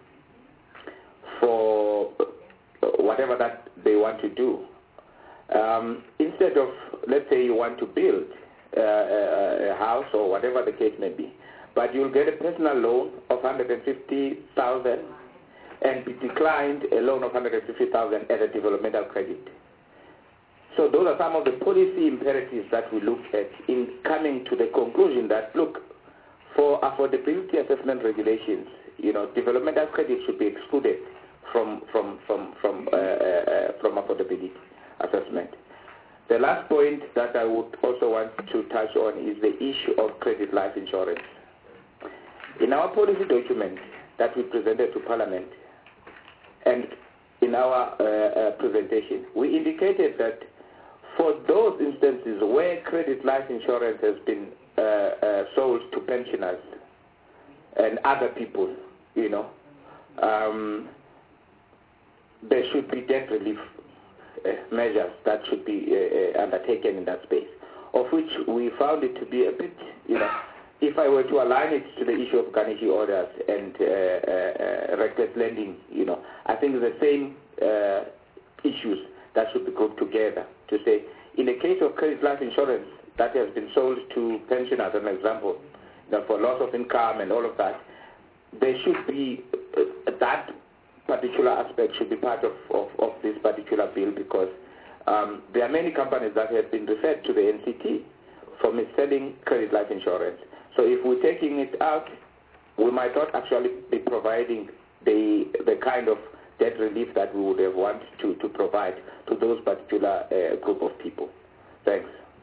for whatever that they want to do. Um, instead of, let's say you want to build uh, a, a house or whatever the case may be, but you'll get a personal loan of one hundred fifty thousand dollars and be declined a loan of one hundred fifty thousand dollars as a developmental credit. So those are some of the policy imperatives that we looked at in coming to the conclusion that, look, for affordability assessment regulations, you know, developmental credit should be excluded from from from from uh, uh, from affordability assessment. The last point that I would also want to touch on is the issue of credit life insurance. In our policy document that we presented to Parliament and in our uh, uh, presentation, we indicated that for those instances where credit life insurance has been uh, uh, sold to pensioners and other people, you know, um, there should be debt relief uh, measures that should be uh, uh, undertaken in that space, of which we found it to be a bit, you know, if I were to align it to the issue of garnishee orders and uh, uh, uh, reckless lending, you know, I think the same uh, issues that should be grouped together to say, in the case of credit life insurance that has been sold to pensioners, as an example, you know, for loss of income and all of that, there should be uh, that particular aspect should be part of, of, of this particular bill, because um, there are many companies that have been referred to the N C T for mis-selling credit life insurance. So if we're taking it out, we might not actually be providing the the kind of debt relief that we would have wanted to, to provide to those particular uh, group of people. Thanks.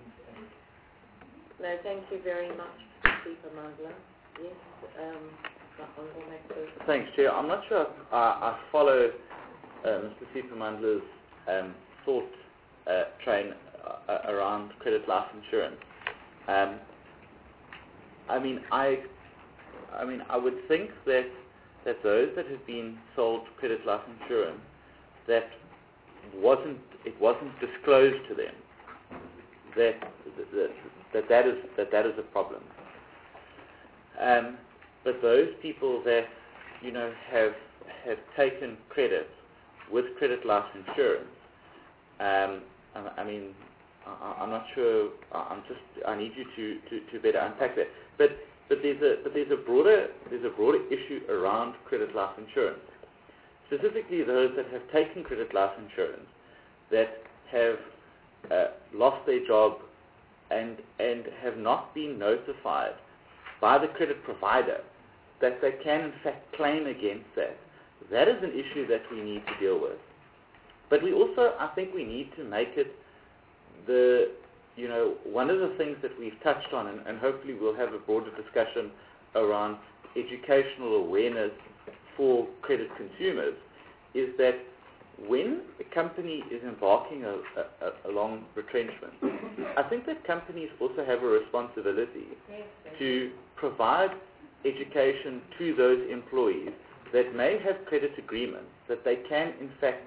No, thank you very much, Speaker Mandla. Yes, um, that one will make sense. Thanks, Chair. I'm not sure if I, I follow uh, Mister Sipamandla's um, thought uh, train uh, around credit life insurance. Um, I mean, I, I mean, I would think that that those that have been sold credit life insurance, that wasn't it wasn't disclosed to them, that that that, that is that that is a problem. Um, but those people that you know have have taken credit with credit life insurance, um, I, I mean, I, I'm not sure. I'm just. I need you to, to, to better unpack that. But but there's a but there's a broader there's a broader issue around credit life insurance. Specifically, those that have taken credit life insurance that have uh, lost their job and and have not been notified by the credit provider that they can in fact claim against that. That is an issue that we need to deal with. But we also, I think, we need to make it the You know, one of the things that we've touched on, and, and hopefully we'll have a broader discussion around educational awareness for credit consumers, is that when a company is embarking a, a, a along retrenchment, I think that companies also have a responsibility to provide education to those employees that may have credit agreements that they can in fact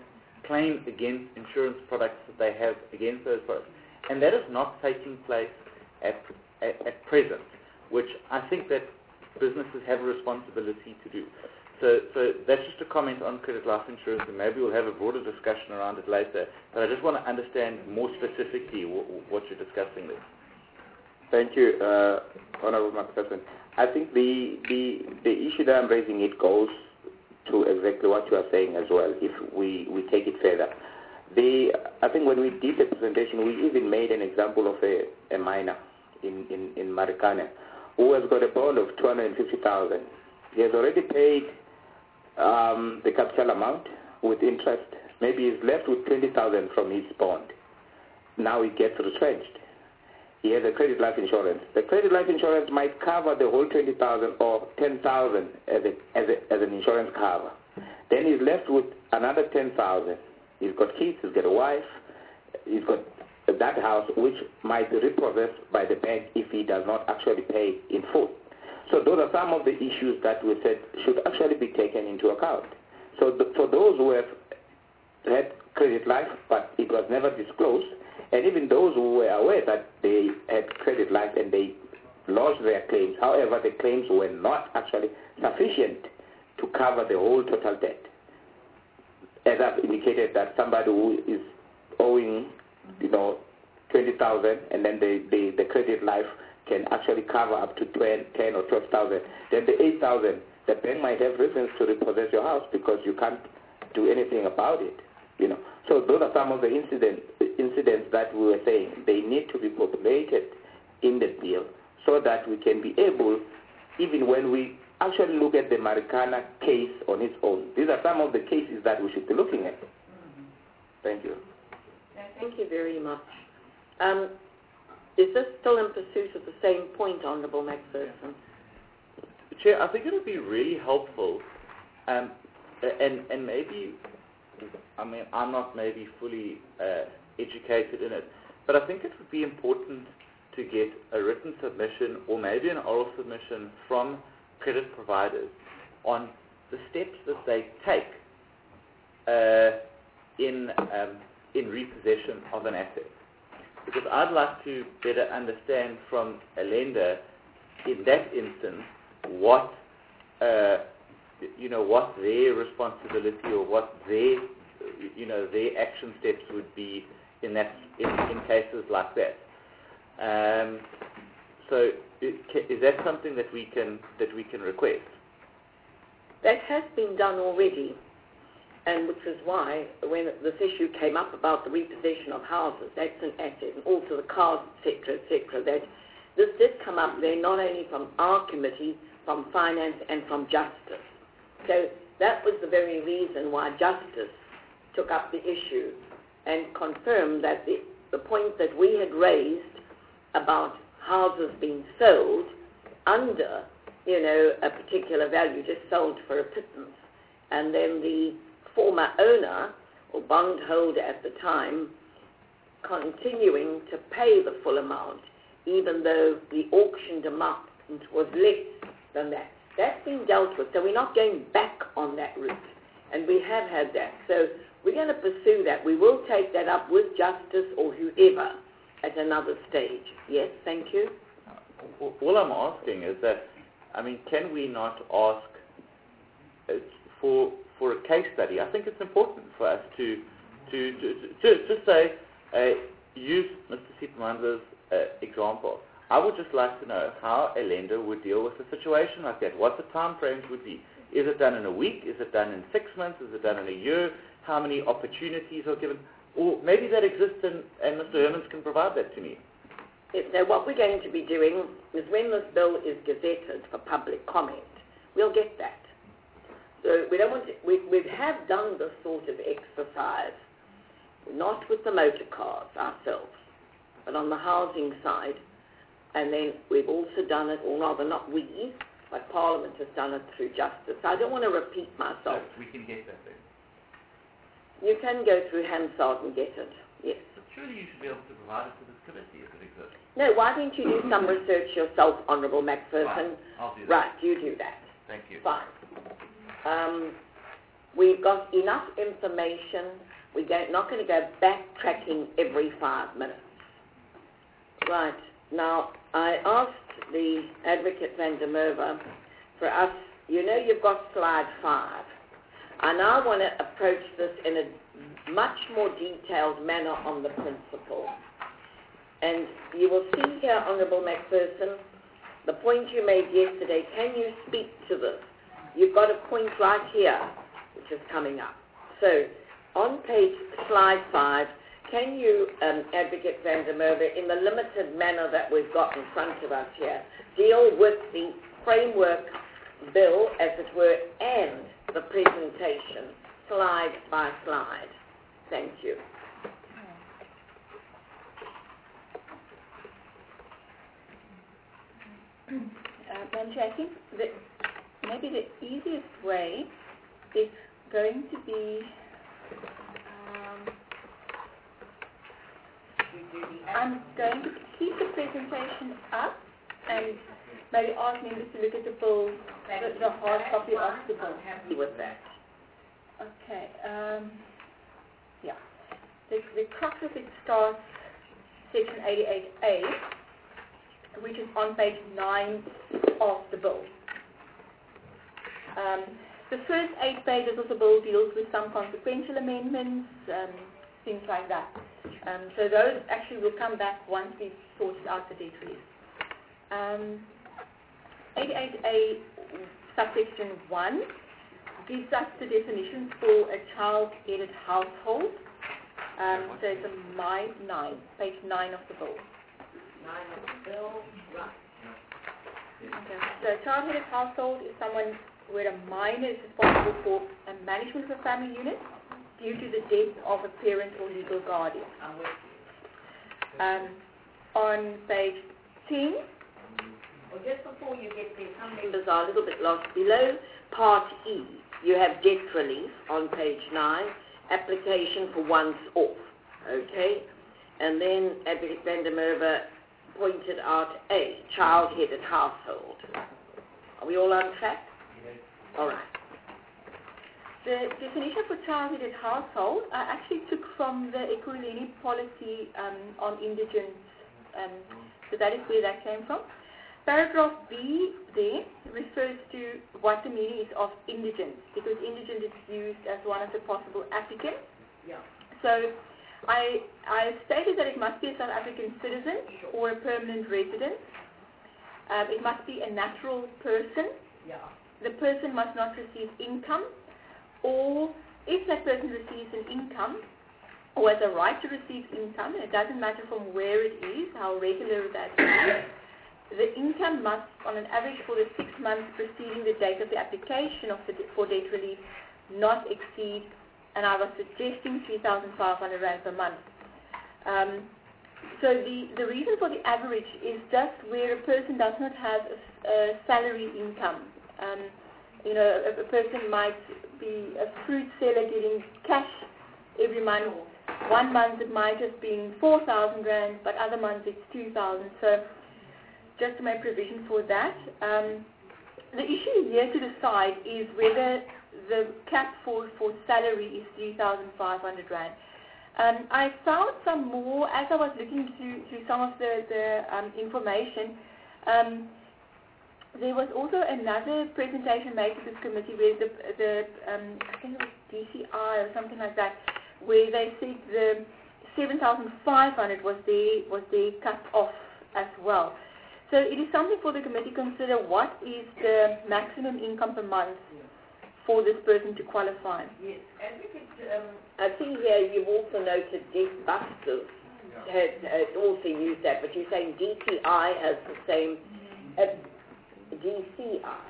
claim against insurance products that they have against those products. And that is not taking place at, at, at present, which I think that businesses have a responsibility to do. So, so that's just a comment on credit life insurance, and maybe we'll have a broader discussion around it later. But I just want to understand more specifically w- what you're discussing there. Thank you, uh, Honourable McPherson. I think the, the the issue that I'm raising, it goes to exactly what you are saying as well, if we, we take it further. The, I think when we did the presentation, we even made an example of a, a miner in, in, in Marikana who has got a bond of two hundred fifty thousand. He has already paid um, the capital amount with interest. Maybe he's left with twenty thousand from his bond. Now he gets retrenched. He has a credit life insurance. The credit life insurance might cover the whole twenty thousand or ten thousand as, a, as, a, as an insurance cover. Then he's left with another ten thousand. He's got kids, he's got a wife, he's got that house which might be repossessed by the bank if he does not actually pay in full. So those are some of the issues that we said should actually be taken into account. So the, for those who have had credit life but it was never disclosed, and even those who were aware that they had credit life and they lodged their claims, however, the claims were not actually sufficient to cover the whole total debt. As I've indicated, that somebody who is owing, you know, twenty thousand, and then the, the, the credit life can actually cover up to ten or twelve thousand. Then the eight thousand, the bank might have reasons to repossess your house because you can't do anything about it. You know, so those are some of the incidents incidents that we were saying they need to be populated in the bill so that we can be able, even when we actually look at the Marikana case on its own. These are some of the cases that we should be looking at. Mm-hmm. Thank you. Thank you very much. Um, is this still in pursuit of the same point, Honourable McPherson? Chair, I think it would be really helpful, um, and, and maybe, I mean, I'm not maybe fully uh, educated in it, but I think it would be important to get a written submission or maybe an oral submission from credit providers on the steps that they take uh, in um, in repossession of an asset. Because I'd like to better understand from a lender in that instance what uh, you know what their responsibility or what their you know their action steps would be in that in, in cases like that. Um, so is that something that we can that we can request? That has been done already, and which is why when this issue came up about the repossession of houses, that's an asset, and also the cars, et cetera, et cetera, that this did come up there not only from our committee, from finance and from justice. So that was the very reason why justice took up the issue and confirmed that the, the point that we had raised about houses being sold under, you know, a particular value, just sold for a pittance, and then the former owner or bondholder at the time continuing to pay the full amount, even though the auctioned amount was less than that. That's been dealt with, so we're not going back on that route, and we have had that. So we're going to pursue that. We will take that up with justice or whoever at another stage. Yes, thank you. All I'm asking is that, I mean, can we not ask uh, for for a case study? I think it's important for us to to to, to, to say, uh, use Mister Sipamanda's uh, example. I would just like to know how a lender would deal with a situation like that, what the time frames would be. Is it done in a week? Is it done in six months? Is it done in a year? How many opportunities are given? Or maybe that exists and, and Mister Hermans can provide that to me. Yes, now what we're going to be doing is when this bill is gazetted for public comment, we'll get that. So we don't want to, we, we have done this sort of exercise, not with the motor cars ourselves, but on the housing side. And then we've also done it, or rather not we, but Parliament has done it through justice. I don't want to repeat myself. So we can get that then. You can go through Hansard and get it, yes. But surely you should be able to provide it to this committee if it exists. No, why don't you do some research yourself, Honourable McPherson? Fine. I'll do that. Right, you do that. Thank you. Fine. Um, we've got enough information We're go- not going to go backtracking every five minutes. Right. Now, I asked the Advocate van der Merwe for us, you know you've got slide five. I now want to approach this in a much more detailed manner on the principle. And you will see here, Honourable McPherson, the point you made yesterday, can you speak to this? You've got a point right here, which is coming up. So, on page slide five, can you, um, Advocate van der Merwe, in the limited manner that we've got in front of us here, deal with the framework bill, as it were, and the presentation, slide by slide. Thank you. Uh, Manji, I think that maybe the easiest way is going to be, um, I'm going to keep the presentation up and maybe ask members to look at the bill, the, the hard copy of the bill. Happy with that. Okay, um, yeah. The, the crux of it starts section eighty-eight A, which is on page nine of the bill. Um, the first eight pages of the bill deals with some consequential amendments, um, things like that. Um, so those actually will come back once we've sorted out the debt relief. Um, eighty-eight A subsection one gives us the definitions for a child-headed household. Um, so it's a my nine, page nine of the bill. Nine of the bill, right. Okay. So a child-headed household is someone where a minor is responsible for a management of a family unit due to the death of a parent or legal guardian. I'm with you. Um, on page ten, Well, just before you get there, some members are a little bit lost. Below Part E, you have debt relief on page nine, application for once off, okay? And then Advocate van der Merwe pointed out A, child-headed household. Are we all on track? All right. the definition for child-headed household I actually took from the Ekurhuleni policy um, on indigence, um, so that is where that came from. Paragraph B there refers to what the meaning is of indigence, because indigent is used as one of the possible applicants. Yeah. So I, I stated that it must be a South African citizen or a permanent resident. Um, it must be a natural person. Yeah. The person must not receive income, or if that person receives an income or has a right to receive income, and it doesn't matter from where it is, how regular that is, the income must, on an average for the six months preceding the date of the application of the, for debt relief, not exceed, and I was suggesting three thousand five hundred rand per month. Um, so the, the reason for the average is just where a person does not have a, a salary income. Um, you know, a, a person might be a fruit seller getting cash every month. One month it might have been four thousand rand, but other months it's two thousand. So just to make provision for that. Um, the issue here to decide is whether the cap for, for salary is three thousand five hundred rand. Um, I found some more, as I was looking through, through some of the, the um, information, um, there was also another presentation made to this committee where the, the um, I think it was D C I or something like that, where they said the seven thousand five hundred was their, was their cut off as well. So it is something for the committee to consider what is the maximum income per month for this person to qualify. Yes, and if it, um, I see here you've also noted Debt Busters had, had also used that, but you're saying D T I has the same, uh, D C I?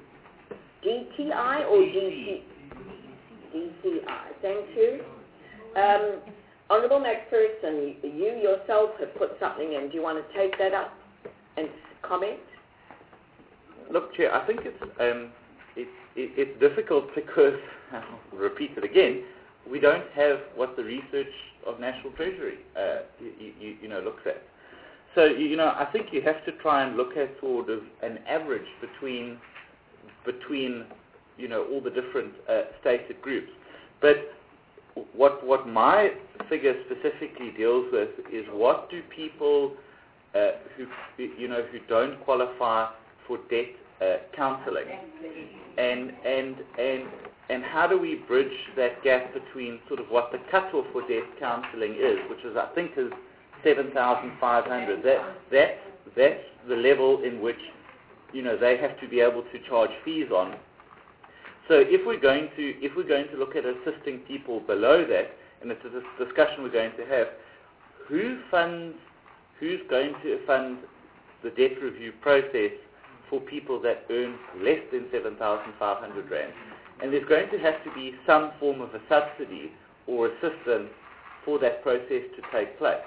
D T I or D C? D C I, thank you. Um, Honourable McPherson, you yourself have put something in. Do you want to take that up and comment? Look, Chair, I think it's um, it, it, it's difficult because, I'll repeat it again, we don't have what the research of National Treasury uh, you, you, you know looks at. So you know, I think you have to try and look at sort of an average between between you know all the different uh, stated groups. But what what my figure specifically deals with is what do people uh, who you know who don't qualify for debt uh, counselling, and and and and how do we bridge that gap between sort of what the cutoff for debt counselling is, which is I think is seven thousand five hundred. That that that's the level in which you know they have to be able to charge fees on. So if we're going to if we're going to look at assisting people below that, and it's a dis- discussion we're going to have, who funds who's going to fund the debt review process for people that earn less than seven thousand five hundred rand? And there's going to have to be some form of a subsidy or assistance for that process to take place.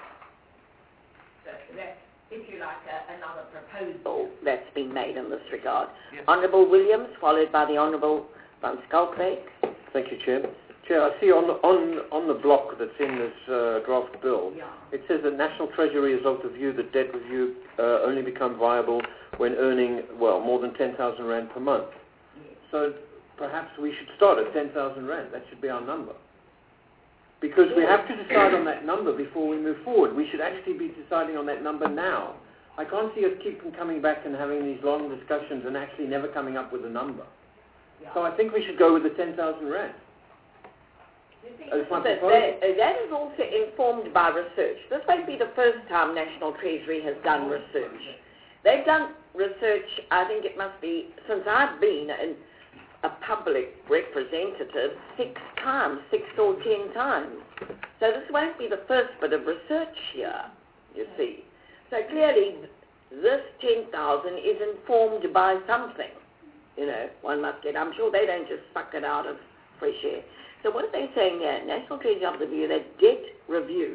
So that's, if you like, a, another proposal. That's been made in this regard. Yes. Honourable Williams, followed by the Honourable Van Schalkwyk. Thank you, Chair. Chair, I see on the, on, on the block that's in this uh, draft bill, Yeah. it says that National Treasury is of the view that debt review uh, only become viable when earning, well, more than ten thousand rand per month. Yes. So perhaps we should start at ten thousand rand. That should be our number. Because we have to decide on that number before we move forward. We should actually be deciding on that number now. I can't see us keep coming back and having these long discussions and actually never coming up with a number. Yeah. So I think we should go with the ten thousand rand. You think As my That, proposal. that, that is also informed by research. This won't be the first time National Treasury has done research. They've done research, I think it must be, since I've been in a public representative, six times, six or ten times. So this won't be the first bit of research here, you see. So clearly, this ten thousand is informed by something. You know, one must get, I'm sure they don't just suck it out of fresh air. So what are they saying here? National Treasury of the view that debt review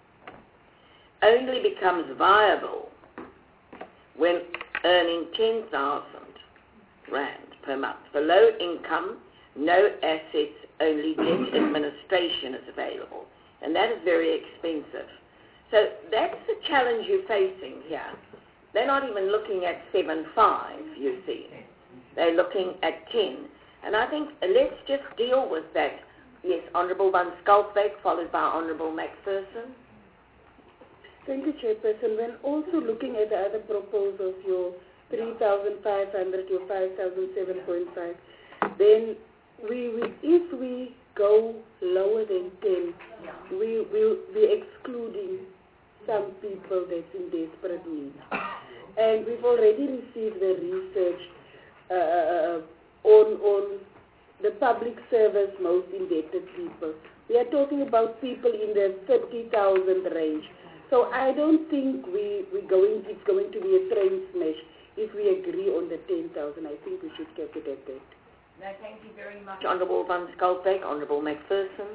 only becomes viable when earning ten thousand rand per month. For low income, no assets, only debt administration is available. And that is very expensive. So that's the challenge you're facing here. They're not even looking at seven five, you see. They're looking at ten. And I think uh, let's just deal with that. Yes, Honourable Van Schalkwyk, followed by Honourable McPherson. Thank you, Chairperson. When also looking at the other proposals, your three thousand five hundred, your five thousand seven point five, then we, we, if we go lower than ten, we will be excluding some people that's in desperate need. And we've already received the research uh, on, on the public service most indebted people. We are talking about people in the thirty thousand range. So I don't think we, we going, it's going to be a train smash if we agree on the ten thousand. I think we should keep it at that. No, thank you very much. Honourable Van Schalkwyk, Honourable McPherson.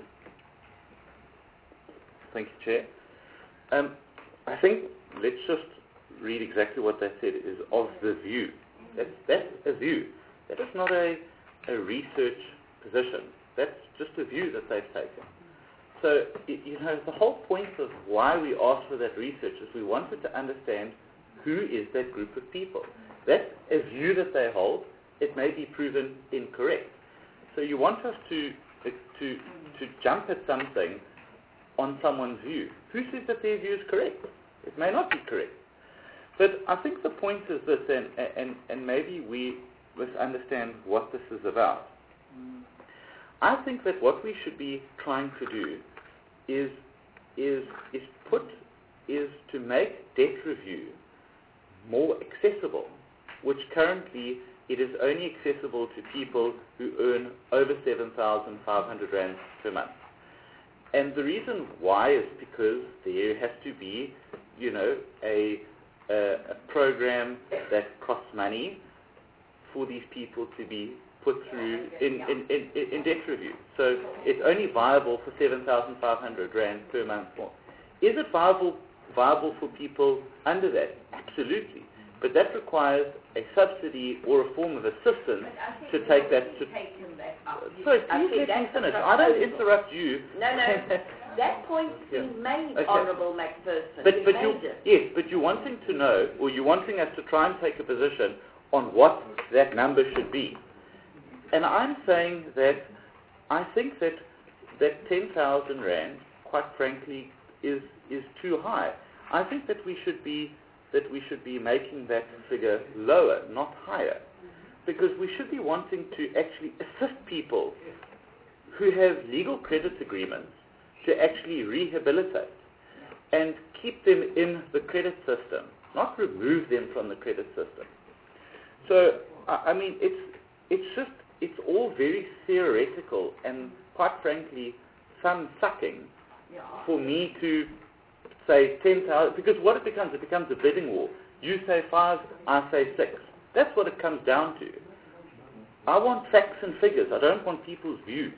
Thank you, Chair. Um, I think let's just read exactly what they said is of the view. That's, that's a view. That is not a, a research position. That's just a view that they've taken. So, you know, the whole point of why we asked for that research is we wanted to understand who is that group of people. That's a view that they hold. It may be proven incorrect. So you want us to, to, to jump at something on someone's view. Who says that their view is correct? It may not be correct. But I think the point is this, and, and, and maybe we misunderstand what this is about. I think that what we should be trying to do is, is, is put, is to make debt review more accessible, which currently it is only accessible to people who earn over seven thousand five hundred rand per month. And the reason why is because there has to be, you know, a, a, a program that costs money for these people to be put through in, in, in, in debt review. So it's only viable for seven thousand five hundred rand per month more. Is it viable, viable for people under that? Absolutely. But that requires a subsidy or a form of assistance to take that to... Sorry, please let me finish. I don't interrupt you. No, no. That point's been Yeah. made, Okay. Honourable McPherson. But, You but made you, it. yes, but you're wanting to know, or you're wanting us to try and take a position on what that number should be. And I'm saying that I think that that ten thousand rand, quite frankly, is is too high. I think that we should be that we should be making that figure lower, not higher, because we should be wanting to actually assist people who have legal credit agreements to actually rehabilitate and keep them in the credit system, not remove them from the credit system. So, I, I mean, it's it's just it's all very theoretical and, quite frankly, thumb-sucking for me to say ten thousand, because what it becomes, it becomes a bidding war. You say five, I say six. That's what it comes down to. I want facts and figures. I don't want people's views.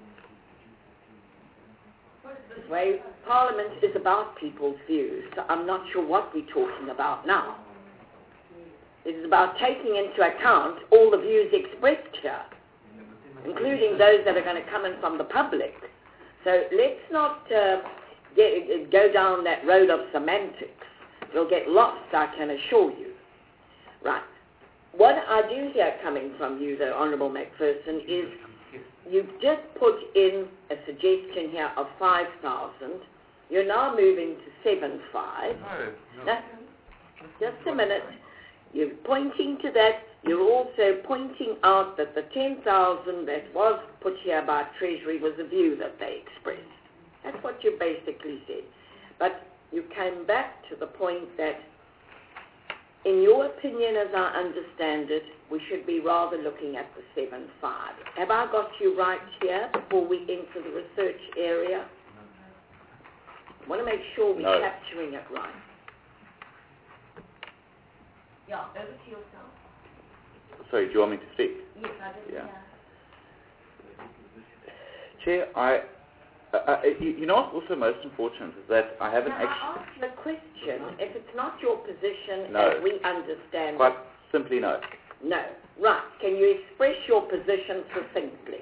Well, Parliament is about people's views, so I'm not sure what we're talking about now. It is about taking into account all the views expressed here, including those that are going to come in from the public. So let's not uh, get, go down that road of semantics. You'll get lost, I can assure you. Right. What I do hear coming from you, though, Honourable Macpherson, is you've just put in a suggestion here of five thousand. You're now moving to seven five. No, no. Just a minute. You're pointing to that. You're also pointing out that the ten thousand that was put here by Treasury was a view that they expressed. That's what you basically said. But you came back to the point that, in your opinion, as I understand it, we should be rather looking at the seven five. Have I got you right here before we enter the research area? I want to make sure we're no. capturing it right. Yeah, over to yourself. Sorry, do you want me to speak? Yes, I did. Yeah. Yeah. Chair, I, uh, uh, you, you know what's also most unfortunate is that I haven't Now, actually... I asked the question, if it's not your position No. as we understand Quite it, simply no. no. Right. Can you express your position succinctly?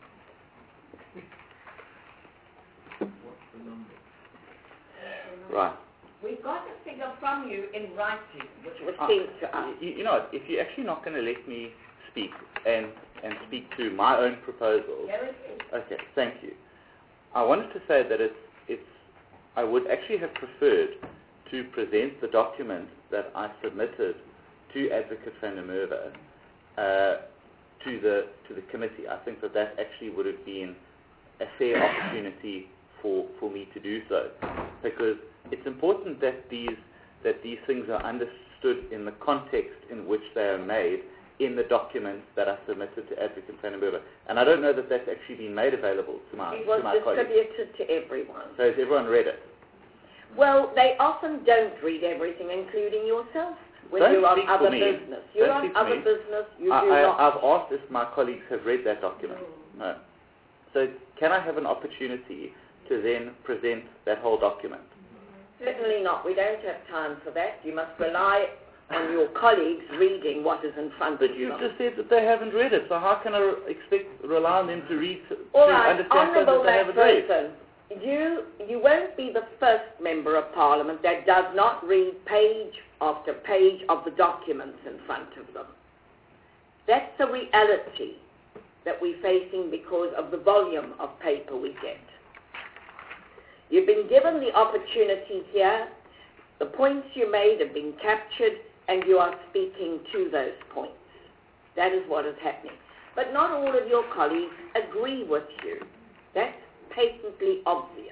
Right. We've got a figure from you in writing, which was Uh, sent to us. You, you know, if you're actually not going to let me speak and, and speak to my own proposals... There it is. Okay, thank you. I wanted to say that it's, it's, I would actually have preferred to present the document that I submitted to Advocate van der Merwe uh, to the to the committee. I think that that actually would have been a fair opportunity for, for me to do so, because it's important that these that these things are understood in the context in which they are made in the documents that are submitted to Advocate van der Merwe. And I don't know that that's actually been made available to my, It was to my colleagues. distributed to everyone. So has everyone read it? Well, they often don't read everything, including yourself, when Don't you're on speak for other me. business. You're Don't on speak for other me. business, you I, do I, not. I've asked if my colleagues have read that document. No. So can I have an opportunity to then present that whole document? Certainly not. We don't have time for that. You must rely on your colleagues reading what is in front But of you them. just said that they haven't read it, so how can I expect rely on them to read to, All to right, understand things Honourable that they haven't read? Macpherson, you, you won't be the first member of Parliament that does not read page after page of the documents in front of them. That's the reality that we're facing because of the volume of paper we get. You've been given the opportunity here. The points you made have been captured, and you are speaking to those points. That is what is happening. But not all of your colleagues agree with you. That's patently obvious.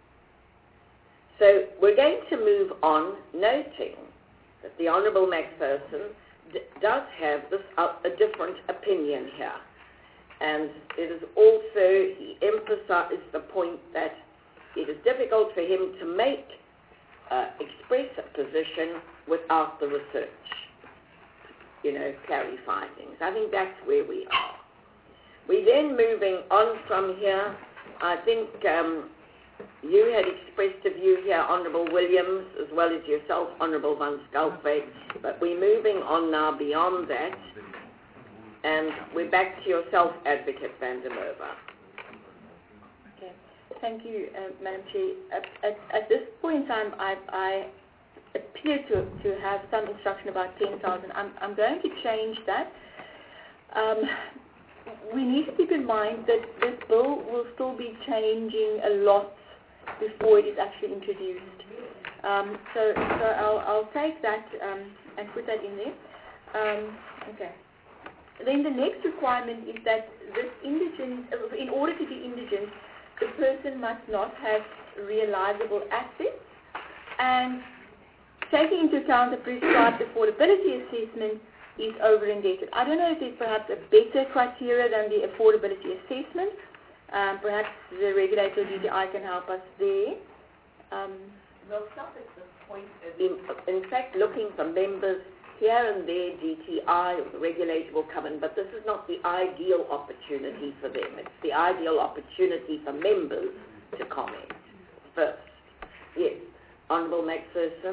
So we're going to move on, noting that the Honourable Macpherson d- does have this uh, a different opinion here. And it is also, he emphasized the point that it is difficult for him to make, uh, express a position without the research, you know, clarify things. I think that's where we are. We then moving on from here, I think um, you had expressed a view here, Honourable Williams, as well as yourself, Honourable Van Schalkwyk, but we're moving on now beyond that, and we're back to yourself, Advocate van der Merwe. Okay. Thank you, uh, Madam Chair. At, at, at this point in time, I, I appear to, to have some instruction about ten thousand. I'm, I'm going to change that. Um, we need to keep in mind that this bill will still be changing a lot before it is actually introduced. Um, so so I'll, I'll take that um, and put that in there. Um, okay. Then the next requirement is that this indigent, in order to be indigent, the person must not have realizable assets, and taking into account the prescribed affordability assessment is over-indebted. I don't know if there's perhaps a better criteria than the affordability assessment. Um, perhaps the regulator D T I can help us there. Um, Well, stop at this point. In, in fact, looking for members here and there, G T I or the regulator will come in, but this is not the ideal opportunity for them. It's the ideal opportunity for members to comment first. Yes, Honourable Macpherson.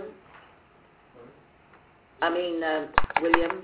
I mean, uh, Williams.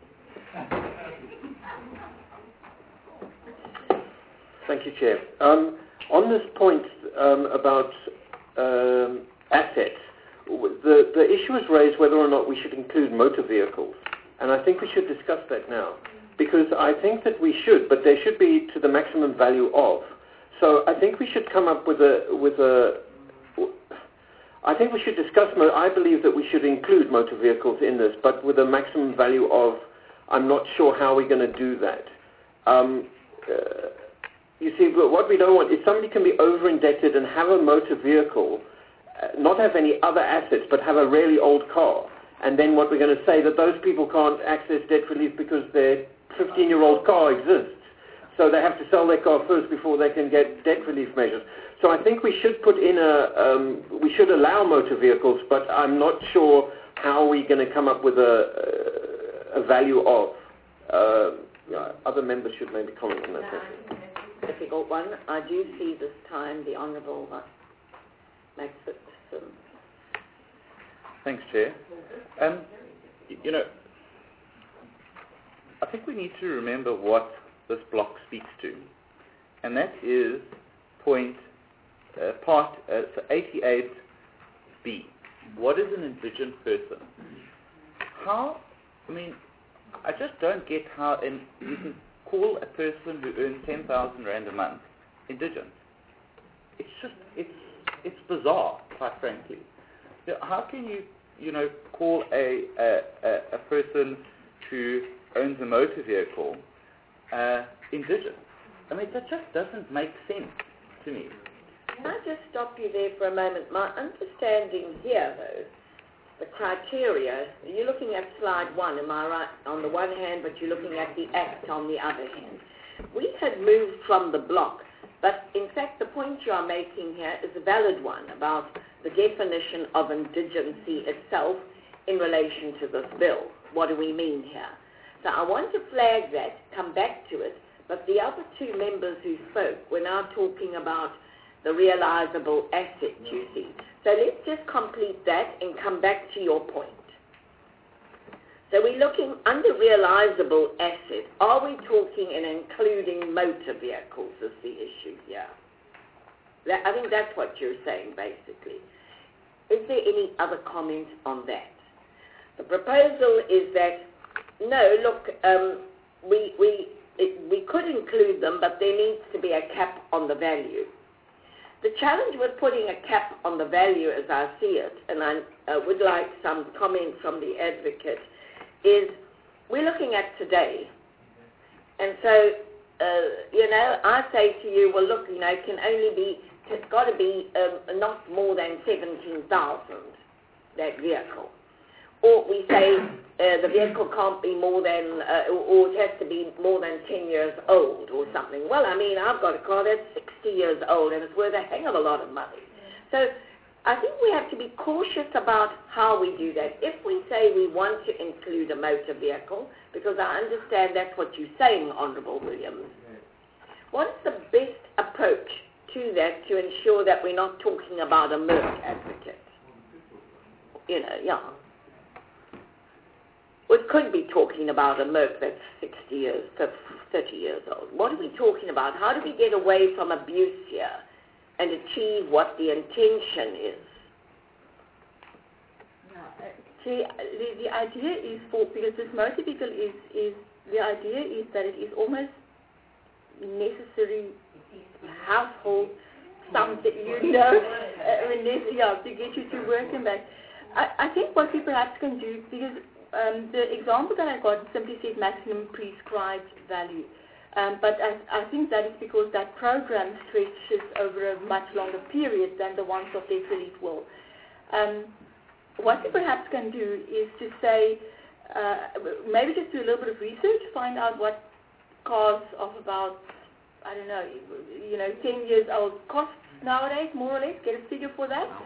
Thank you, Chair. Um, on this point um, about um, assets, w- the, the issue is raised whether or not we should include motor vehicles. And I think we should discuss that now. Because I think that we should, but they should be to the maximum value of. So I think we should come up with a, with a, I think we should discuss, mo- I believe that we should include motor vehicles in this, but with a maximum value of, I'm not sure how we're going to do that. Um, uh, you see, what we don't want is somebody can be over-indebted and have a motor vehicle, uh, not have any other assets, but have a really old car. And then what we're going to say that those people can't access debt relief because their fifteen-year-old car exists. So they have to sell their car first before they can get debt relief measures. So I think we should put in a, um, we should allow motor vehicles, but I'm not sure how we're going to come up with a, a value of. Uh, yeah, other members should maybe comment on that. No, I think that's a difficult one. I do see this time the Honourable uh, Macpherson. Thanks, Chair. Um, y- you know, I think we need to remember what this block speaks to, and that is point uh, part uh, so eighty-eight B. What is an indigent person? How? I mean, I just don't get how an, you can call a person who earns ten thousand rand a month indigent. It's just it's it's bizarre, quite frankly. You know, how can you you know call a a, a a person who owns a motor vehicle uh, indigent? I mean, that just doesn't make sense to me. Can I just stop you there for a moment? My understanding here, though, the criteria, you're looking at slide one, am I right, on the one hand, but you're looking at the act on the other hand. We had moved from the block, but in fact the point you are making here is a valid one about the definition of indigency itself in relation to this bill. What do we mean here? So I want to flag that, come back to it, but the other two members who spoke were now talking about the realizable asset, you see. So let's just complete that and come back to your point. So we're looking under realizable asset. Are we talking and including motor vehicles is the issue here? That, I think that's what you're saying, basically. Is there any other comment on that? The proposal is that, no, look, um, we, we, it, we could include them, but there needs to be a cap on the value. The challenge with putting a cap on the value, as I see it, and I uh, would like some comment from the advocate, is we're looking at today. And so, uh, you know, I say to you, well, look, you know, it can only be, it's got to be um, not more than seventeen thousand, that vehicle. Or we say uh, the vehicle can't be more than, uh, or it has to be more than ten years old or something. Well, I mean, I've got a car that's sixty years old and it's worth a hell of a lot of money. So I think we have to be cautious about how we do that. If we say we want to include a motor vehicle, because I understand that's what you're saying, Honourable Williams, what's the best approach to that to ensure that we're not talking about a Merck advocate? You know, yeah. We could be talking about a Merck that's sixty years, thirty years old. What are we talking about? How do we get away from abuse here and achieve what the intention is? Yeah, uh, see, the, the idea is for, because this motor vehicle is, is, the idea is that it is almost necessary household something, you know, uh, yeah, to get you to work and back. I, I think what we perhaps can do, because um, the example that I got simply said maximum prescribed value. Um, but I, I think that is because that program stretches over a much longer period than the ones of debt relief will. Um, what we perhaps can do is to say, uh, maybe just do a little bit of research, find out what cars of about, I don't know, you know, ten years old costs nowadays, more or less, get a figure for that.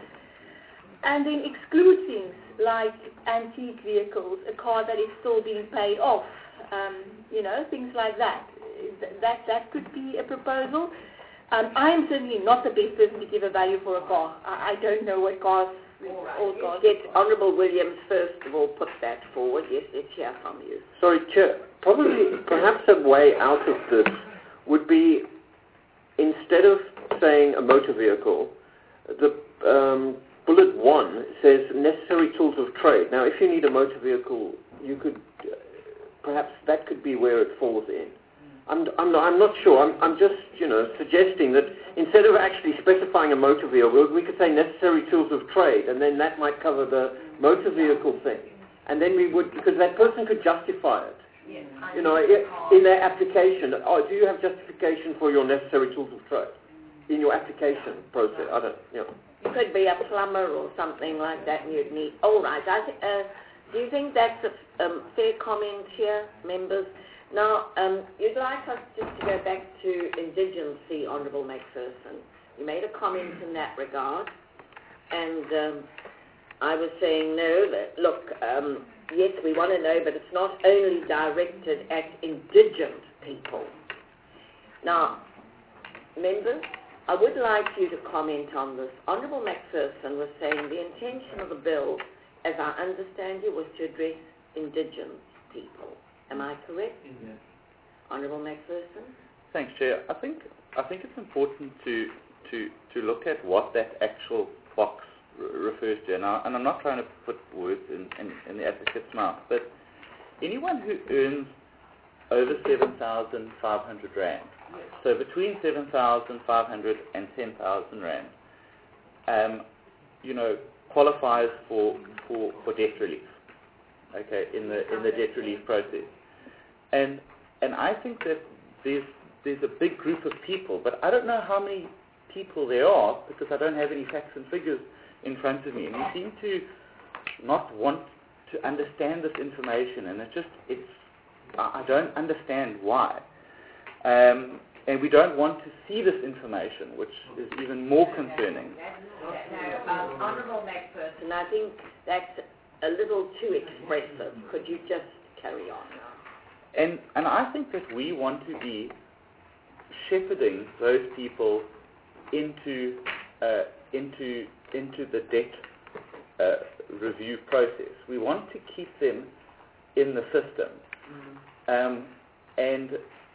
And then exclude things like antique vehicles, a car that is still being paid off, um, you know, things like that. That that could be a proposal. Um, I am certainly not the best person to give a value for a car. I, I don't know what cars, all cars. Get Honourable Williams first of all put that forward. Yes, let's hear from you. Sorry, Chair. Probably, perhaps a way out of this would be, instead of saying a motor vehicle, the um, bullet one says necessary tools of trade. Now, if you need a motor vehicle, you could, uh, perhaps that could be where it falls in. I'm, I'm, not, I'm not sure. I'm, I'm just, you know, suggesting that instead of actually specifying a motor vehicle, we could say necessary tools of trade, and then that might cover the motor vehicle thing. And then we would, because that person could justify it. Yes, You know, in their application. Oh, do you have justification for your necessary tools of trade in your application process? I don't, you know. You could be a plumber or something like that, and you'd need. All right. I th- uh, do you think that's a um, fair comment here, members? Now, um, you'd like us just to go back to indigency, Honourable Macpherson. You made a comment in that regard, and um, I was saying no. That look, um, yes, we want to know, but it's not only directed at indigent people. Now, members, I would like you to comment on this. Honourable Macpherson was saying the intention of the bill, as I understand you, was to address indigent people. Am I correct? Yes. Honourable Macpherson? Thanks, Chair. I think I think it's important to to to look at what that actual box r- refers to. And, I, and I'm not trying to put words in, in, in the advocate's mouth, but anyone who earns over seven thousand five hundred rand, so between seven thousand five hundred and ten thousand rand, um, you know, qualifies for, for, for debt relief. Okay, in the in the debt relief process. And and I think that there's there's a big group of people, but I don't know how many people there are because I don't have any facts and figures in front of me. And you seem to not want to understand this information, and it just it's I I don't understand why. Um, and we don't want to see this information, which is even more concerning. No, um, Honourable Macpherson, I think that's a little too expressive. Could you just carry on? And and I think that we want to be shepherding those people into uh, into into the debt uh, review process. We want to keep them in the system, mm-hmm. um, and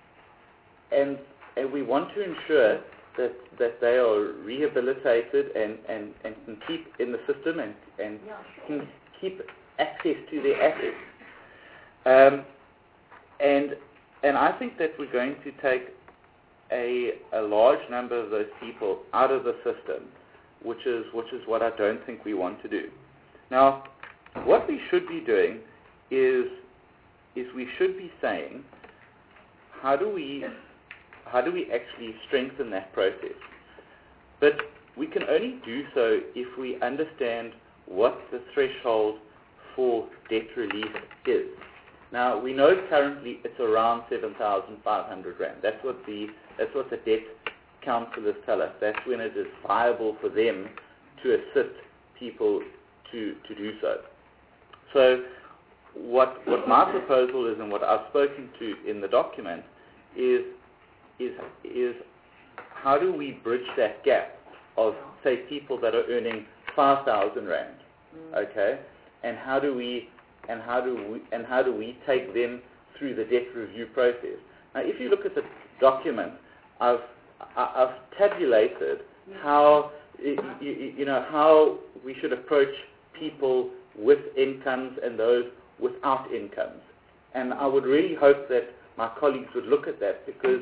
and and we want to ensure that that they are rehabilitated and, and, and can keep in the system and and yeah, sure. can keep access to their assets. Um, and and I think that we're going to take a a large number of those people out of the system, which is which is what I don't think we want to do. Now, what we should be doing is is we should be saying, how do we how do we actually strengthen that process? But we can only do so if we understand what the threshold for debt relief is. Now, we know currently it's around seven thousand five hundred rand. That's what the that's what the debt counsellors tell us. That's when it is viable for them to assist people to, to do so. So what what my proposal is, and what I've spoken to in the document, is is is how do we bridge that gap of, say, people that are earning five thousand rand, okay, and how do we and how do we and how do we take them through the debt review process? Now, if you look at the document, I've I've tabulated how you, you know how we should approach people with incomes and those without incomes, and I would really hope that my colleagues would look at that, because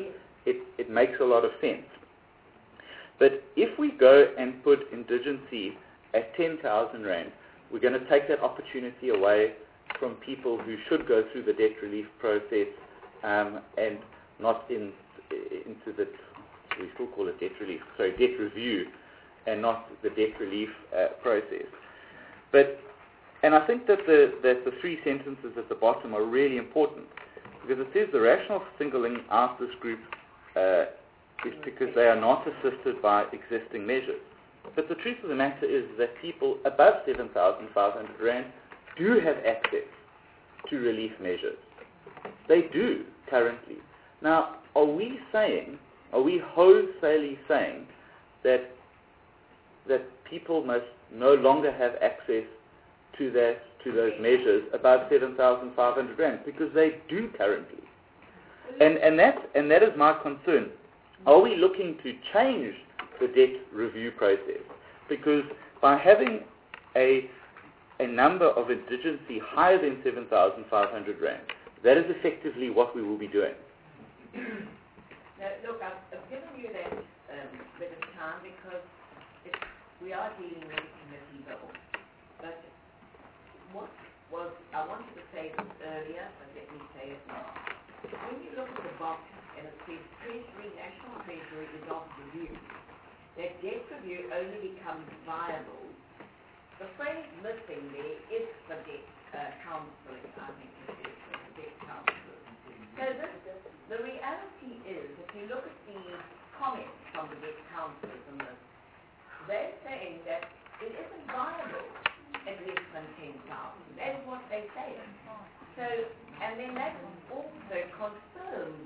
it, it makes a lot of sense. But if we go and put indigency at ten thousand rand, we're going to take that opportunity away from people who should go through the debt relief process um, and not in, into the, we still call it debt relief, sorry, debt review, and not the debt relief uh, process. But, and I think that the, that the three sentences at the bottom are really important, because it says the rationale for singling out this group uh, is because they are not assisted by existing measures. But the truth of the matter is that people above seven thousand five hundred rand do have access to relief measures. They do currently. Now, are we saying, are we wholesalely saying that that people must no longer have access to that to those measures above seven thousand five hundred rand? Because they do currently. And and that and that is my concern. Are we looking to change the debt review process? Because by having a a number of indigency higher than seven thousand five hundred rand, that is effectively what we will be doing. Now, look, I've, I've given you that um, bit of time because it, we are dealing with a committee bill. But what was, I wanted to say this earlier, but let me say it now. When you look at the box and it says Treasury, National Treasury is off review, that debt review only becomes viable. The phrase missing there is the debt uh, counselling, I think it is, the debt counselling. So this, the reality is, if you look at the comments from the debt counselors on this, they're saying that it isn't viable at less than ten thousand. That's what they say. So, and then that's also confirmed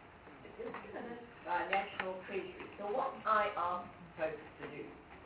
by National Treasury. So what I ask folks to do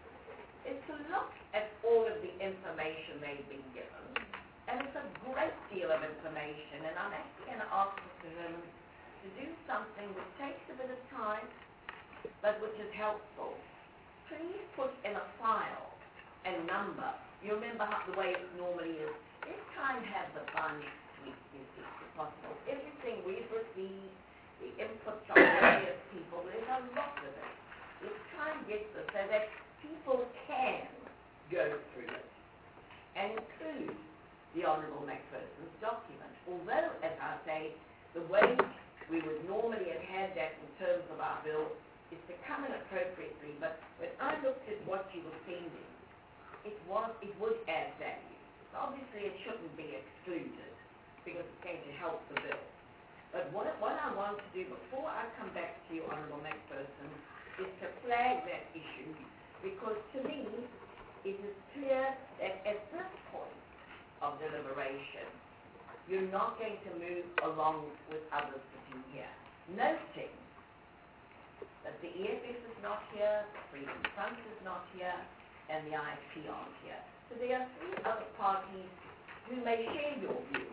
is to look at all of the information they've been given, and it's a great deal of information, and I'm actually going to ask Mister Herman to do something which takes a bit of time, but which is helpful. Please put in a file a number. You remember how the way it normally is. Let's try and have the file next week, if it's possible. Everything we've received, the input from various people, there's a lot of it. Let's try and get this so that people can go through it and include the Honourable McPherson's document. Although, as I say, the way we would normally have had that in terms of our bill is to come in appropriately, but when I looked at what you were sending, it was it would add value. So obviously it shouldn't be excluded because it's going to help the bill. But what, what I want to do before I come back to you, Honourable McPherson, is to flag that issue, because to me it is clear that at this point of deliberation, you're not going to move along with others sitting here. Noting that the E F F is not here, the Freedom Front is not here, and the I F P aren't here. So there are three other parties who may share your view,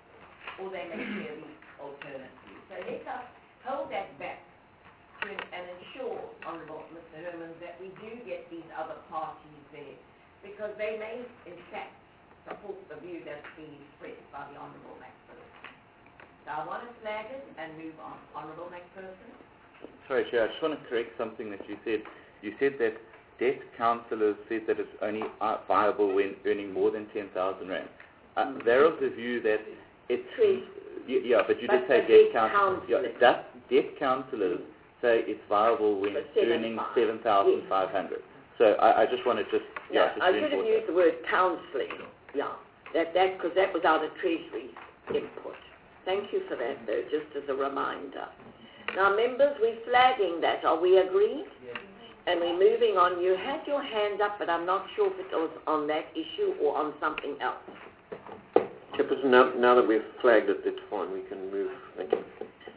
or they may share the alternative view. So let us hold that back to, and ensure, Honourable Mister Herman, that we do get these other parties there, because they may, in fact, support the view that's being expressed by the Honourable McPherson. So I want to flag it and move on. Honourable McPherson? Sorry, Chair, I just want to correct something that you said. You said that debt counsellors said that it's only uh, viable when earning more than ten thousand rand. Uh, mm-hmm. They're of the view that it's... Three. Y- yeah, but you but did say debt counsellors. Yeah, that, debt counsellors mm-hmm. say it's viable when it's earning seven thousand five hundred. Yes. So I, I just want to just... Yeah, yeah just I should have used the word counselling. Yeah, that that because that was out of Treasury's input. Thank you for that, though, just as a reminder. Now, members, we're flagging that. Are we agreed? Yes. And we're moving on. You had your hand up, but I'm not sure if it was on that issue or on something else. Chairperson, now, now that we've flagged it, it's fine. We can move. Thank you.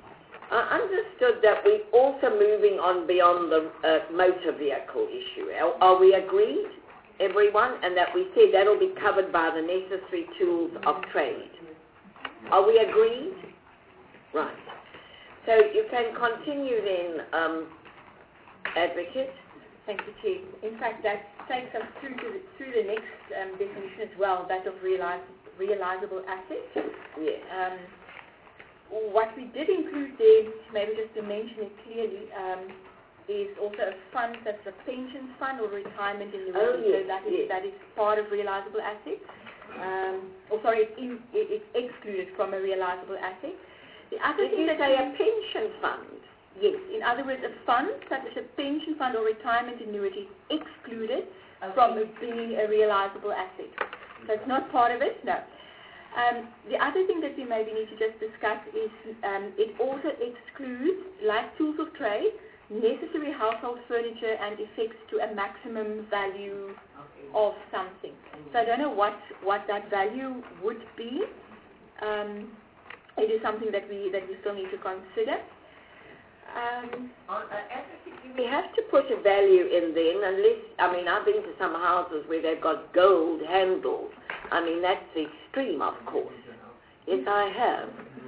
I understood that we're also moving on beyond the uh, motor vehicle issue. Are, are we agreed, everyone? And that we said that'll be covered by the necessary tools of trade. Are we agreed? Right. So you can continue then, um, Advocate. Thank you, Chief. In fact, that takes us through to the, through the next um, definition as well, that of realize, realizable assets. Yes. Um, what we did include there, maybe just to mention it clearly, um, is also a fund that's a pension fund or retirement annuity. Oh, yes, so that is yes. that is part of realizable assets. Um, or sorry, it's, in, it, it's excluded from a realizable asset. The other Did thing you that say we- a pension fund? Yes, in other words, a fund such as a pension fund or retirement annuity is excluded Okay. from it being a realizable asset. So it's not part of it, no. Um, the other thing that we maybe need to just discuss is um, it also excludes, like tools of trade, necessary household furniture and effects to a maximum value of something. So I don't know what, what that value would be. Um, it is something that we that we still need to consider. Um, On, uh, as We have to put a value in then, unless, I mean, I've been to some houses where they've got gold handles. I mean, that's the extreme, of course. Yes, I have.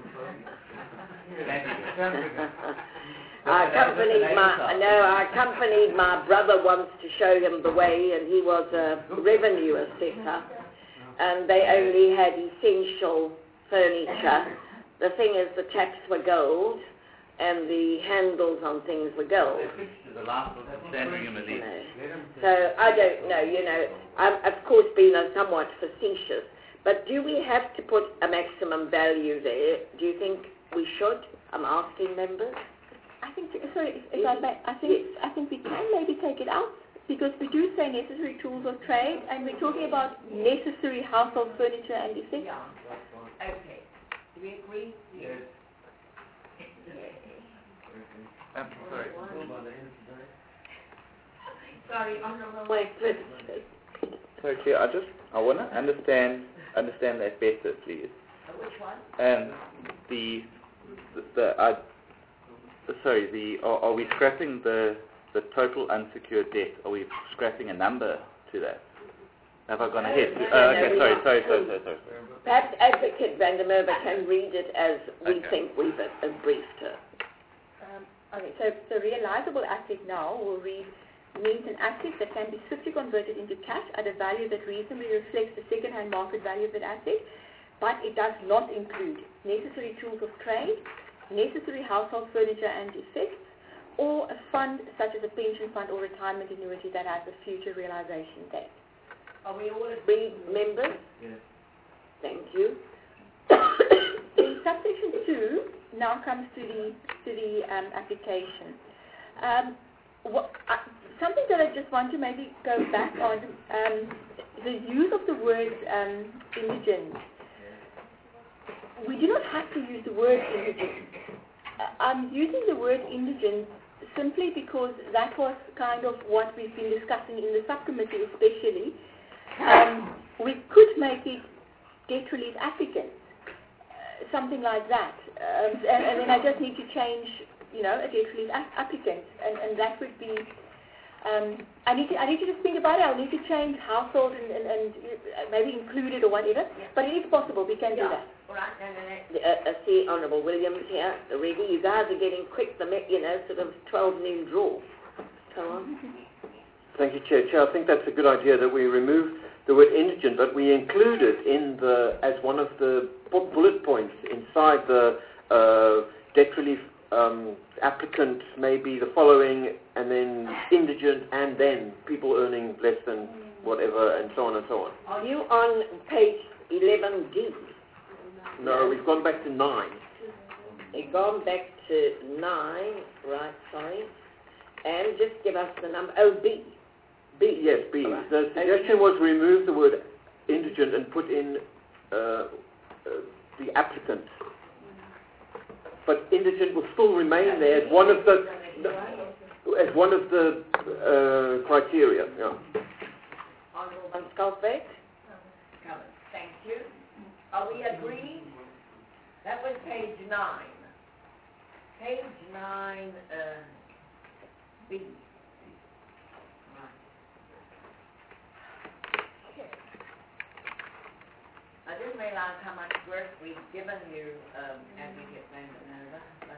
I accompanied my, no, I accompanied my brother once to show him the way, and he was a revenue assessor, and they only had essential furniture. The thing is, the taps were gold, and the handles on things were gold. The last was standing in the You lead. know. So I don't know, you know, I'm of course being a somewhat facetious, but do we have to put a maximum value there? Do you think we should? I'm asking members. I think, sorry, if, if I may, I think Yes. I think we can maybe take it out because we do say necessary tools of trade, and we're talking about necessary household furniture and effects. Yeah. Okay. Do we agree? Yes. Um, sorry. Sorry, Honourable. Wait, wait. Sorry, Chair, I just, I want to understand, understand that better, please. Uh, which one? And the, the, the uh, the- sorry, the, are, are we scrapping the, the total unsecured debt? Are we scrapping a number to that? Have I gone ahead? no, Oh, no, okay, we sorry, don't. sorry, sorry, sorry, sorry. Perhaps Advocate van der Merwe can read it as we Okay. think we've uh, briefed her. Um, okay, so so realizable asset now will read means an asset that can be swiftly converted into cash at a value that reasonably reflects the second-hand market value of that asset, but it does not include necessary tools of trade, necessary household furniture and effects, or a fund such as a pension fund or retirement annuity that has a future realization date. Are we all agreed? Read members? Yes. Thank you. Then subsection two now comes to the to the um, application. Um, what, uh, something that I just want to maybe go back on, um, the use of the word um, indigent. We do not have to use the word indigent. Uh, I'm using the word indigent simply because that was kind of what we've been discussing in the subcommittee especially. Um, we could make it debt relief applicants, uh, something like that. Um, and, and then I just need to change, you know, a debt relief a- applicant, and, and that would be. Um, I need to I need to just think about it. I'll need to change household and, and, and uh, maybe include it or whatever. But it is possible. We can do that. All right, and then The, uh, uh, see, Honourable Williams here, already. You guys are getting quick, the me- you know, sort of twelve noon draw. Go on. Thank you, Chair. Chair, I think that's a good idea that we remove the word indigent, but we include it in the as one of the bu- bullet points inside the uh, debt relief um, applicant, maybe the following, and then indigent, and then people earning less than whatever, and so on and so on. Are you on page eleven D? No, we've gone back to nine. You've gone back to nine, right, sorry. And just give us the number. Oh, B. B. Yes, B. All right. The suggestion was remove the word indigent and put in uh, uh, the applicant. But indigent will still remain there as one of the as one of the uh, criteria. Yeah. Honourable On Skulpbeck? Cummins, thank you. Are we agreed? That was page nine. Page nine, uh, B. Right. Okay. I didn't realize how much work we've given you, um, Advocate van der Merwe.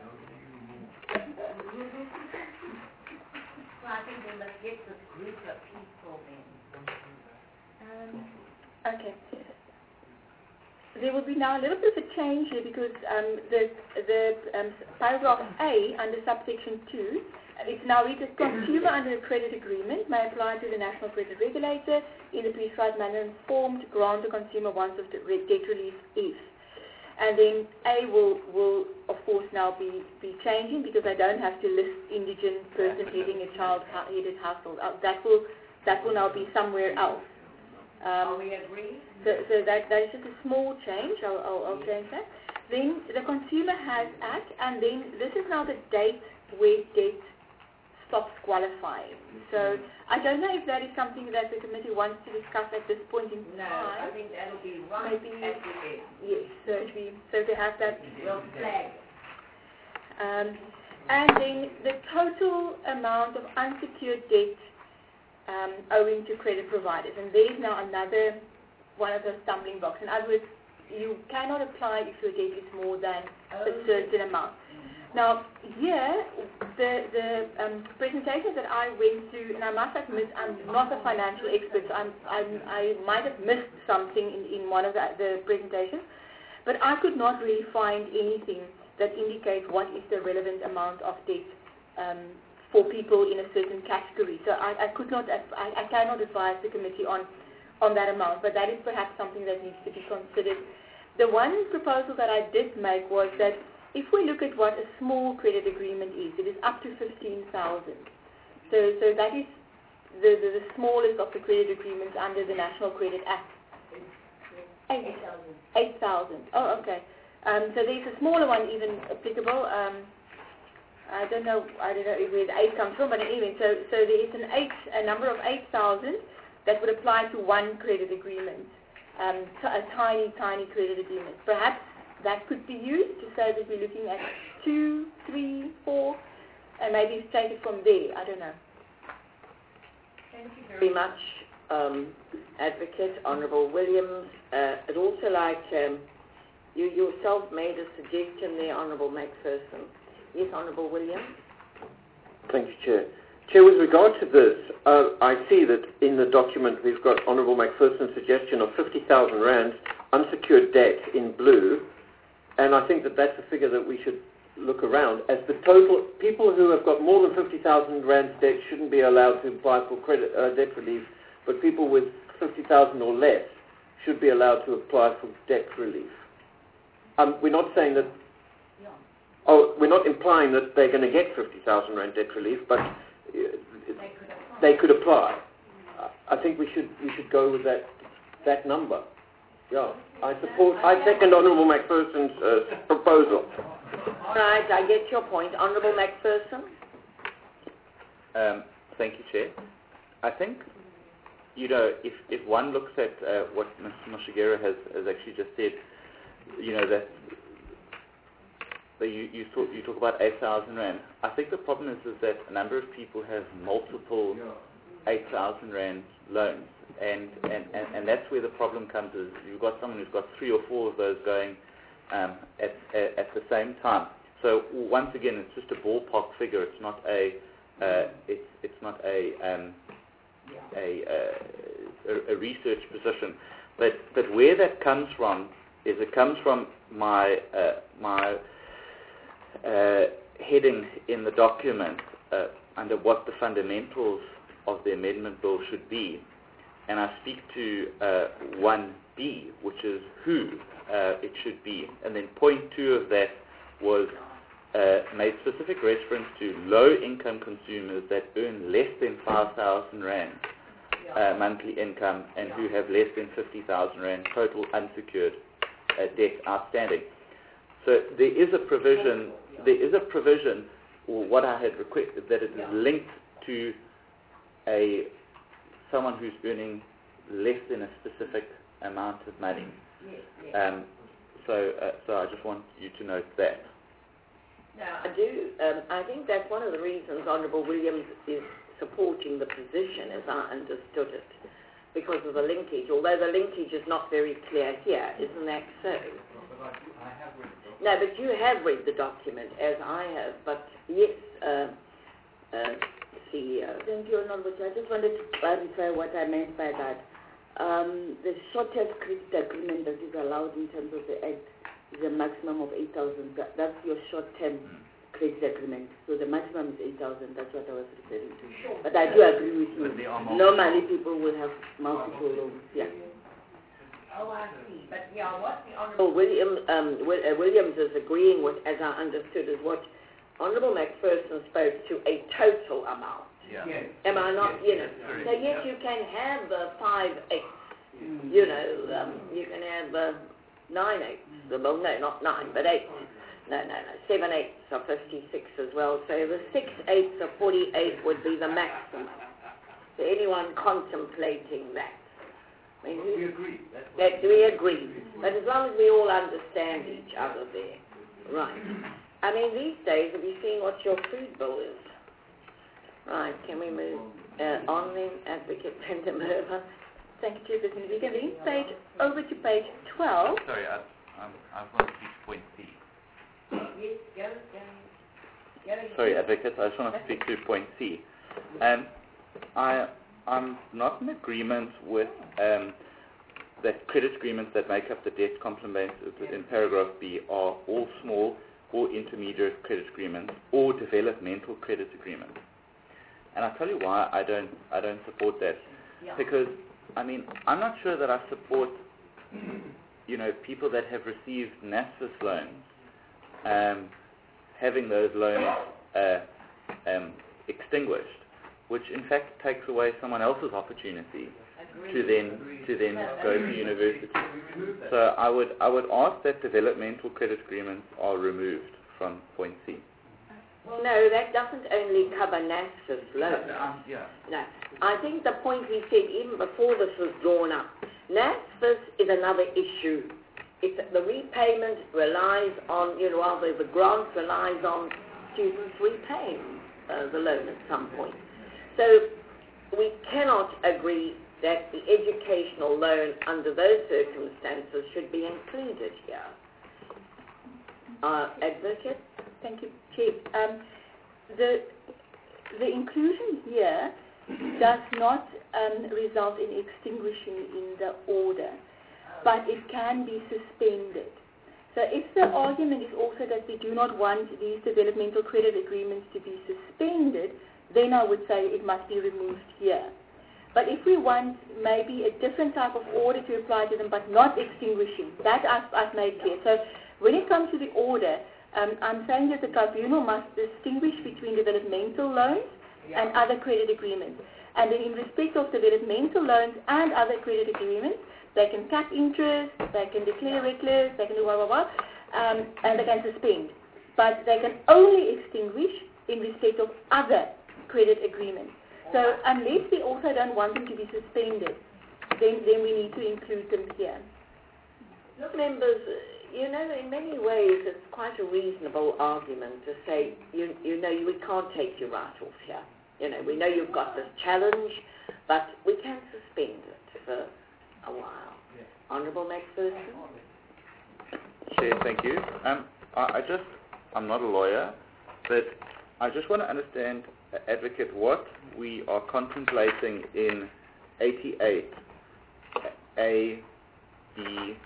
So I think we must get this group of people in. Um, okay. there will be now a little bit of a change here because um, the, the um, paragraph A under subsection two, it's now read as consumer under a credit agreement may apply to the National Credit Regulator in the prescribed manner and form to grant the consumer once of the re- debt relief if. And then A will, will of course now be, be changing because I don't have to list indigent person heading a child-headed household. Uh, that will that will now be somewhere else. Um, Are we agreed? So, so that, that is just a small change. I'll, I'll, I'll change that. Then the Consumer Has Act, and then this is now the date where debt stops qualifying. So I don't know if that is something that the committee wants to discuss at this point in No, time. I think that'll be right Maybe, at the end. yes, so to, be, so to have that. We'll flag it. Um, and then the total amount of unsecured debt um, owing to credit providers. And there's now another one of those stumbling blocks. In other words, you cannot apply if your debt is more than a certain amount. Now, here, the, the um, presentation that I went to, and I must admit I'm not a financial expert, so I'm, I'm, I might have missed something in, in one of the, the presentations, but I could not really find anything that indicates what is the relevant amount of debt um, for people in a certain category. So I, I could not, I, I cannot advise the committee on, on that amount, but that is perhaps something that needs to be considered. The one proposal that I did make was that if we look at what a small credit agreement is, it is up to fifteen thousand. So, so that is the, the, the smallest of the credit agreements under the National Credit Act. Eight thousand. Eight thousand. Oh, okay. Um, so there's a smaller one even applicable. Um, I don't know. I don't know where the eight comes from, but anyway, so so there is an eight, a number of eight thousand that would apply to one credit agreement, um, t- a tiny, tiny credit agreement. Perhaps that could be used to say that we're looking at two, three, four, and maybe take it from there. I don't know. Thank you very much, um, Advocate Honourable Williams. Uh, I'd also like, um, you yourself made a suggestion there, Honourable Macpherson. Yes, Honourable Williams. Thank you, Chair. Chair, with regard to this, uh, I see that in the document we've got Honourable Macpherson's suggestion of fifty thousand rand unsecured debt in blue. And I think that that's a figure that we should look around. As the total, people who have got more than fifty thousand rand debt shouldn't be allowed to apply for credit uh, debt relief, but people with fifty thousand or less should be allowed to apply for debt relief. Um, we're not saying that, oh, we're not implying that they're going to get fifty thousand rand debt relief, but uh, they could apply. Uh, I think we should we should go with that that number. Yeah, I support, I second Honourable Macpherson's uh, proposal. All right, I get your point. Honourable Macpherson? Um, thank you, Chair. I think, you know, if, if one looks at uh, what Mister Moshigera has, has actually just said, you know, that, that you, you, talk, you talk about eight thousand rand. I think the problem is, is that a number of people have multiple eight thousand rand loans. And, and, and, and that's where the problem comes is you've got someone who's got three or four of those going um, at, at, at the same time. So once again, it's just a ballpark figure. It's not a uh, it's it's not a um, a, uh, a a research position. But but where that comes from is it comes from my uh, my uh, heading in the document uh, under what the fundamentals of the amendment bill should be. And I speak to uh, one B, which is who uh, it should be. And then point two of that was uh, made specific reference to low-income consumers that earn less than five thousand rand uh, monthly income and who have less than fifty thousand rand total unsecured uh, debt outstanding. So there is a provision, there is a provision, or what I had requested, that it is linked to a someone who's earning less than a specific amount of money. Yes, yes. Um, so, uh, so I just want you to note that. Now, I do, um, I think that's one of the reasons Honourable Williams is supporting the position, as I understood it, because of the linkage, although the linkage is not very clear here, isn't that so? No, but you have read the document, as I have, but yes, uh, uh, C E O. Thank you, Honourable Chair. I just wanted to clarify what I meant by that. Um, the shortest credit agreement that is allowed in terms of the Act is a maximum of eight thousand. That, that's your short-term mm. credit agreement. So the maximum is eight thousand. That's what I was referring to. Sure. But I do agree with you. Normally people will have multiple loans. Yeah. Oh, I see. But yeah, what the Oh, Honourable William um, Will, uh, Williams is agreeing with, as I understood, is what Honourable Macpherson spoke to a total amount. Yeah. Yes. Am I not, Yes, you know? yes, So yes, you can have uh, five eighths, mm. you know, um, you can have uh, nine eighths, mm. well, no, not nine, but eight. No, no, no, seven eighths are fifty-six as well, so the six eighths of forty-eight would be the maximum. So anyone contemplating that. I mean, well, we agree. That's that we agree. But as long as we all understand each other there. Right. I mean, these days, have you seen what your food bill is? Right, can we move uh, on then, Advocate Brenda Merva? Thank you, Chairperson. We can then page over to page twelve. Sorry, I, um, I want to speak to point C. Yes, go, go. Go, Sorry, Advocate, I just want to speak to point C. Um, I, I'm not in agreement with um, that credit agreements that make up the debt complement in paragraph B are all small or intermediate credit agreements or developmental credit agreements. And I'll tell you why I don't I don't support that. Yeah. Because, I mean, I'm not sure that I support, you know, people that have received NASFAS loans, um, having those loans uh, um, extinguished, which in fact takes away someone else's opportunity Agreed. to then Agreed. to then yeah, go to university. So I would I would ask that developmental credit agreements are removed from point C. Well, no, that doesn't only cover NASFAS loans. Um, yeah. No. I think the point we said even before this was drawn up, NASFAS is another issue. It's, the repayment relies on, you know, rather the grant relies on students repaying uh, the loan at some point. So we cannot agree that the educational loan under those circumstances should be included here. Uh, Advocate? Thank you, Chair. Um, the, the inclusion here does not um, result in extinguishing in the order, but it can be suspended. So if the argument is also that we do not want these developmental credit agreements to be suspended, then I would say it must be removed here. But if we want maybe a different type of order to apply to them, but not extinguishing, that I've, I've made clear. So when it comes to the order, Um, I'm saying that the tribunal must distinguish between developmental loans yeah. and other credit agreements. And then in respect of developmental loans and other credit agreements, they can cap interest, they can declare reckless, they can do blah, blah, blah, um, and they can suspend. But they can only extinguish in respect of other credit agreements. So unless we also don't want them to be suspended, then, then we need to include them here. Look, members, you know, in many ways it's quite a reasonable argument to say, you, you know, we can't take you right off here. You know, we know you've got this challenge, but we can suspend it for a while. Yeah. Honourable Macpherson? Chair, thank you. Um, I, I just, I'm not a lawyer, but I just want to understand, uh, Advocate, what we are contemplating in eighty-eight, A, B,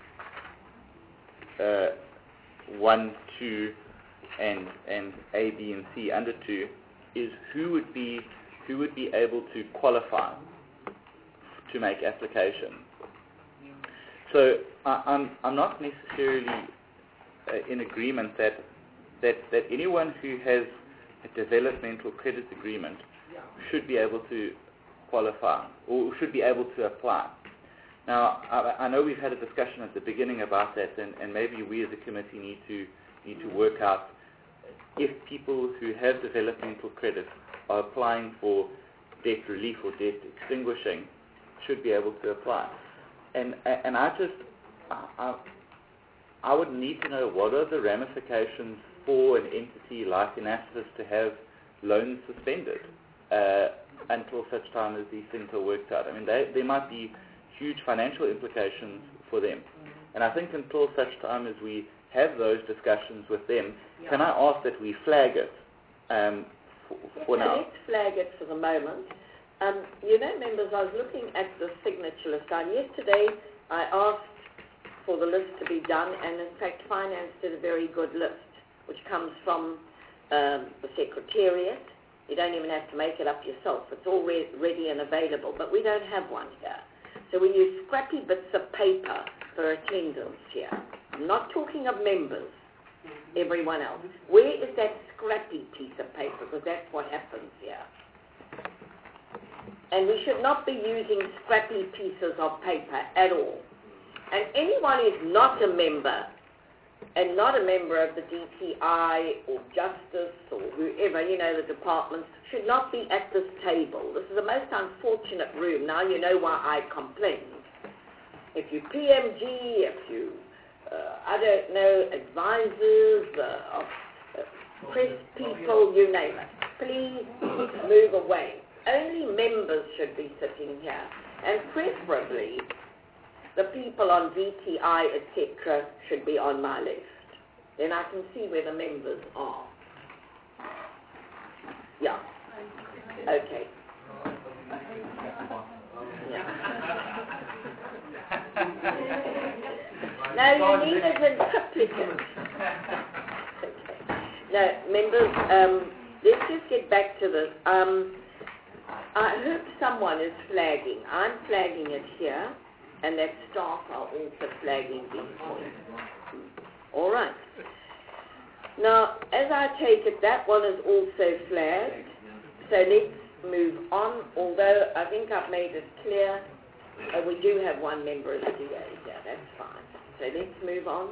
Uh, one, two, and and A, B, and C under two is who would be who would be able to qualify to make application. So I, I'm I'm not necessarily uh, in agreement that that that anyone who has a developmental credit agreement should be able to qualify or should be able to apply. Now, I, I know we've had a discussion at the beginning about that, and, and maybe we as a committee need to need to work out if people who have developmental credit are applying for debt relief or debt extinguishing should be able to apply. And and I just I, I would need to know what are the ramifications for an entity like NASFAS to have loans suspended uh, until such time as these things are worked out. I mean, they, there might be huge financial implications for them. And I think until such time as we have those discussions with them, yeah. can I ask that we flag it um, for, for okay, now? Let's flag it for the moment. Um, you know, members, I was looking at the signature list. And yesterday, I asked for the list to be done, and in fact, Finance did a very good list, which comes from um, the Secretariat. You don't even have to make it up yourself. It's all re- ready and available, but we don't have one here. So we use scrappy bits of paper for attendance here. I'm not talking of members, everyone else. Where is that scrappy piece of paper? Because that's what happens here. And we should not be using scrappy pieces of paper at all. And anyone who's not a member, and not a member of the D T I or Justice or whoever, you know, the departments, should not be at this table. This is the most unfortunate room. Now you know why I complained. If you P M G, if you, uh, I don't know, advisors, uh, of, uh, press people, you name it, please move away. Only members should be sitting here, and preferably the people on D T I, et cetera, should be on my list. Then I can see where the members are. Yeah. Okay. Yeah. No, you need it in triplicate. Okay. No, members, um, let's just get back to this. Um, I hope someone is flagging. I'm flagging it here, and that staff are also flagging these points. All right. Now, as I take it, that one is also flagged. So let's move on, although I think I've made it clear uh, we do have one member of the D A here. That's fine. So let's move on.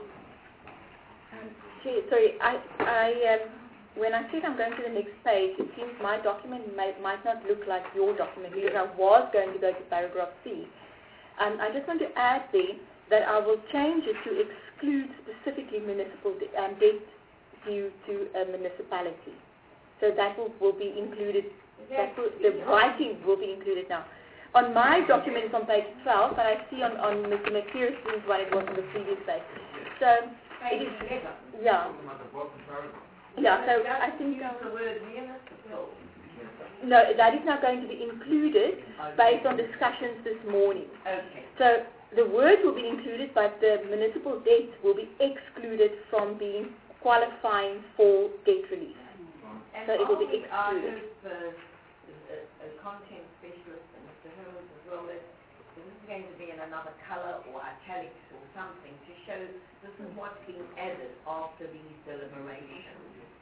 Um, gee, sorry, I, I, um, when I said I'm going to the next page, it seems my document may, might not look like your document, because I was going to go to paragraph C. Um, I just want to add there that I will change it to exclude specifically municipal de- um, debt due to a municipality. So that will, will be included, that will, the writing will be included now. On my document it's on page twelve, but I see on, on Mister McPherson's one it was on the previous page. So, it is, yeah. Yeah, so I think... the word municipal. No, that is now going to be included based on discussions this morning. Okay. So the word will be included, but the municipal debt will be excluded from being qualifying for debt relief. And So it will be always I excluded. hope the, the, a content specialist and Mister Hurwitz as well, that this is going to be in another colour or italics or something to show this is what's being added after these deliberations.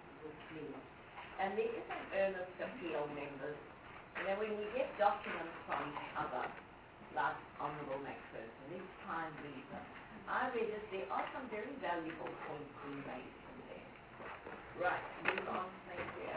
And there is an earnest appeal, members. You know, when we get documents from other, like Honourable McPherson, let's try and read them. I read it, there are some very valuable points being raised in there. Right, move on, thank you.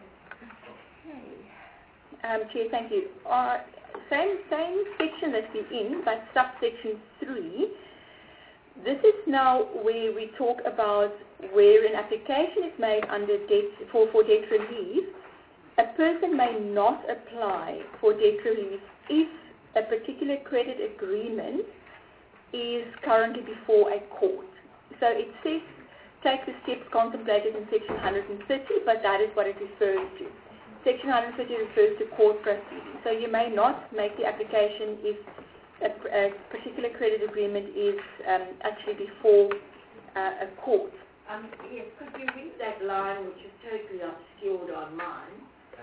Okay. Um, Chair, thank you. Uh, same, same section that we're in, but subsection three. This is now where we talk about where an application is made under debt for, for debt relief. A person may not apply for debt relief if a particular credit agreement is currently before a court. So it says take the steps contemplated in section one hundred thirty, but that is what it refers to. Section one hundred thirty refers to court proceedings. So you may not make the application if a, a particular credit agreement is um, actually before uh, a court. Um, yes, could you read that line, which is totally obscured on mine?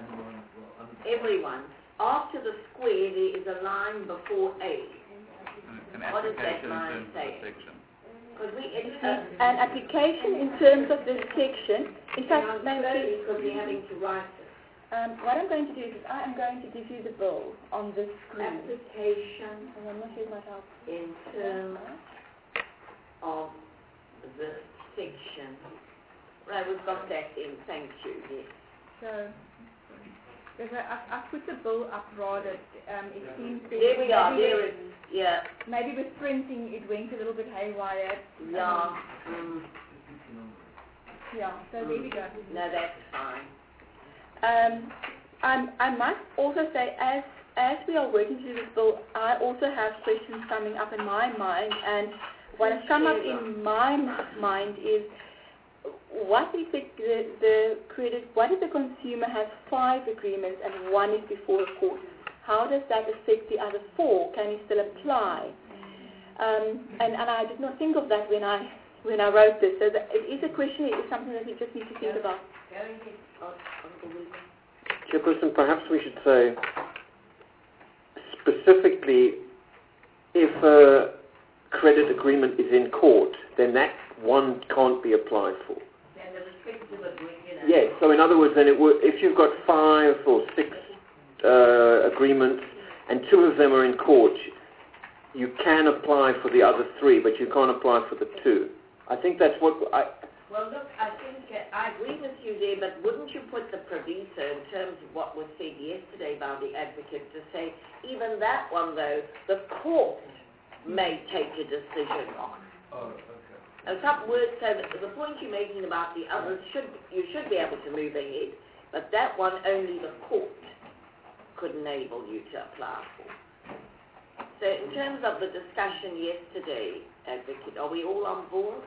Everyone. After the square, there is a line before A. An What does that application in line terms of say? the section. Because we, it Uh, an application in terms of this section, in fact, Madam Chair, because we're having to write it. um, what I'm going to do is I am going to give you the bill on this screen. Application And I'm not sure it might help. in terms of the section. Right, we've got that in. Thank you. Yes. So, there's a, I, I put the bill up rather, um, it seems that There we are. maybe There with- it is. Yeah. Maybe with printing it went a little bit haywire. Yeah. Um, Mm. yeah, so there we go. No, that's fine. Um, I'm, I must also say, as as we are working through this bill, I also have questions coming up in my mind, and what has come up in my m- mind is, what if the, the, the credit, what if the consumer has five agreements and one is before a court? how does that affect the other four? Can he still apply? Um, and, and I did not think of that when I when I wrote this. So that it is a question, it is something that we just need to think about. Chairperson, perhaps we should say specifically if a credit agreement is in court, then that one can't be applied for. Then the restrictive agreement. Yes, so in other words, then it would, if you've got five or six uh, agreements and two of them are in court, you can apply for the other three, but you can't apply for the two. I think that's what I... Well, look, I think uh, I agree with you there, but wouldn't you put the proviso in terms of what was said yesterday by the advocate to say, even that one, though, the court may take a decision on? Oh, okay. And some words say that the point you're making about the others, should you should be able to move ahead, but that one only the court could enable you to apply for. So in terms of the discussion yesterday, advocate, are we all on board?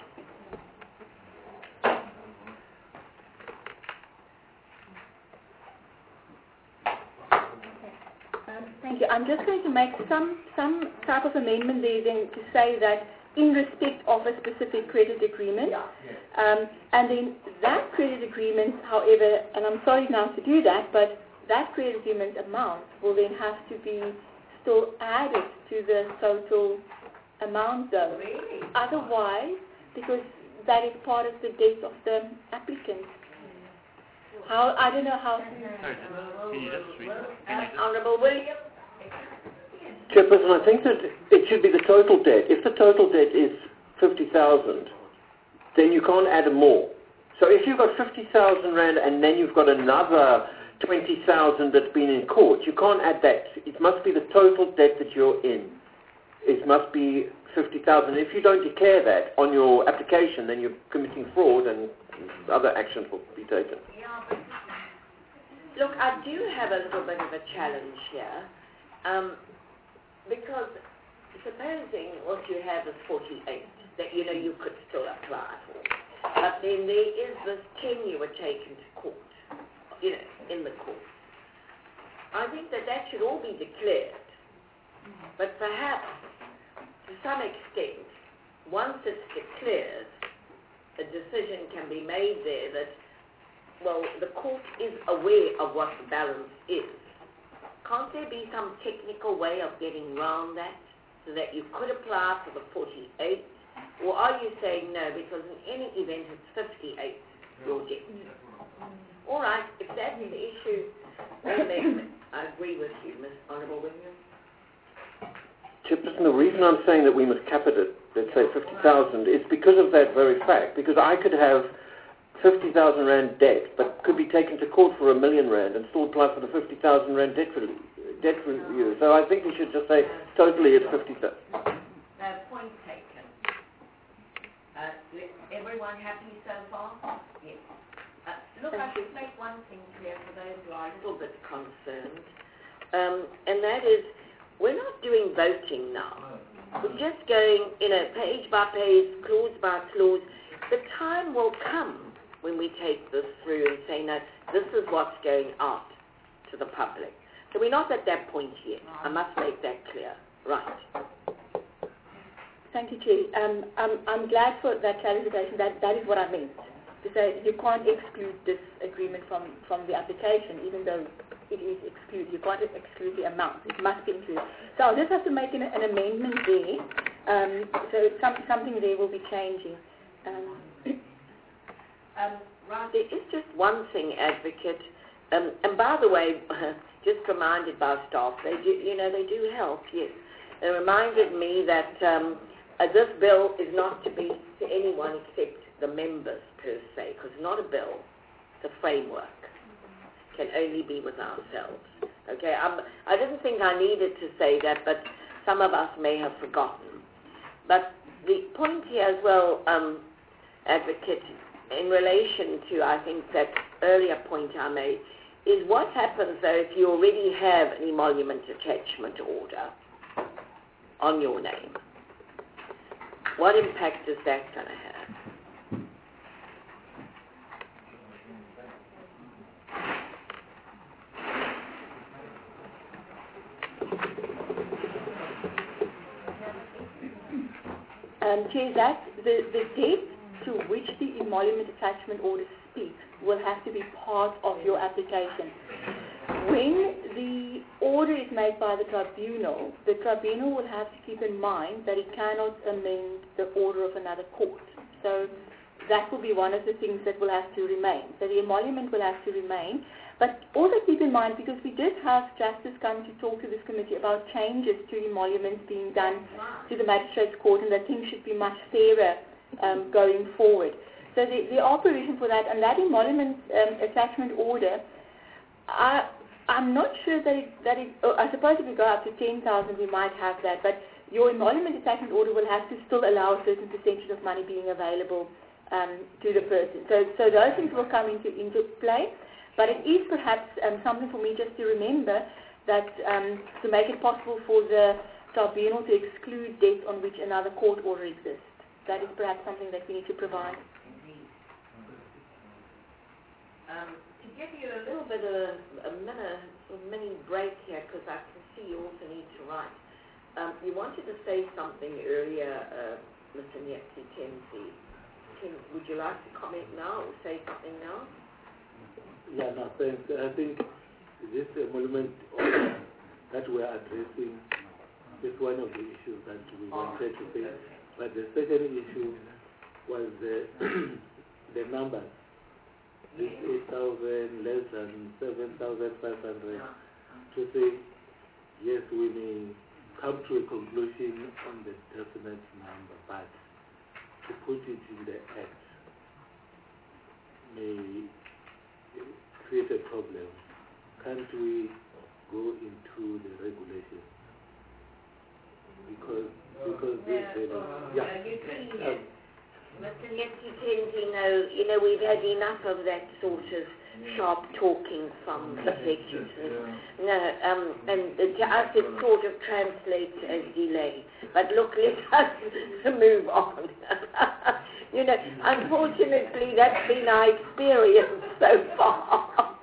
Um, thank you. I'm just going to make some, some type of amendment there then to say that in respect of a specific credit agreement, Yeah. um, and then that credit agreement, however, and I'm sorry now to do that, but that credit agreement amount will then have to be still added to the total amount though. Really? Otherwise, because that is part of the debt of the applicant. How, I don't know how to... Sorry, just, can you just read that? Can Uh, you just, Honourable William? Chairperson, I think that it should be the total debt. If the total debt is fifty thousand, then you can't add more. So if you've got fifty thousand rand and then you've got another twenty thousand that's been in court, you can't add that. It must be the total debt that you're in. It must be fifty thousand. If you don't declare that on your application, then you're committing fraud and other actions will be taken. Look, I do have a little bit of a challenge here, um, because supposing what you have is forty-eight, that you know you could still apply for, but then there is this ten you were taken to court, you know, in the court. I think that that should all be declared, but perhaps to some extent, once it's declared, a decision can be made there that, well, the court is aware of what the balance is. Can't there be some technical way of getting around that so that you could apply for the forty-eight? Or are you saying no, because in any event it's fifty-eight, your debt? All right, if that's the issue, then I agree with you, Miz Honourable William. Chairperson, the reason I'm saying that we must cap it at, let's say, fifty thousand is because of that very fact. Because I could have fifty thousand rand debt, but could be taken to court for a million rand and still apply for the fifty thousand rand debt, re- debt review. So I think we should just say totally it's fifty thousand. No, point taken. Uh, li- everyone happy so far? Yes. Uh, look, I should make one thing clear for those who are A little bit concerned, um, and that is, we're not doing voting now. We're just going, you know, page by page, clause by clause. The time will come when we take this through and say, no, this is what's going out to the public. So we're not at that point yet. I must make that clear. Right. Thank you, Chair. Um, I'm, I'm glad for that clarification. That, that is what I meant. To say you can't exclude this agreement from, from the application, even though it is excluded. You can't exclude the amount. It must be included. So I'll just have to make an, an amendment there. Um, so some, something there will be changing. Um, Um, right, there is just one thing, Advocate, um, and by the way, just reminded by staff, they do, you know, they do help, yes. They reminded me that um, uh, this bill is not to be to anyone except the members per se, because it's not a bill, it's a framework. It can only be with ourselves. Okay, I'm, I didn't think I needed to say that, but some of us may have forgotten. But the point here as well, um, Advocate, in relation to, I think, that earlier point I made, is what happens, though, if you already have an emolument attachment order on your name? What impact is that going to have? Um, Chair, that the, the date to which the emolument attachment order speaks will have to be part of your application. When the order is made by the tribunal, the tribunal will have to keep in mind that it cannot amend the order of another court. So that will be one of the things that will have to remain. So the emolument will have to remain. But also keep in mind, because we did have Justice come to talk to this committee about changes to emoluments being done to the magistrates' court, and that things should be much fairer um, going forward. So the, the operation for that, and that emolument um, attachment order, I, I'm not sure that it, that it oh, I suppose if we go up to ten thousand we might have that, but your emolument attachment order will have to still allow a certain percentage of money being available um, to the person. So, so those things will come into, into play. But it is perhaps um, something for me just to remember that um, to make it possible for the tribunal to exclude debt on which another court order exists. That is perhaps something that we need to provide. Um, to give you a little bit of a, mini, a mini break here, because I can see you also need to write. Um, you wanted to say something earlier, uh, Mister Nyeti Tenzi. Would you like to comment now or say something now? Yeah, no, thanks. I think this emolument that we're addressing is one of the issues that we wanted to face. But the second issue was the, the numbers. This eight thousand, less than seven thousand five hundred. To say, yes, we may come to a conclusion on the definite number, but to put it in the Act may create a problem. Can't we go into the regulations? Because because no, they, well, yeah. no, you see, um, Mister Nyeti Tenzi, no, you know, we've had enough of that sort of sharp talking from executives. No, um, and to us it sort of translates as delay. But look, let us move on. You know, unfortunately, that's been our experience so far.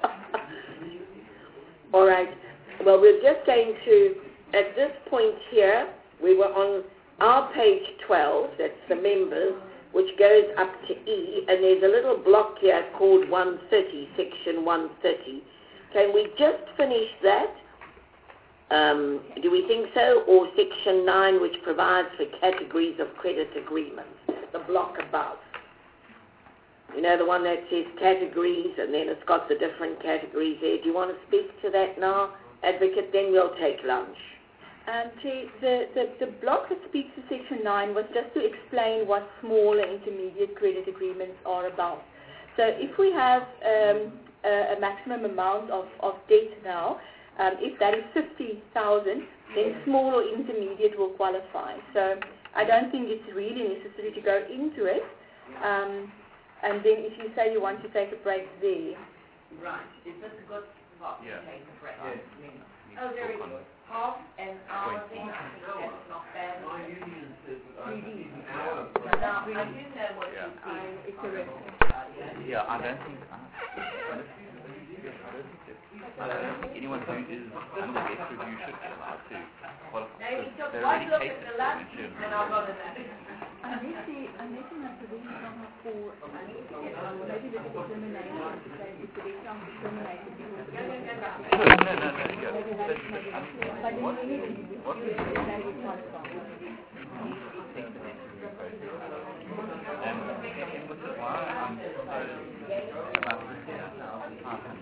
All right. Well, we're just going to, at this point here, we were on our page twelve, that's the members, which goes up to E, and there's a little block here called one thirty, section one thirty. Can we just finish that? Um, do we think so? Or section nine, which provides for categories of credit agreements, the block above. You know, the one that says categories, and then it's got the different categories there. Do you want to speak to that now, Advocate? Then we'll take lunch. Um, Chair, the, the, the block that speaks to section nine was just to explain what small and intermediate credit agreements are about. So if we have um, a, a maximum amount of, of debt now, um, if that is fifty thousand, then small or intermediate will qualify. So I don't think it's really necessary to go into it. Um, and then if you say you want to take a break there. Right. Is this a good spot Yeah. to take a break? Yeah. Oh, very good. Half an hour then, I think that's not bad. Now, I do know what Yeah. you mean. It's a reference. Yeah, I don't think, uh, I don't think, I don't think anyone who is under debt review should be allowed to qualify. Now, we took They're one already look at catered the for lunch insurance. and I got it. Unless the, unless in a provision somehow for, um, maybe this is discrimination, to say if the victim is discriminated because No, no, no, no, yeah. maybe that is maybe, but then What, you need to, what you we say it's qualified.